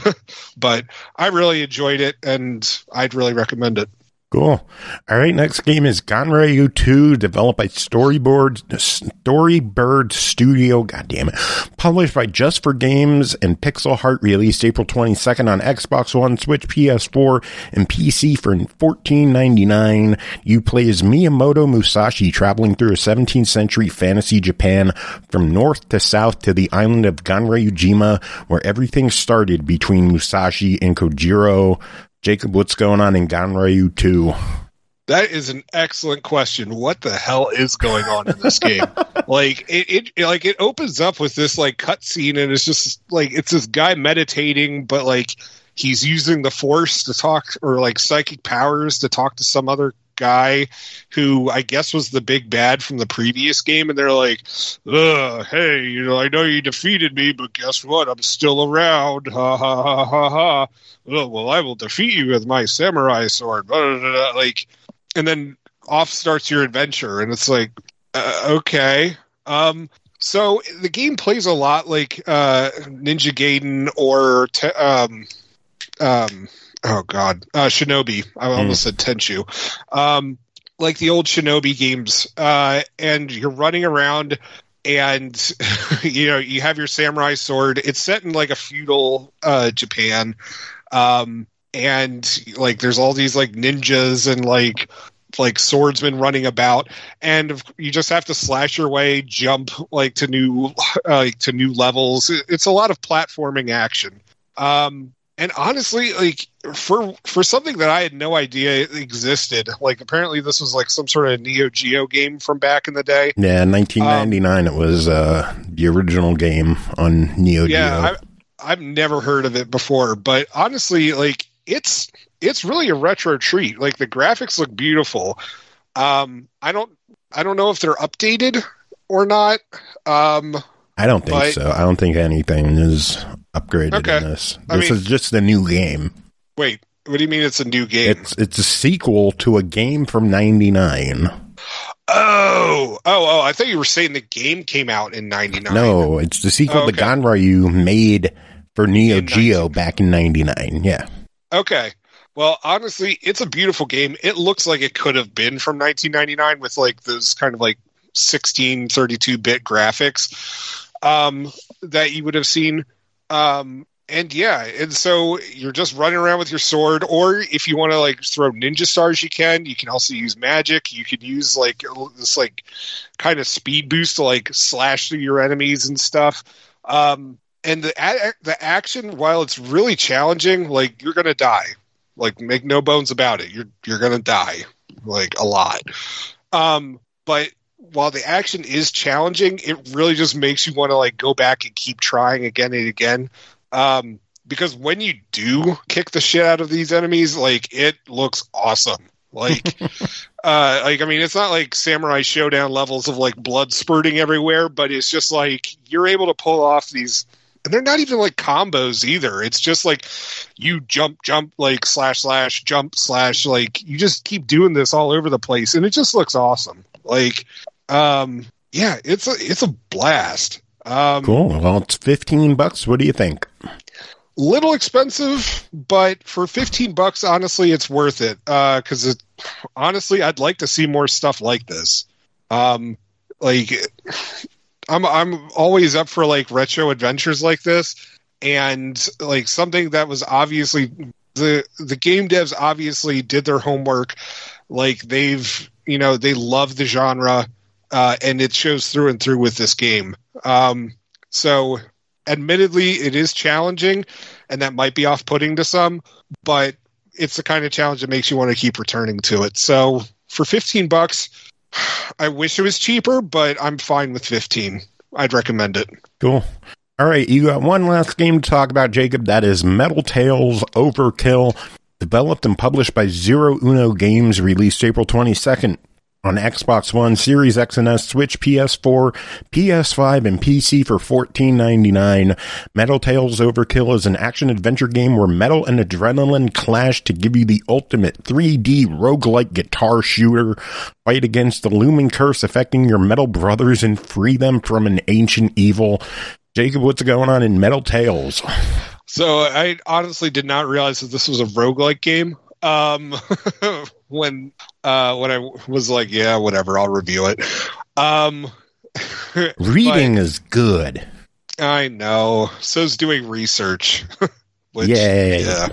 But I really enjoyed it, and I'd really recommend it. Cool. All right, next game is Ganryu two, developed by Storyboard Storybird Studio. God damn it! Published by Just for Games and Pixel Heart. Released April twenty-second on Xbox One, Switch, P S four, and P C for fourteen ninety-nine. You play as Miyamoto Musashi, traveling through a seventeenth century fantasy Japan from north to south to the island of Ganryujima, where everything started between Musashi and Kojiro. Jacob, what's going on in Ganryu two? That is an excellent question. What the hell is going on in this game? Like it, it, like it opens up with this like cutscene, and it's just like it's this guy meditating, but like he's using the Force to talk, or like psychic powers to talk to some other guy who I guess was the big bad from the previous game, and they're like, Ugh, hey, you know, I know you defeated me, but guess what? I'm still around. Ha ha ha ha ha. Oh, well, I will defeat you with my samurai sword. Blah, blah, blah, blah. Like, and then off starts your adventure, and it's like, uh, okay. Um, so the game plays a lot like uh, Ninja Gaiden or te- um, um, oh god, uh, Shinobi. I almost said Tenchu. Um, like the old Shinobi games, uh, and you're running around. And you know, you have your samurai sword. It's set in like a feudal uh, Japan, um, and like there's all these like ninjas and like like swordsmen running about, and you just have to slash your way, jump like to new uh, to new levels. It's a lot of platforming action. Um, and honestly, like for for something that I had no idea existed, like apparently this was like some sort of Neo Geo game from back in the day. Yeah, nineteen ninety-nine. Um, it was uh, the original game on Neo Geo. Yeah, I, I've never heard of it before, but honestly, like it's it's really a retro treat. Like the graphics look beautiful. Um, I don't I don't know if they're updated or not. Um, I don't think but, so. I don't think anything is upgraded okay. in this. This I mean, is just a new game. Wait, what do you mean it's a new game? It's it's a sequel to a game from ninety-nine. Oh, oh, oh! I thought you were saying the game came out in ninety-nine. No, it's the sequel oh, okay. to Ganryu made for Neo in Geo nineteen back in ninety-nine. Yeah. Okay. Well, honestly, it's a beautiful game. It looks like it could have been from nineteen ninety-nine with like those kind of like sixteen thirty-two bit graphics um, that you would have seen. Um, and yeah, and so you're just running around with your sword, or if you want to like throw ninja stars, you can. You can also use magic. You can use like this like kind of speed boost to like slash through your enemies and stuff. Um, and the a- the action, while it's really challenging, like you're gonna die. Like make no bones about it. You're you're gonna die like a lot. Um, but while the action is challenging, it really just makes you want to like go back and keep trying again and again. Um, because when you do kick the shit out of these enemies, like it looks awesome. Like, uh, like I mean, it's not like Samurai Showdown levels of like blood spurting everywhere, but it's just like you're able to pull off these and they're not even like combos either. It's just like you jump, jump, like slash, slash, jump, slash, like you just keep doing this all over the place, and it just looks awesome. Like, um, yeah, it's a it's a blast. Um, cool. Well, it's fifteen bucks. What do you think? Little expensive, but for fifteen bucks, honestly, it's worth it. Uh, cause it, honestly, I'd like to see more stuff like this. Um, like I'm, I'm always up for like retro adventures like this, and like something that was obviously the, the game devs obviously did their homework. Like they've, you know, they love the genre, uh, and it shows through and through with this game. Um, so admittedly, it is challenging, and that might be off-putting to some, but it's the kind of challenge that makes you want to keep returning to it. So for fifteen bucks, I wish it was cheaper, but I'm fine with fifteen. I'd recommend it. Cool. All right, you got one last game to talk about, Jacob. That is Metal Tales Overkill, developed and published by Zero Uno Games, released April twenty-second. On Xbox One, Series X and S, Switch, P S four, P S five, and P C for fourteen ninety-nine. Metal Tales Overkill is an action-adventure game where metal and adrenaline clash to give you the ultimate three D roguelike guitar shooter. Fight against the looming curse affecting your metal brothers and free them from an ancient evil. Jacob, what's going on in Metal Tales? So I honestly did not realize that this was a roguelike game. Um, when uh, when I was like, yeah, whatever, I'll review it. Um, Reading is good. I know. So's doing research. Which, Yay. Yeah.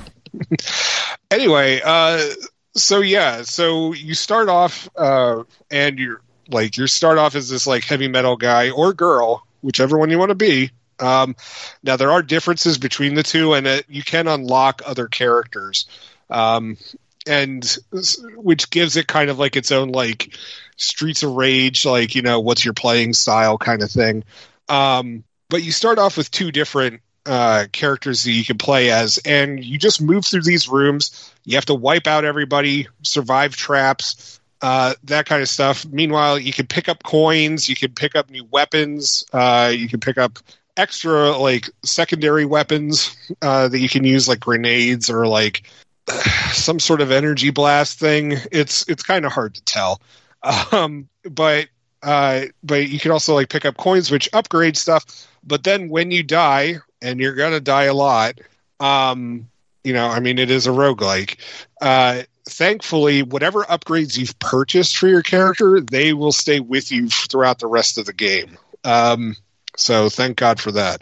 Anyway, uh, so yeah, so you start off, uh, and you're like, you start off as this like heavy metal guy or girl, whichever one you want to be. Um, now there are differences between the two, and it, you can unlock other characters. Um, and which gives it kind of like its own like Streets of Rage, like, you know, what's your playing style kind of thing. Um, but you start off with two different uh, characters that you can play as, and you just move through these rooms. You have to wipe out everybody, survive traps, uh, that kind of stuff. Meanwhile, you can pick up coins, you can pick up new weapons, uh, you can pick up extra like secondary weapons uh, that you can use, like grenades or like some sort of energy blast thing. It's it's kind of hard to tell, um, but uh, but you can also like pick up coins which upgrade stuff. But then when you die, and you're gonna die a lot, um, you know, I mean, it is a roguelike. Uh, thankfully, whatever upgrades you've purchased for your character, they will stay with you throughout the rest of the game. Um, so thank God for that.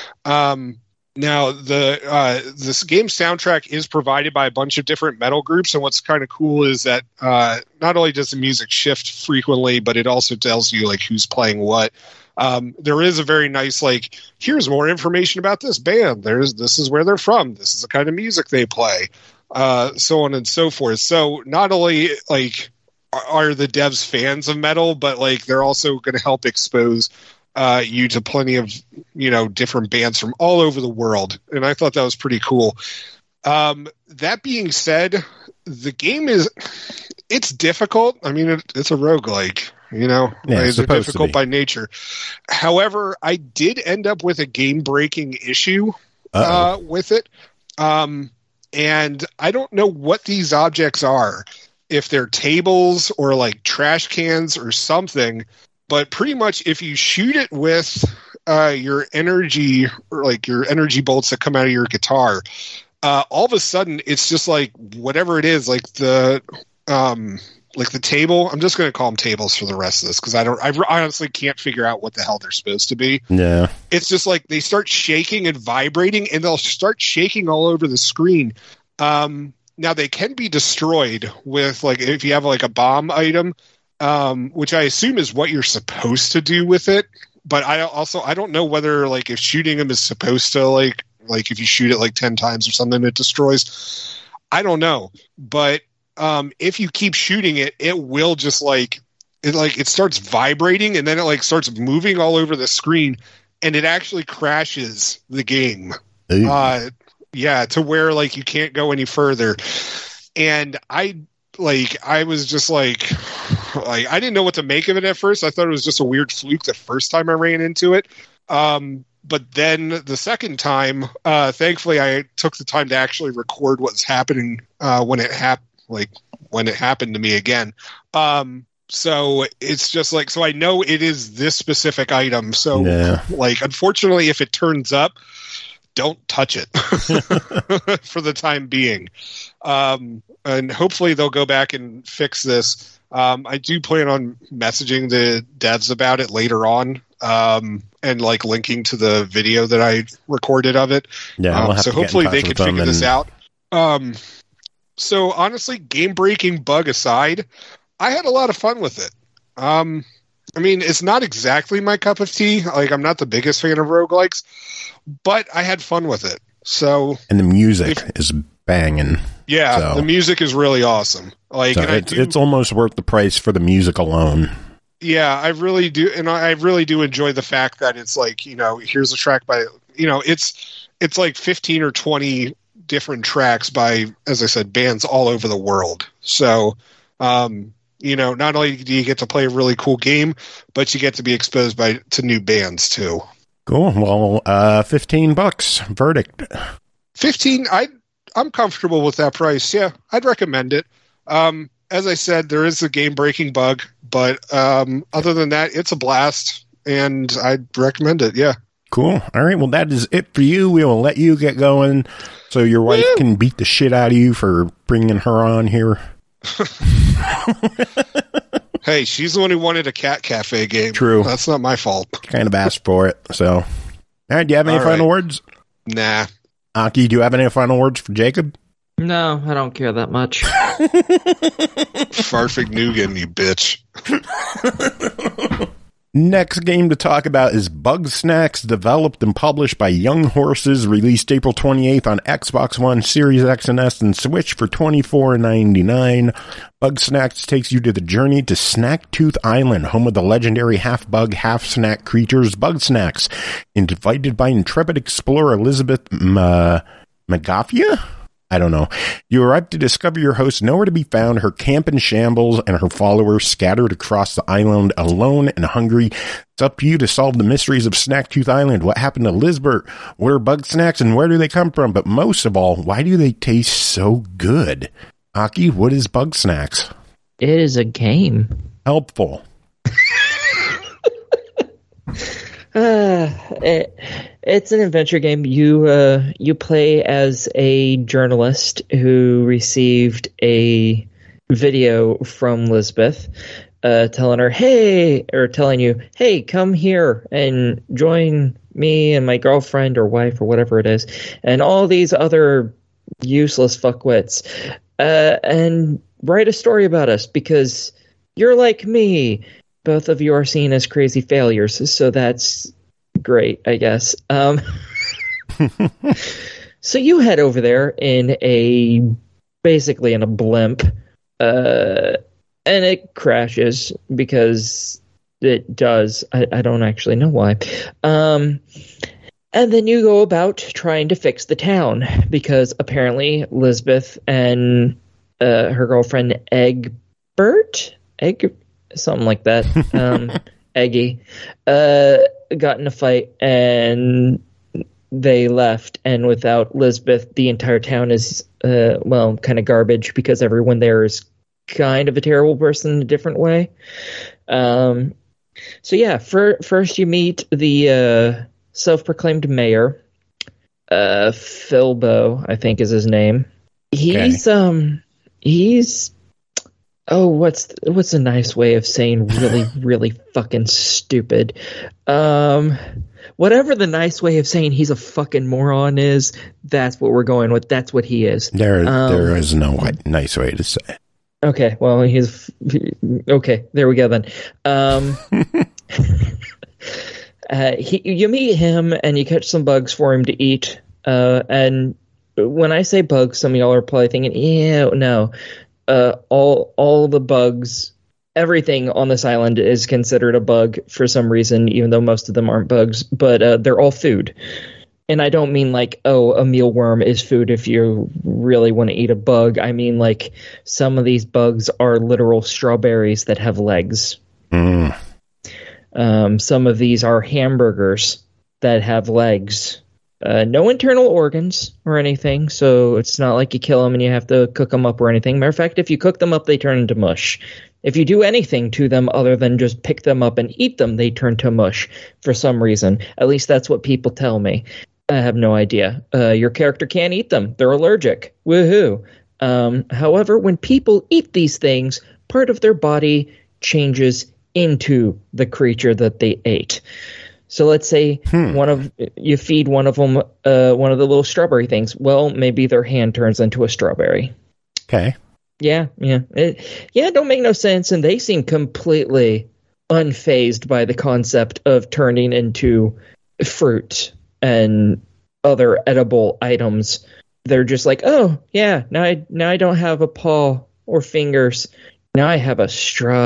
Um, Now, the uh, this game soundtrack is provided by a bunch of different metal groups, and what's kind of cool is that uh, not only does the music shift frequently, but it also tells you like who's playing what. Um, there is a very nice like, here's more information about this band. There's this is where they're from. This is the kind of music they play, uh, so on and so forth. So not only like are the devs fans of metal, but like they're also going to help expose Uh, you to plenty of, you know, different bands from all over the world. And I thought that was pretty cool. Um, that being said, the game is, it's difficult. I mean, it, it's a roguelike, you know, yeah, it's difficult by nature. However, I did end up with a game breaking issue uh, with it. Um, and I don't know what these objects are, if they're tables or like trash cans or something. But pretty much if you shoot it with uh, your energy, or like your energy bolts that come out of your guitar, uh, all of a sudden it's just like whatever it is, like the um, like the table. I'm just going to call them tables for the rest of this because I don't. I honestly can't figure out what the hell they're supposed to be. Yeah, it's just like they start shaking and vibrating, and they'll start shaking all over the screen. Um, now they can be destroyed with like if you have like a bomb item. Um, which I assume is what you're supposed to do with it. But I also, I don't know whether like if shooting them is supposed to like, like if you shoot it like ten times or something, it destroys. I don't know. But, um, if you keep shooting it, it will just like, it like, it starts vibrating and then it like starts moving all over the screen and it actually crashes the game. Hey. Uh, yeah, to where like you can't go any further. And I, Like, I was just like, like, I didn't know what to make of it at first. I thought it was just a weird fluke the first time I ran into it. Um, but then the second time, uh, thankfully, I took the time to actually record what's happening uh, when it hap- like when it happened to me again. Um, so it's just like, so I know it is this specific item. So Yeah. like, unfortunately, if it turns up, don't touch it for the time being. Um, and hopefully they'll go back and fix this. Um, I do plan on messaging the devs about it later on, um, and like linking to the video that I recorded of it. Yeah, Um, we'll have so to get in hopefully touch they with can them figure this and- out. Um, so honestly, game breaking bug aside, I had a lot of fun with it. Um, I mean, it's not exactly my cup of tea. Like, I'm not the biggest fan of roguelikes, but I had fun with it. So, And the music If- is banging. yeah, So- the music is really awesome. Like, So and I it's, do, it's almost worth the price for the music alone. yeah, I really do, and I I really do enjoy the fact that it's like, you know, here's a track by, you know, it's it's like fifteen or twenty different tracks by, as I said, bands all over the world. So, um, you know, not only do you get to play a really cool game, but you get to be exposed by to new bands too. Cool. Well, uh, fifteen bucks. Verdict. fifteen, I I'm comfortable with that price. Yeah, I'd recommend it. Um, as I said, there is a game-breaking bug, but um, other than that, it's a blast, and I'd recommend it. Yeah. Cool. All right. Well, that is it for you. We will let you get going so your wife Woo! can beat the shit out of you for bringing her on here. Hey, she's the one who wanted a Cat Cafe game. True. That's not my fault. Kind of asked for it. So, all right. Do you have any All final right. words? Nah. Aki, do you have any final words for Jacob? No, I don't care that much. Farfig Nugan, you bitch. Next game to talk about is Bug Snacks, developed and published by Young Horses, released April twenty-eighth on Xbox One, Series X and S, and Switch for twenty-four ninety-nine. Bug Snacks takes you to the journey to Snacktooth Island, home of the legendary half-bug, half-snack creatures, Bug Snacks. Invited by intrepid explorer Elizabeth uh, Magafia? I don't know. You arrive to discover your host nowhere to be found, her camp in shambles, and her followers scattered across the island alone and hungry. It's up to you to solve the mysteries of Snacktooth Island. What happened to Lisbert? What are Bug Snacks and where do they come from? But most of all, why do they taste so good? Aki, what is Bug Snacks? It is a game. Helpful. Uh, it, it's an adventure game. You uh, you play as a journalist who received a video from Lisbeth, uh, telling her, "Hey," or telling you, "Hey, come here and join me and my girlfriend or wife or whatever it is, and all these other useless fuckwits, uh, and write a story about us because you're like me." Both of you are seen as crazy failures, so that's great, I guess. Um, so you head over there in a, basically in a blimp, uh, and it crashes because it does. I, I don't actually know why. Um, and then you go about trying to fix the town because apparently Lisbeth and uh, her girlfriend Egbert, Egg. Something like that. Um, Eggy uh, got in a fight and they left. And without Lisbeth, the entire town is, uh, well, kind of garbage because everyone there is kind of a terrible person in a different way. Um, so yeah, for, first you meet the uh, self-proclaimed mayor, uh, Philbo, I think is his name. He's okay. um he's. Oh, what's what's a nice way of saying really, really fucking stupid? Um, whatever the nice way of saying he's a fucking moron is, that's what we're going with. That's what he is. There, um, there is no nice way to say it. Okay, well, he's... Okay, there we go then. Um, uh, he, you meet him, and you catch some bugs for him to eat. Uh, and when I say bugs, some of y'all are probably thinking, ew, no. Uh, all all the bugs, everything on this island is considered a bug for some reason, even though most of them aren't bugs, but uh, they're all food. And I don't mean like, oh, a mealworm is food if you really want to eat a bug. I mean like some of these bugs are literal strawberries that have legs. Mm. Um, some of these are hamburgers that have legs. Uh, no internal organs or anything, so it's not like you kill them and you have to cook them up or anything. Matter of fact, if you cook them up, they turn into mush. If you do anything to them other than just pick them up and eat them, they turn to mush for some reason. At least that's what people tell me. I have no idea. Uh, your character can't eat them. They're allergic. Woohoo. Um, however, when people eat these things, part of their body changes into the creature that they ate. So let's say hmm. one of you feed one of them uh, one of the little strawberry things. Well, maybe their hand turns into a strawberry. Okay. Yeah, yeah, it, yeah. It don't make no sense, and they seem completely unfazed by the concept of turning into fruit and other edible items. They're just like, oh yeah, now I now I don't have a paw or fingers. Now I have a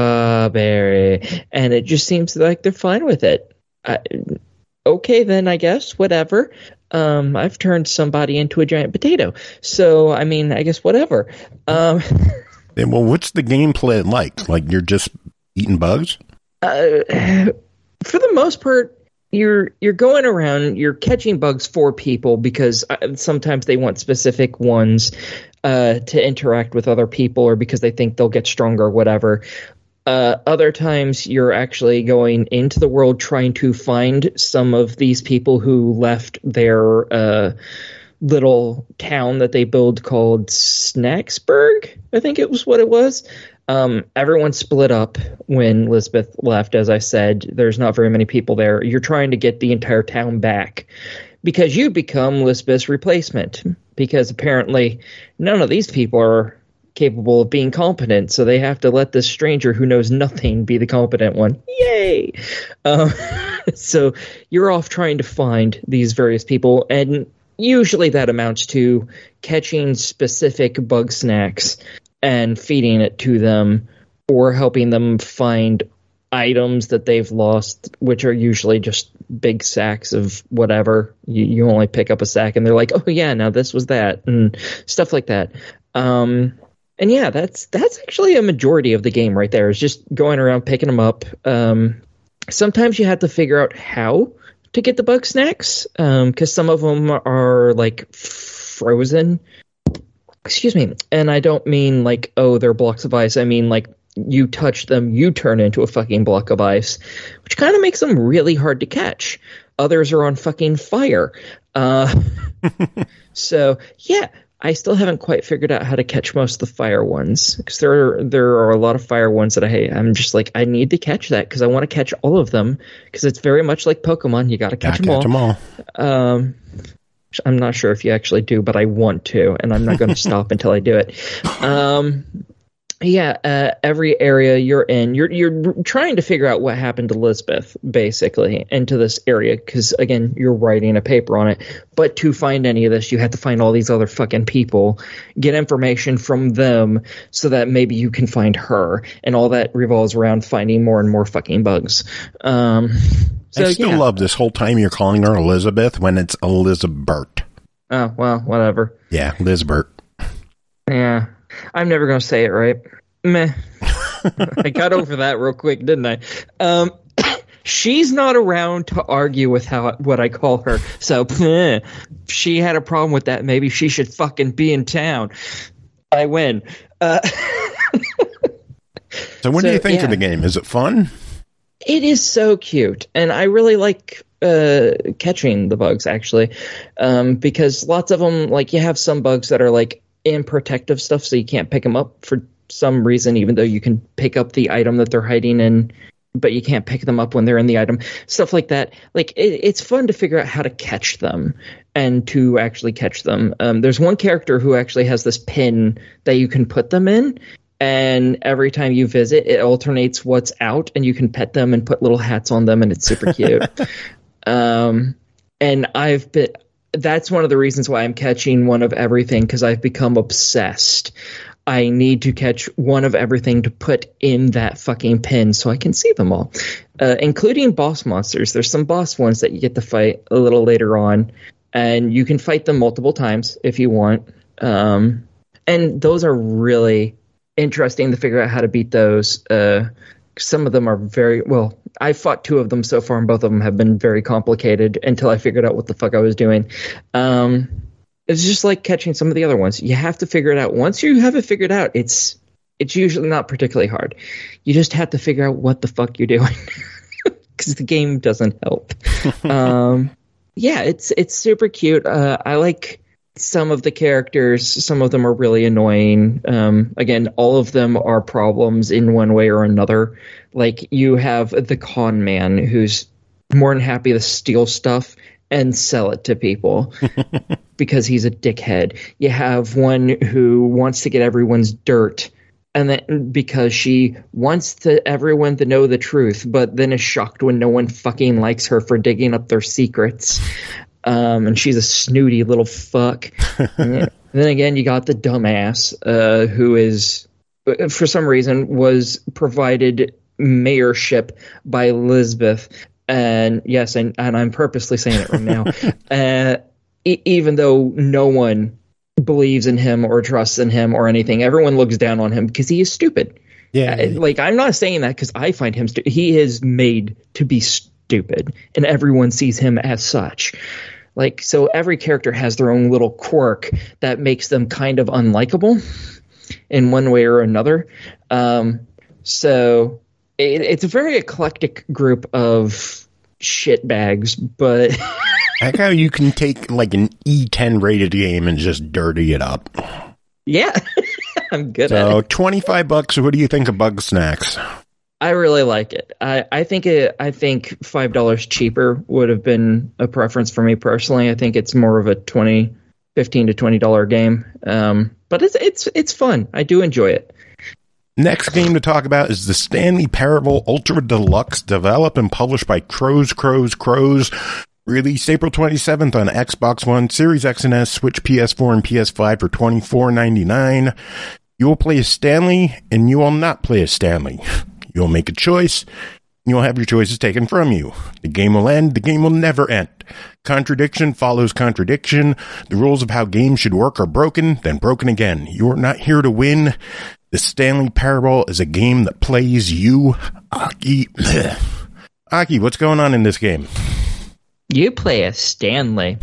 strawberry, and it just seems like they're fine with it. I, okay, then I guess whatever. Um, I've turned somebody into a giant potato, so I mean, I guess whatever. Um, and well, what's the gameplay like? Like you're just eating bugs? Uh, for the most part, you're you're going around, you're catching bugs for people because sometimes they want specific ones uh, to interact with other people, or because they think they'll get stronger, or whatever. Uh, other times you're actually going into the world trying to find some of these people who left their uh, little town that they built called Snacksburg, I think it was what it was. Um, everyone split up when Lisbeth left, as I said. There's not very many people there. You're trying to get the entire town back because you become Lisbeth's replacement, because apparently none of these people are capable of being competent, so they have to let this stranger who knows nothing be the competent one. Yay! Um, so you're off trying to find these various people, and usually that amounts to catching specific bug snacks and feeding it to them, or helping them find items that they've lost, which are usually just big sacks of whatever. You, you only pick up a sack, and they're like, oh yeah, now this was that, and stuff like that. Um, And yeah, that's that's actually a majority of the game right there, is just going around picking them up. Um, sometimes you have to figure out how to get the bug snacks, because um, some of them are like frozen. Excuse me. And I don't mean like, oh, they're blocks of ice. I mean like you touch them, you turn into a fucking block of ice, which kind of makes them really hard to catch. Others are on fucking fire. Uh, so, yeah. I still haven't quite figured out how to catch most of the fire ones, because there are, there are a lot of fire ones that I hate. I'm just like, I need to catch that because I want to catch all of them, because it's very much like Pokemon. You got to catch, catch them all. Um, I'm not sure if you actually do, but I want to, and I'm not going to stop until I do it. Um, yeah, uh, every area you're in, you're you're trying to figure out what happened to Lisbeth, basically, into this area, because, again, you're writing a paper on it. But to find any of this, you have to find all these other fucking people, get information from them, so that maybe you can find her. And all that revolves around finding more and more fucking bugs. Um, so, I still yeah. love this whole time you're calling her Elizabeth when it's Elizabeth. Oh, well, whatever. Yeah, Lisbeth. Yeah. I'm never going to say it right. Meh. I got over that real quick, didn't I? Um, she's not around to argue with how what I call her. So, eh, if she had a problem with that, maybe she should fucking be in town. I win. Uh, so what so, do you think yeah. of the game? Is it fun? It is so cute, and I really like uh, catching the bugs, actually, um, because lots of them, like, you have some bugs that are, like, in protective stuff, so you can't pick them up for some reason, even though you can pick up the item that they're hiding in, but you can't pick them up when they're in the item. Stuff like that. Like, it, it's fun to figure out how to catch them and to actually catch them. Um, there's one character who actually has this pin that you can put them in, and every time you visit, it alternates what's out, and you can pet them and put little hats on them, and it's super cute. um, and I've been... That's one of the reasons why I'm catching one of everything, because I've become obsessed. I need to catch one of everything to put in that fucking pin so I can see them all, uh, including boss monsters. There's some boss ones that you get to fight a little later on, and you can fight them multiple times if you want. Um, and those are really interesting to figure out how to beat those. Uh, some of them are very well. I fought two of them so far, and both of them have been very complicated until I figured out what the fuck I was doing. Um, it's just like catching some of the other ones. You have to figure it out. Once you have it figured out, it's it's usually not particularly hard. You just have to figure out what the fuck you're doing because the game doesn't help. um, yeah, it's it's super cute. Uh, I like some of the characters. Some of them are really annoying. Um, again, all of them are problems in one way or another. Like, you have the con man who's more than happy to steal stuff and sell it to people because he's a dickhead. You have one who wants to get everyone's dirt, and then because she wants to everyone to know the truth, but then is shocked when no one fucking likes her for digging up their secrets. Um, and she's a snooty little fuck. And then again, you got the dumbass uh, who is, for some reason, was provided mayorship by Elizabeth. And yes, and, and I'm purposely saying it right now. uh, e- even though no one believes in him or trusts in him or anything, everyone looks down on him because he is stupid. Yeah. Uh, like, I'm not saying that because I find him stupid. He is made to be stupid, and everyone sees him as such. Like, so every character has their own little quirk that makes them kind of unlikable in one way or another. Um, so it, it's a very eclectic group of shitbags, but I like how you can take like an E ten rated game and just dirty it up. yeah, I'm good so, at it. twenty-five bucks. What do you think of Bug Snacks? I really like it. I, I think it. I think five dollars cheaper would have been a preference for me personally. I think it's more of a twenty, fifteen to twenty dollar game. Um, but it's it's it's fun. I do enjoy it. Next game to talk about is the Stanley Parable Ultra Deluxe, developed and published by Crows, Crows, Crows. Released April twenty-seventh on Xbox One, Series X and S, Switch, P S four, and P S five for twenty-four ninety-nine. You will play as Stanley, and you will not play as Stanley. You'll make a choice. You'll have your choices taken from you. The game will end. The game will never end. Contradiction follows contradiction. The rules of how games should work are broken, then broken again. You're not here to win. The Stanley Parable is a game that plays you. Aki. Aki, what's going on in this game? You play as Stanley,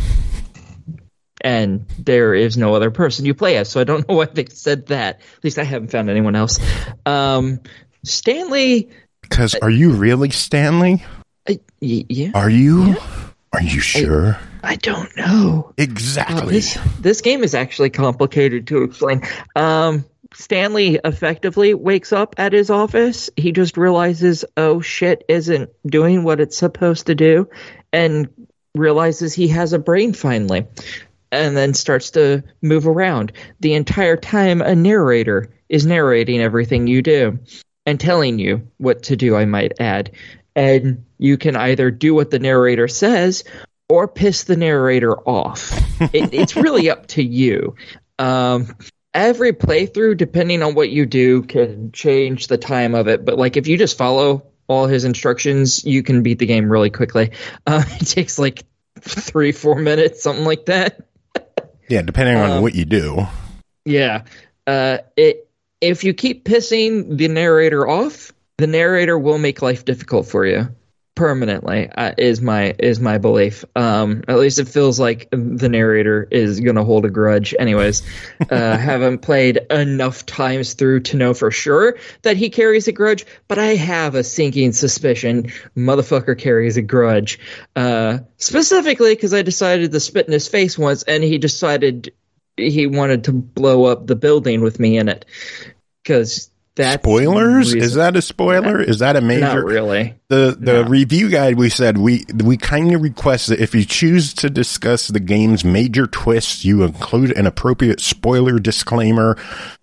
and there is no other person you play as, so I don't know why they said that. At least I haven't found anyone else. Um... Stanley, because are you really Stanley? Uh, y- yeah. Are you? Yeah. Are you sure? I, I don't know. Exactly. Uh, this, this game is actually complicated to explain. Um, Stanley effectively wakes up at his office. He just realizes, oh, shit isn't doing what it's supposed to do, and realizes he has a brain finally, and then starts to move around. The entire time, a narrator is narrating everything you do. And telling you what to do, I might add. And you can either do what the narrator says or piss the narrator off. it, it's really up to you. Um, every playthrough, depending on what you do, can change the time of it. But like if you just follow all his instructions, you can beat the game really quickly. Uh, it takes like three, four minutes, something like that. Yeah, depending on um, what you do. Yeah. Uh, it. If you keep pissing the narrator off, the narrator will make life difficult for you permanently. Uh, is my is my belief. Um, at least it feels like the narrator is going to hold a grudge. Anyways, uh, haven't played enough times through to know for sure that he carries a grudge, but I have a sinking suspicion motherfucker carries a grudge. Uh, specifically because I decided to spit in his face once, and he decided he wanted to blow up the building with me in it. Because that spoilers? Is that a spoiler? Not, Is that a major? Not really. The the no. review guide we said we we kindly request that if you choose to discuss the game's major twists, you include an appropriate spoiler disclaimer.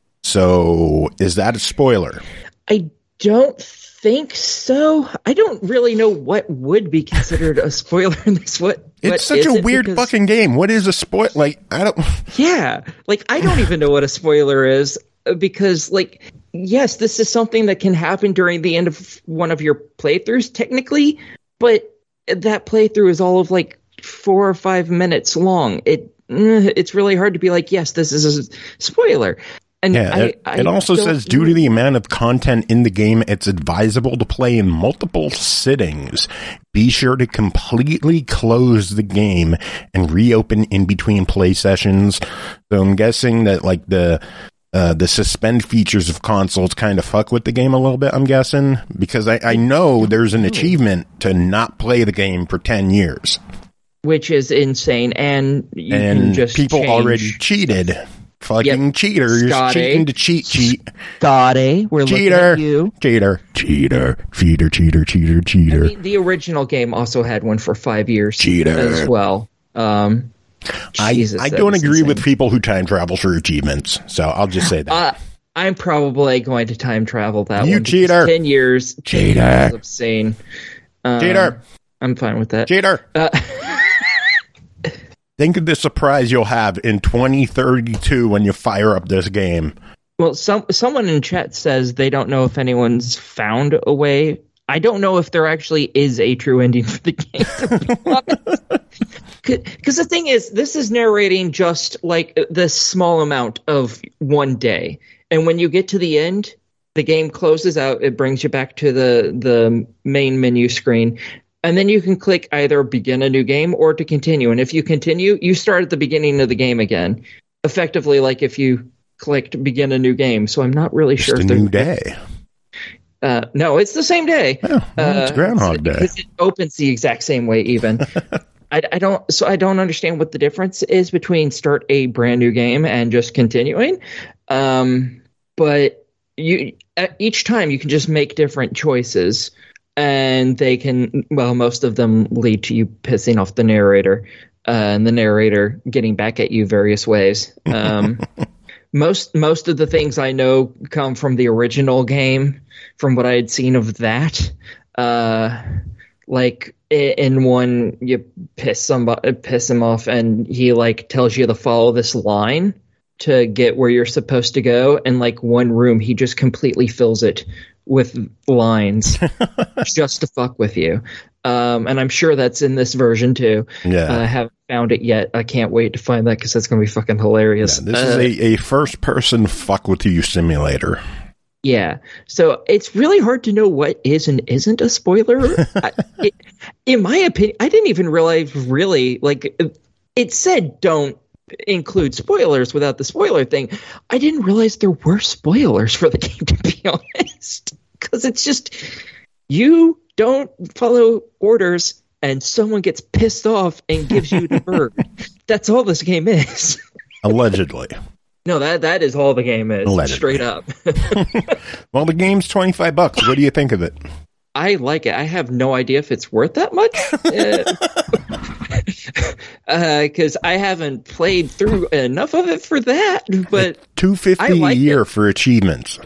So, is that a spoiler? I don't think so. I don't really know what would be considered a spoiler in this. What? It's what such a it? weird because, fucking game. What is a spoil? Like, I don't. Yeah, like I don't even know what a spoiler is. Because, like, yes, this is something that can happen during the end of one of your playthroughs, technically, but that playthrough is all of, like, four or five minutes long. It It's really hard to be like, yes, this is a spoiler. And Yeah, I, it, I it also don't says due to the amount of content in the game, it's advisable to play in multiple sittings. Be sure to completely close the game and reopen in between play sessions. So I'm guessing that like the uh, the suspend features of consoles kind of fuck with the game a little bit, I'm guessing, because I, I know there's an achievement to not play the game for ten years. Which is insane, and you and can just people change already cheated. stuff. Fucking Yep. cheaters Scotty. cheating to cheat sheet. Scotty, we're looking Cheater. at you. Cheater. Cheater. Cheater, cheater, cheater, I cheater. mean, the original game also had one for five years Cheater. as well. Um, I, Jesus, I that don't is agree insane. with people who time travel for achievements, so I'll just say that. Uh, I'm probably going to time travel that You one. because cheater. Ten years. ten Cheater. years is obscene. Um, Cheater. I'm fine with that. Cheater. Uh, Think of the surprise you'll have in twenty thirty-two when you fire up this game. well, some someone in chat says they don't know if anyone's found a way. I don't know if there actually is a true ending for the game, to be honest. Because the thing is, this is narrating just like this small amount of one day. And when you get to the end, the game closes out. It brings you back to the, the main menu screen. And then you can click either begin a new game or to continue. And if you continue, you start at the beginning of the game again. Effectively, like if you clicked begin a new game. So I'm not really Just sure a if new there's- day. Uh, no, it's the same day. Oh, well, it's Uh, Groundhog Day. because it opens the exact same way. Even I, I don't. So I don't understand what the difference is between start a brand new game and just continuing. Um, but you at each time you can just make different choices, and they can. Well, most of them lead to you pissing off the narrator, uh, and the narrator getting back at you various ways. Um, most most of the things I know come from the original game. From what I had seen of that, uh, like in one, you piss somebody, piss him off, and he like tells you to follow this line to get where you're supposed to go. And like one room, he just completely fills it with lines just to fuck with you. Um, and I'm sure that's in this version too. Yeah. I haven't found it yet. I can't wait to find that because that's going to be fucking hilarious. Yeah, this Uh, is a, a first-person fuck with you simulator. Yeah, so it's really hard to know what is and isn't a spoiler. I, it, in my opinion, I didn't even realize really, like, it said don't include spoilers without the spoiler thing. I didn't realize there were spoilers for the game, to be honest. Because it's just, you don't follow orders and someone gets pissed off and gives you the bird. That's all this game is. Allegedly. No, that that is all the game is, Allegedly. straight up. Well, the game's twenty-five bucks. What do you think of it? I like it. I have no idea if it's worth that much. Because uh, I haven't played through enough of it for that. But two hundred fifty I like a year it. for achievements.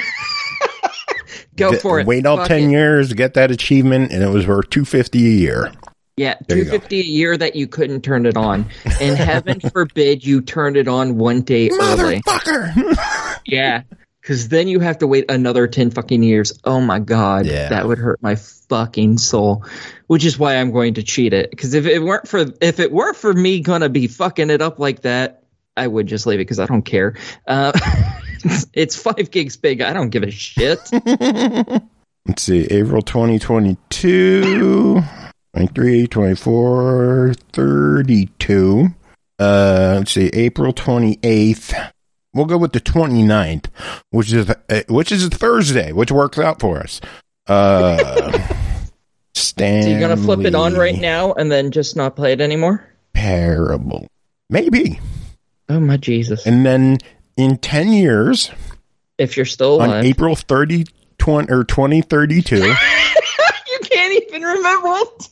go Th- for it. Wait all Fuck ten it. years to get that achievement, and it was worth two hundred fifty a year. Yeah, There you two fifty a year that you couldn't turn it on, and heaven forbid you turned it on one day early. Motherfucker! Yeah, because then you have to wait another ten fucking years. Oh my god, Yeah. that would hurt my fucking soul. Which is why I'm going to cheat it. Because if it weren't for if it weren't for me gonna be fucking it up like that, I would just leave it because I don't care. Uh, it's, it's five gigs big. I don't give a shit. Let's see, April twenty twenty-two, twenty-three, twenty-four, thirty-two. Uh, let's see, April twenty-eighth. We'll go with the twenty-ninth, which is uh, which is a Thursday, which works out for us. Uh, Stanley So you're gonna flip it on right now and then just not play it anymore? Parable. Maybe. Oh my Jesus! And then in ten years, If you're still on alive, April thirtieth, twenty, or twenty thirty-two, you can't even remember it.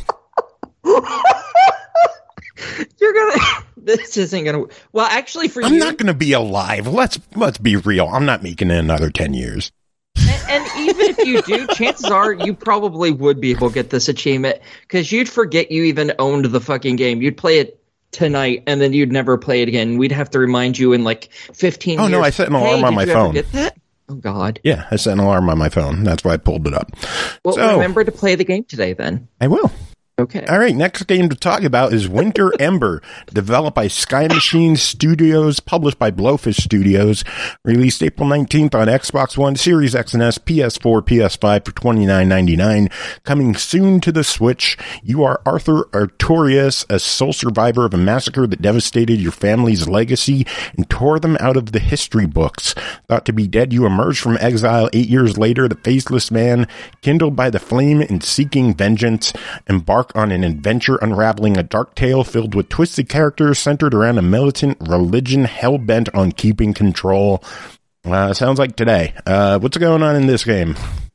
You're gonna. This isn't gonna. Well, actually, for I'm you, not going to be alive. Let's let's be real. I'm not making it another ten years. and, and even if you do, chances are you probably would be able to get this achievement because you'd forget you even owned the fucking game. You'd play it tonight, and then you'd never play it again. We'd have to remind you in like fifteen. Oh, years, no, I set an hey, alarm on did my you ever phone. Get that? Oh God. Yeah, I set an alarm on my phone. That's why I pulled it up. Well, So- remember to play the game today, then. I will. Okay. All right, next game to talk about is Winter Ember, developed by Sky Machine Studios, published by Blowfish Studios, released April nineteenth on Xbox One, Series X and S, P S four, P S five for twenty-nine ninety-nine. Coming soon to the Switch, you are Arthur Artorias, a sole survivor of a massacre that devastated your family's legacy and tore them out of the history books. Thought to be dead, you emerge from exile eight years later, the faceless man, kindled by the flame and seeking vengeance, embark on an adventure unraveling a dark tale filled with twisted characters centered around a militant religion hell-bent on keeping control. Uh, sounds like today. Uh, what's going on in this game?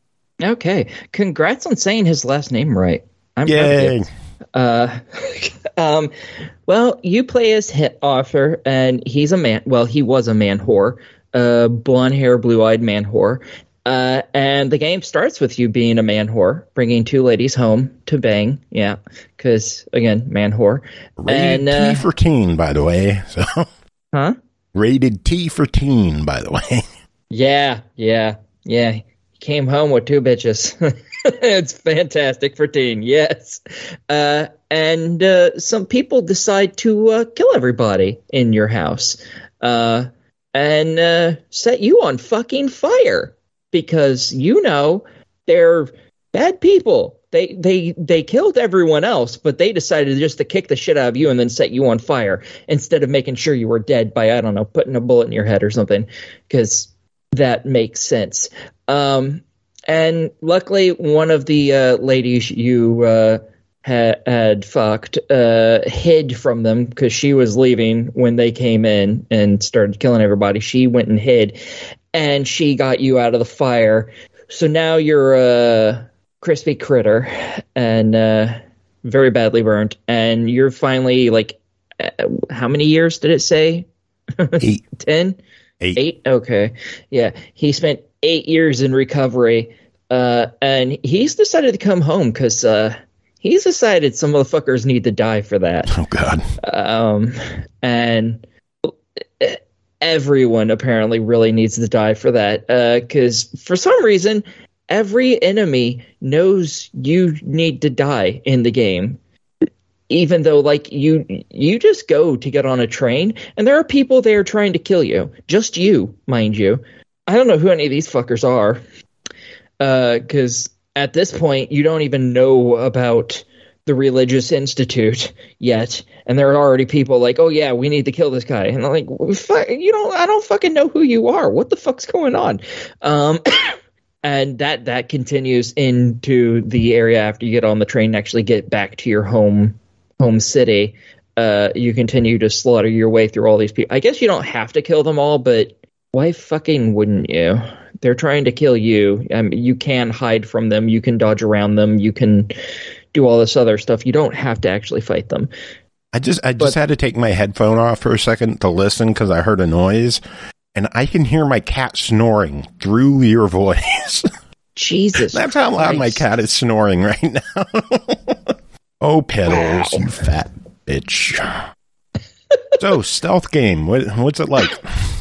Okay. Congrats on saying his last name right. I'm Yay. Uh, um, well, you play as Hit Arthur, and he's a man. Well, he was a man whore, uh, blonde hair, blue eyed man whore. Uh, and the game starts with you being a man whore, bringing two ladies home to bang. Yeah, because again, man whore. Rated and, uh, T for teen, by the way. So, huh? Rated T for teen, by the way. Yeah, yeah, yeah. He came home with two bitches. It's fantastic for teen. Yes. Uh, and uh, some people decide to uh, kill everybody in your house, uh, and uh, set you on fucking fire. Because, you know, they're bad people. They they they killed everyone else, but they decided just to kick the shit out of you and then set you on fire instead of making sure you were dead by, I don't know, putting a bullet in your head or something, because that makes sense. Um, and luckily, one of the uh, ladies you uh, ha- had fucked uh, hid from them because she was leaving when they came in and started killing everybody. She went and hid. And she got you out of the fire. So now you're a crispy critter and uh, very badly burnt. And you're finally, like, uh, how many years did it say? Eight. Ten? Eight. Eight? Okay. Yeah. He spent eight years in recovery. Uh, and he's decided to come home because uh, he's decided some motherfuckers need to die for that. Oh, God. Um, and... Uh, Everyone apparently really needs to die for that, because uh, for some reason, every enemy knows you need to die in the game. Even though, like, you you just go to get on a train, and there are people there trying to kill you. Just you, mind you. I don't know who any of these fuckers are, because uh, at this point, you don't even know about the religious institute yet, and there are already people like, oh yeah, we need to kill this guy, and I'm like, you don't, I don't fucking know who you are. What the fuck's going on? Um, and that that continues into the area after you get on the train and actually get back to your home home city. Uh, you continue to slaughter your way through all these people. I guess you don't have to kill them all, but why fucking wouldn't you? They're trying to kill you. I mean, you can hide from them. You can dodge around them. You can do all this other stuff. You don't have to actually fight them. I just I just but, had to take my headphone off for a second to listen because I heard a noise, and I can hear my cat snoring through your voice. Jesus That's how loud Christ. my cat is snoring right now. Oh, Pedals, wow. You fat bitch. So, stealth game. What, what's it like?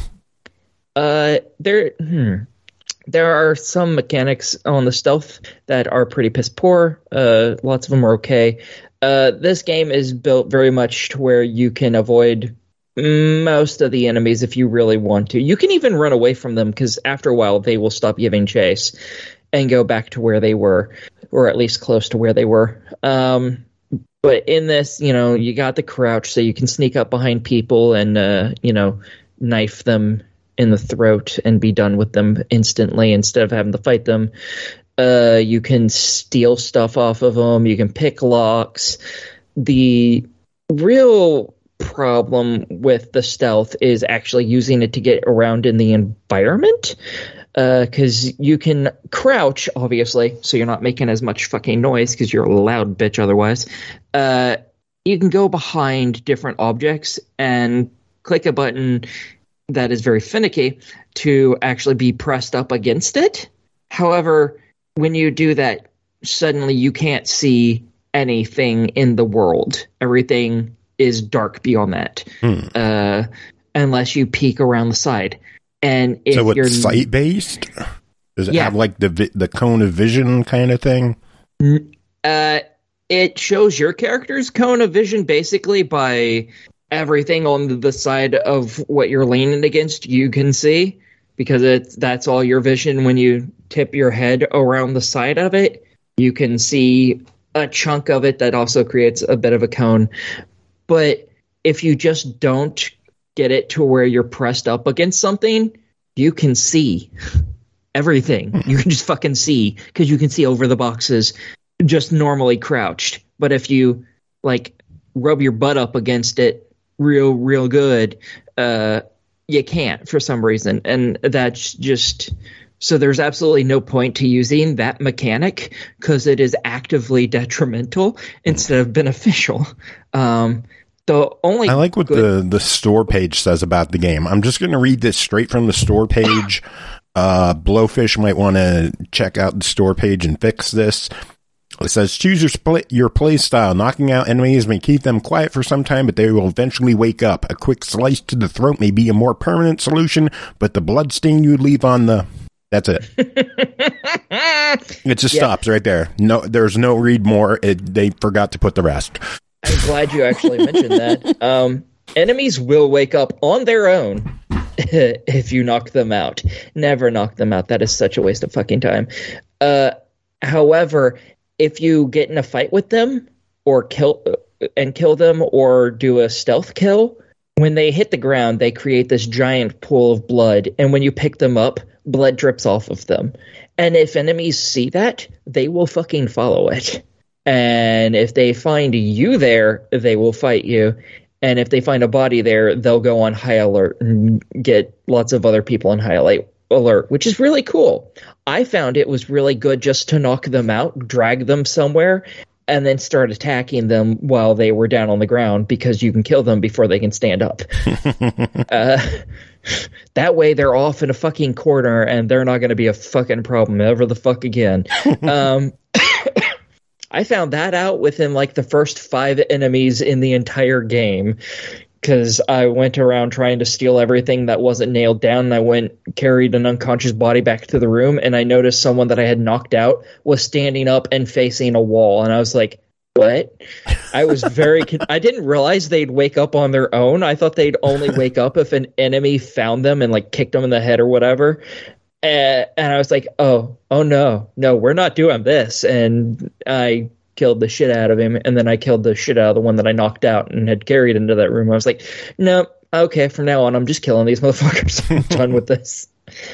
Uh, there... Hmm. There are some mechanics on the stealth that are pretty piss poor. Uh, lots of them are okay. Uh, this game is built very much to where you can avoid most of the enemies if you really want to. You can even run away from them because after a while they will stop giving chase and go back to where they were, or at least close to where they were. Um, but in this, you know, you got the crouch so you can sneak up behind people and, uh, you know, knife them in the throat and be done with them instantly instead of having to fight them. Uh, you can steal stuff off of them. You can pick locks. The real problem with the stealth is actually using it to get around in the environment. Because uh, you can crouch, obviously, so you're not making as much fucking noise because you're a loud bitch otherwise. Uh, you can go behind different objects and click a button that is very finicky to actually be pressed up against it. However, when you do that, suddenly you can't see anything in the world. Everything is dark beyond that, hmm. uh, unless you peek around the side. And if so it's you're sight based. Does it yeah. have like the vi- the cone of vision kind of thing? Uh, it shows your character's cone of vision basically by everything on the side of what you're leaning against you can see, because it's that's all your vision. When you tip your head around the side of it, you can see a chunk of it that also creates a bit of a cone. But if you just don't get it to where you're pressed up against something, you can see everything. You can just fucking see, because you can see over the boxes just normally crouched. But if you like rub your butt up against it real, real good, uh, you can't for some reason. And that's just... So there's absolutely no point to using that mechanic, because it is actively detrimental instead of beneficial. Um, the only I like what good- the, the store page says about the game. I'm just going to read this straight from the store page. Uh, Blowfish might want to check out the store page and fix this. It says, choose your, split, your play style. Knocking out enemies may keep them quiet for some time, but they will eventually wake up. A quick slice to the throat may be a more permanent solution, but the blood stain you leave on the... That's it. It just yeah. stops right there. No, there's no read more. It, they forgot to put the rest. I'm glad you actually mentioned that. Um, enemies will wake up on their own if you knock them out. Never knock them out. That is such a waste of fucking time. Uh, however, if you get in a fight with them or kill and kill them or do a stealth kill, when they hit the ground, they create this giant pool of blood, and when you pick them up, blood drips off of them. And if enemies see that, they will fucking follow it. And if they find you there, they will fight you. And if they find a body there, they'll go on high alert and get lots of other people on high alert, which is really cool. I found it was really good just to knock them out, drag them somewhere, and then start attacking them while they were down on the ground, because you can kill them before they can stand up. uh, that way they're off in a fucking corner and they're not going to be a fucking problem ever the fuck again. um, I found that out within like the first five enemies in the entire game, because I went around trying to steal everything that wasn't nailed down, and I went carried an unconscious body back to the room, and I noticed someone that I had knocked out was standing up and facing a wall, and I was like, what? I was very... con- I didn't realize they'd wake up on their own. I thought they'd only wake up if an enemy found them and like kicked them in the head or whatever. Uh, and I was like, oh, oh no, no, we're not doing this. And I killed the shit out of him, and then I killed the shit out of the one that I knocked out and had carried into that room. I was like, no, okay, from now on, I'm just killing these motherfuckers. I'm done with this.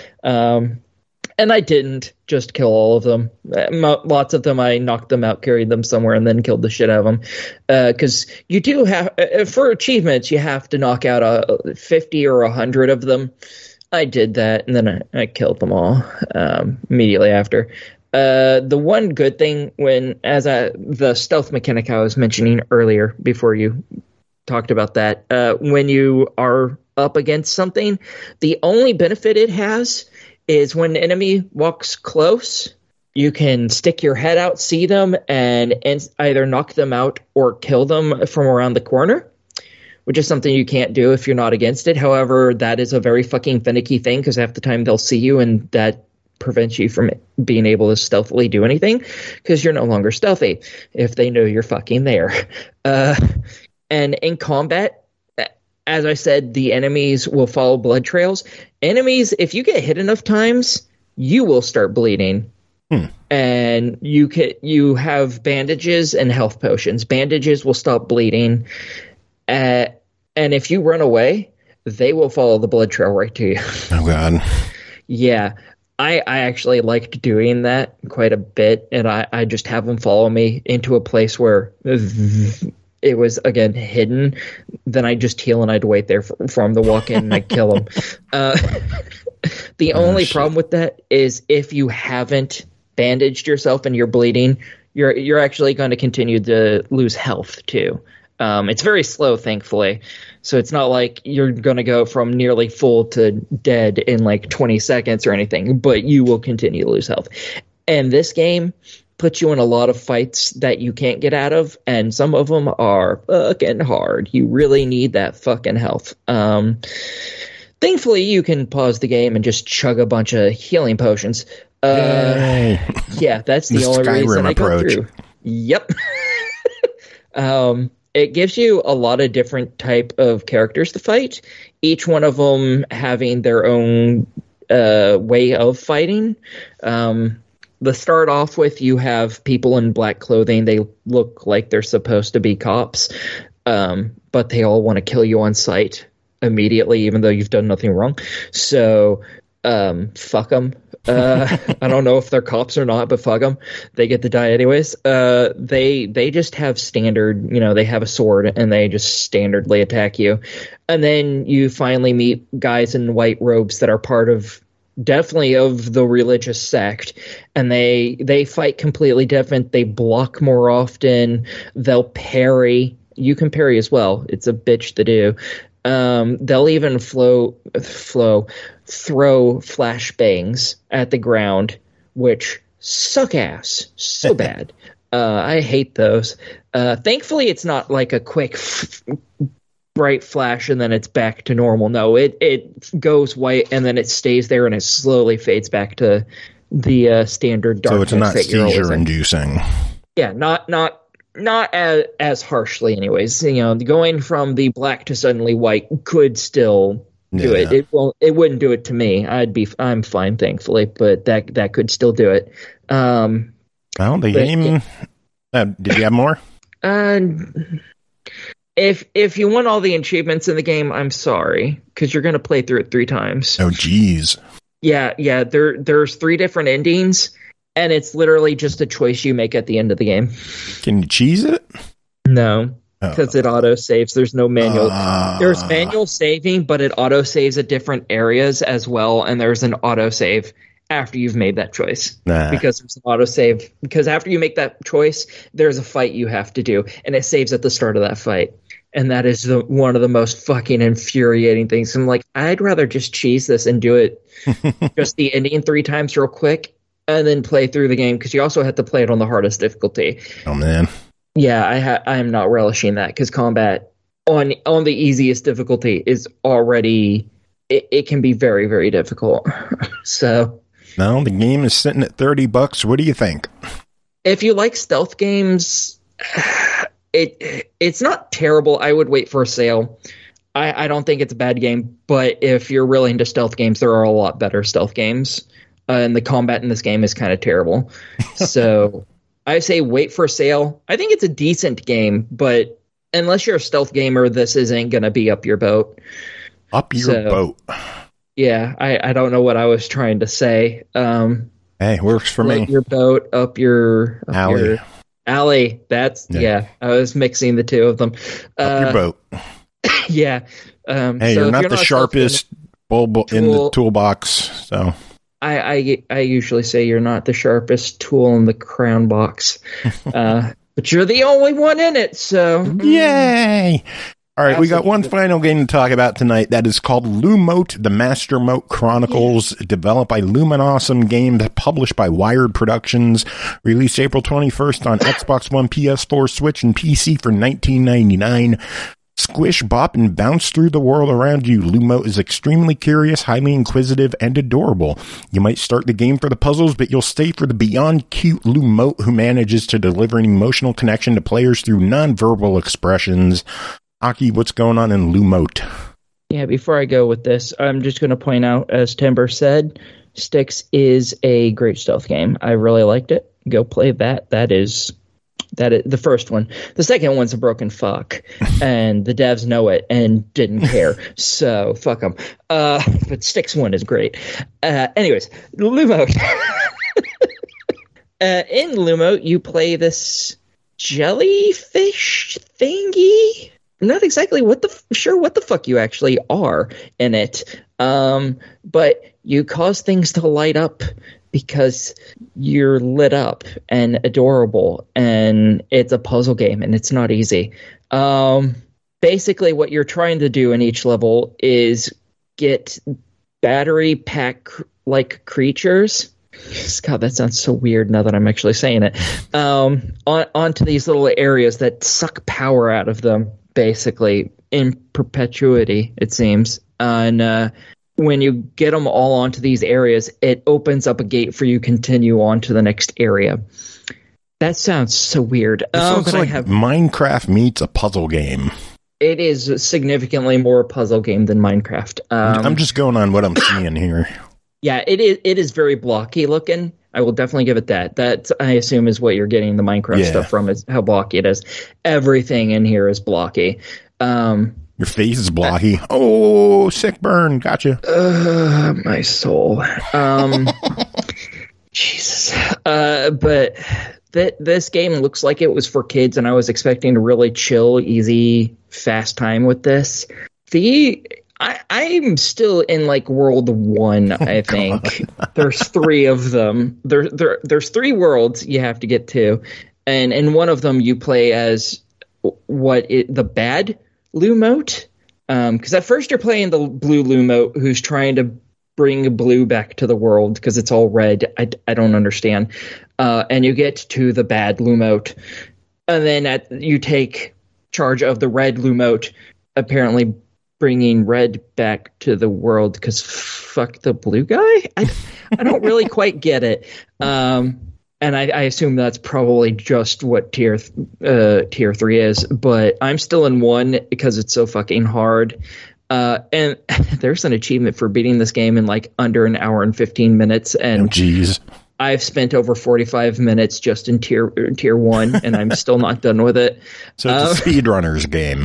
Um, and I didn't just kill all of them. Lots of them, I knocked them out, carried them somewhere, and then killed the shit out of them. Because uh, you do have, uh, for achievements, you have to knock out a fifty or one hundred of them. I did that, and then I, I killed them all um, immediately after. Uh, the one good thing when, as I, the stealth mechanic I was mentioning earlier before you talked about that, uh, when you are up against something, the only benefit it has is when an enemy walks close, you can stick your head out, see them, and, and either knock them out or kill them from around the corner, which is something you can't do if you're not against it. However, that is a very fucking finicky thing, because half the time they'll see you, and that prevents you from being able to stealthily do anything, because you're no longer stealthy if they know you're fucking there. Uh, and in combat, as I said, the enemies will follow blood trails. Enemies, if you get hit enough times, you will start bleeding. Hmm. And you can, you have bandages and health potions. Bandages will stop bleeding. Uh, and if you run away, they will follow the blood trail right to you. Oh, God. Yeah. I, I actually liked doing that quite a bit, and I, I just have them follow me into a place where it was, again, hidden. Then I'd just heal, and I'd wait there for, for him to walk in, and I'd kill him. Uh, the oh, only shit. problem with that is if you haven't bandaged yourself and you're bleeding, you're you're actually going to continue to lose health, too. Um, it's very slow, thankfully. So it's not like you're going to go from nearly full to dead in like twenty seconds or anything, but you will continue to lose health. And this game puts you in a lot of fights that you can't get out of, and some of them are fucking hard. You really need that fucking health. Um, thankfully, you can pause the game and just chug a bunch of healing potions. Uh, yeah, that's the, the only Skyrim reason I go approach. through. Yep. Um, it gives you a lot of different type of characters to fight, each one of them having their own uh, way of fighting. Um, to start off with, you have people in black clothing. They look like they're supposed to be cops, um, but they all want to kill you on sight immediately, even though you've done nothing wrong. So um, fuck them. Uh, I don't know if they're cops or not, but fuck them. They get to die anyways. Uh, they they just have standard, you know, they have a sword and they just standardly attack you. And then you finally meet guys in white robes that are part of, definitely of the religious sect, and they they fight completely different. They block more often. They'll parry. You can parry as well. It's a bitch to do. Um, they'll even flow, flow, throw flashbangs at the ground, which suck ass so bad. Uh, I hate those. Uh, thankfully, it's not like a quick, f- bright flash and then it's back to normal. No, it it goes white and then it stays there and it slowly fades back to the uh, standard darkness. So it's not that you're always in. seizure-inducing. Yeah, not not. Not as, as harshly, anyways. You know, going from the black to suddenly white could still do Yeah. it. It won't. It wouldn't do it to me. I'd be. I'm fine, thankfully. But that that could still do it. Um, Well, the but- game... Uh, did you have more? uh, if if you want all the achievements in the game, I'm sorry, because you're going to play through it three times. Oh, geez. Yeah, yeah. There there's three different endings, and it's literally just a choice you make at the end of the game. Can you cheese it? No. Oh. Because it auto saves. There's no manual. Ah. There's manual saving, but it auto saves at different areas as well. And there's an auto save after you've made that choice. Nah. Because there's an auto save. Because after you make that choice, there's a fight you have to do, and it saves at the start of that fight. And that is the one of the most fucking infuriating things. I'm like, I'd rather just cheese this and do it just the ending three times real quick, and then play through the game, because you also have to play it on the hardest difficulty. Oh, man. Yeah, I ha- I am not relishing that, because combat on on the easiest difficulty is already it, it can be very, very difficult. So No, the game is sitting at thirty bucks. What do you think? if you like stealth games, it it's not terrible. I would wait for a sale. I, I don't think it's a bad game, but if you're really into stealth games, there are a lot better stealth games, uh, and the combat in this game is kind of terrible. So I say wait for a sale. I think it's a decent game, but unless you're a stealth gamer, this isn't going to be up your boat. Up your So- boat. Yeah, I, I don't know what I was trying to say. Um, Hey, works for float me. your boat up your up Alley. Your, alley. That's Yeah. yeah. I was mixing the two of them. Up your Uh, boat. Yeah. Um, Hey, so you're if not you're the a stealth sharpest bulb in the tool- toolbox, so... I, I I usually say you're not the sharpest tool in the crown box, uh, but you're the only one in it. So Yay! All right, we got one Absolutely. final game to talk about tonight. That is called Lumote, the Master Mote Chronicles, developed by Luminosum Games, published by Wired Productions, released April twenty-first on Xbox One, P S four, Switch, and P C for nineteen ninety-nine. Squish, bop, and bounce through the world around you. Lumote is extremely curious, highly inquisitive, and adorable. You might start the game for the puzzles, but you'll stay for the beyond cute Lumote, who manages to deliver an emotional connection to players through nonverbal expressions. Aki, what's going on in Lumote? yeah, before I go with this, I'm just going to point out, as Timber said, Styx is a great stealth game. I really liked it. Go play that. That is that is the first one. The second one's a broken fuck, and the devs know it and didn't care. So fuck them. Uh, but Styx one is great. Uh, anyways, Lumote. uh, in Lumote, you play this jellyfish thingy. I'm not exactly what the f- sure what the fuck you actually are in it, um, but you cause things to light up because you're lit up and adorable, and it's a puzzle game, and it's not easy. Um, basically, what you're trying to do in each level is get battery pack like creatures. God, that sounds so weird now that I'm actually saying it. Um, on, onto these little areas that suck power out of them, basically, in perpetuity, it seems. And uh, when you get them all onto these areas, it opens up a gate for you to continue on to the next area. That sounds so weird. It Um, sounds but like I have, Minecraft meets a puzzle game. it is significantly more a puzzle game than Minecraft. Um, I'm just going on what I'm seeing here. Yeah, it is. It is very blocky looking. I will definitely give it that. That I assume is what you're getting the Minecraft Yeah. stuff from, is how blocky it is. Everything in here is blocky. Um, Your face is blocky. Oh, sick burn. Gotcha. uh, my soul. Um, Jesus. Uh, but th- this game looks like it was for kids, and I was expecting a really chill, easy, fast time with this. The I, I'm still in like world one, I think. There's three of them. There, there, there's three worlds you have to get to, and in one of them you play as what it, the bad Lumote. Because um, at first you're playing the blue Lumote who's trying to bring blue back to the world because it's all red. I, I don't understand. Uh, and you get to the bad Lumote, and then at, you take charge of the red Lumote, apparently bringing red back to the world because fuck the blue guy. I, I don't really quite get it. Um, and I, I assume that's probably just what tier th- uh, tier three is. But I'm still in one because it's so fucking hard. Uh, and there's an achievement for beating this game in like under an hour and fifteen minutes. And Oh, jeez. I've spent over forty-five minutes just in tier tier one, and I'm still not done with it. So it's Uh, a speedrunner's game.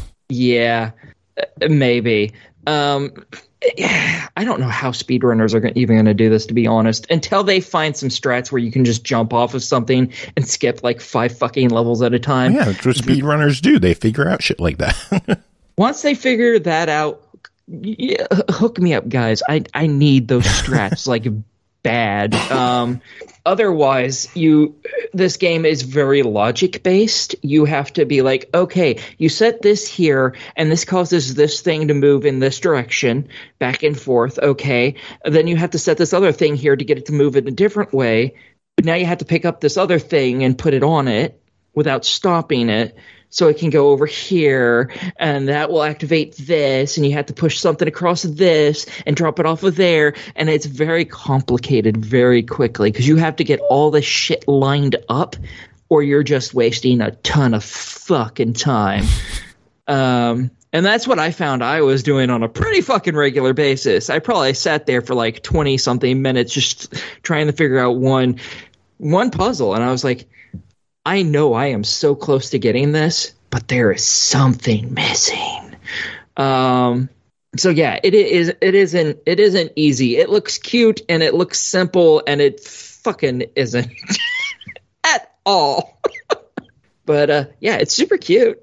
Yeah, uh, maybe. Um, yeah, I don't know how speedrunners are gonna, even going to do this, to be honest, until they find some strats where you can just jump off of something and skip like five fucking levels at a time. Yeah, that's what speedrunners do. They figure out shit like that. Once they figure that out, yeah, hook me up, guys. I I need those strats like bad. Um, otherwise, you this game is very logic based. You have to be like, okay, you set this here, and this causes this thing to move in this direction, back and forth. Okay, and then you have to set this other thing here to get it to move in a different way. But now you have to pick up this other thing and put it on it without stopping it, so it can go over here, and that will activate this, and you have to push something across this and drop it off of there, and it's very complicated very quickly because you have to get all this shit lined up, or you're just wasting a ton of fucking time. Um, and that's what I found I was doing on a pretty fucking regular basis. I probably sat there for like twenty-something minutes just trying to figure out one one puzzle, and I was like, I know I am so close to getting this, but there is something missing. Um, so yeah, it is. It isn't. It isn't easy. It looks cute and it looks simple, and it fucking isn't at all. But uh, yeah, it's super cute.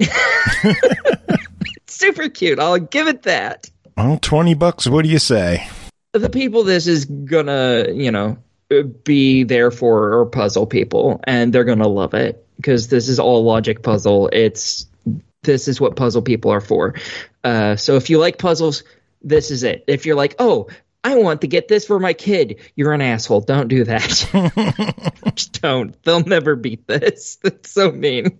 It's super cute. I'll give it that. Well, twenty bucks. What do you say? The people this is gonna, you know, be there for or puzzle people, and they're gonna love it because this is all logic puzzle. It's this is what puzzle people are for. Uh, so if you like puzzles, this is it. If you're like, oh, I want to get this for my kid, you're an asshole. Don't do that. Just don't. They'll never beat this. That's so mean.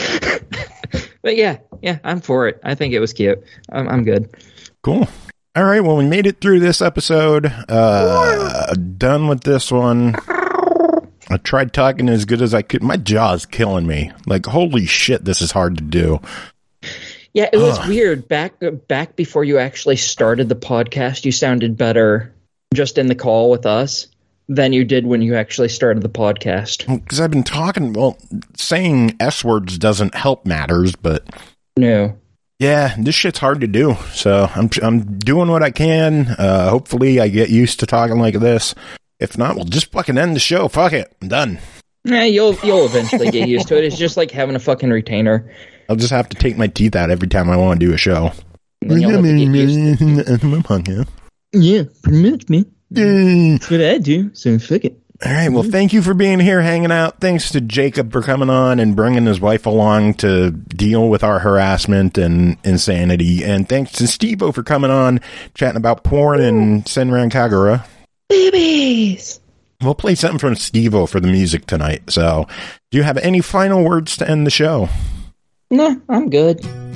But yeah, yeah, I'm for it. I think it was cute. I'm, I'm good. Cool. All right, well, we made it through this episode. Uh, done with this one. I tried talking as good as I could. My jaw's killing me. Like, holy shit, this is hard to do. Yeah, it was Ugh. weird. Back back before you actually started the podcast, you sounded better just in the call with us than you did when you actually started the podcast. Because I've been talking, well, saying S words doesn't help matters, but No. yeah, this shit's hard to do. So I'm I'm doing what I can. Uh, hopefully I get used to talking like this. If not, we'll just fucking end the show. Fuck it. I'm done. Yeah, you'll you'll eventually get used to it. It's just like having a fucking retainer. I'll just have to take my teeth out every time I want to do a show. And then you'll have to get used to it. Yeah, pretty much, man. That's what I do, so fuck it. All right, well, thank you for being here, hanging out. Thanks to Jacob for coming on and bringing his wife along to deal with our harassment and insanity. And thanks to Steve-O for coming on, chatting about porn and Senran Kagura. Babies! We'll play something from Steve-O for the music tonight. So, do you have any final words to end the show? No, I'm good.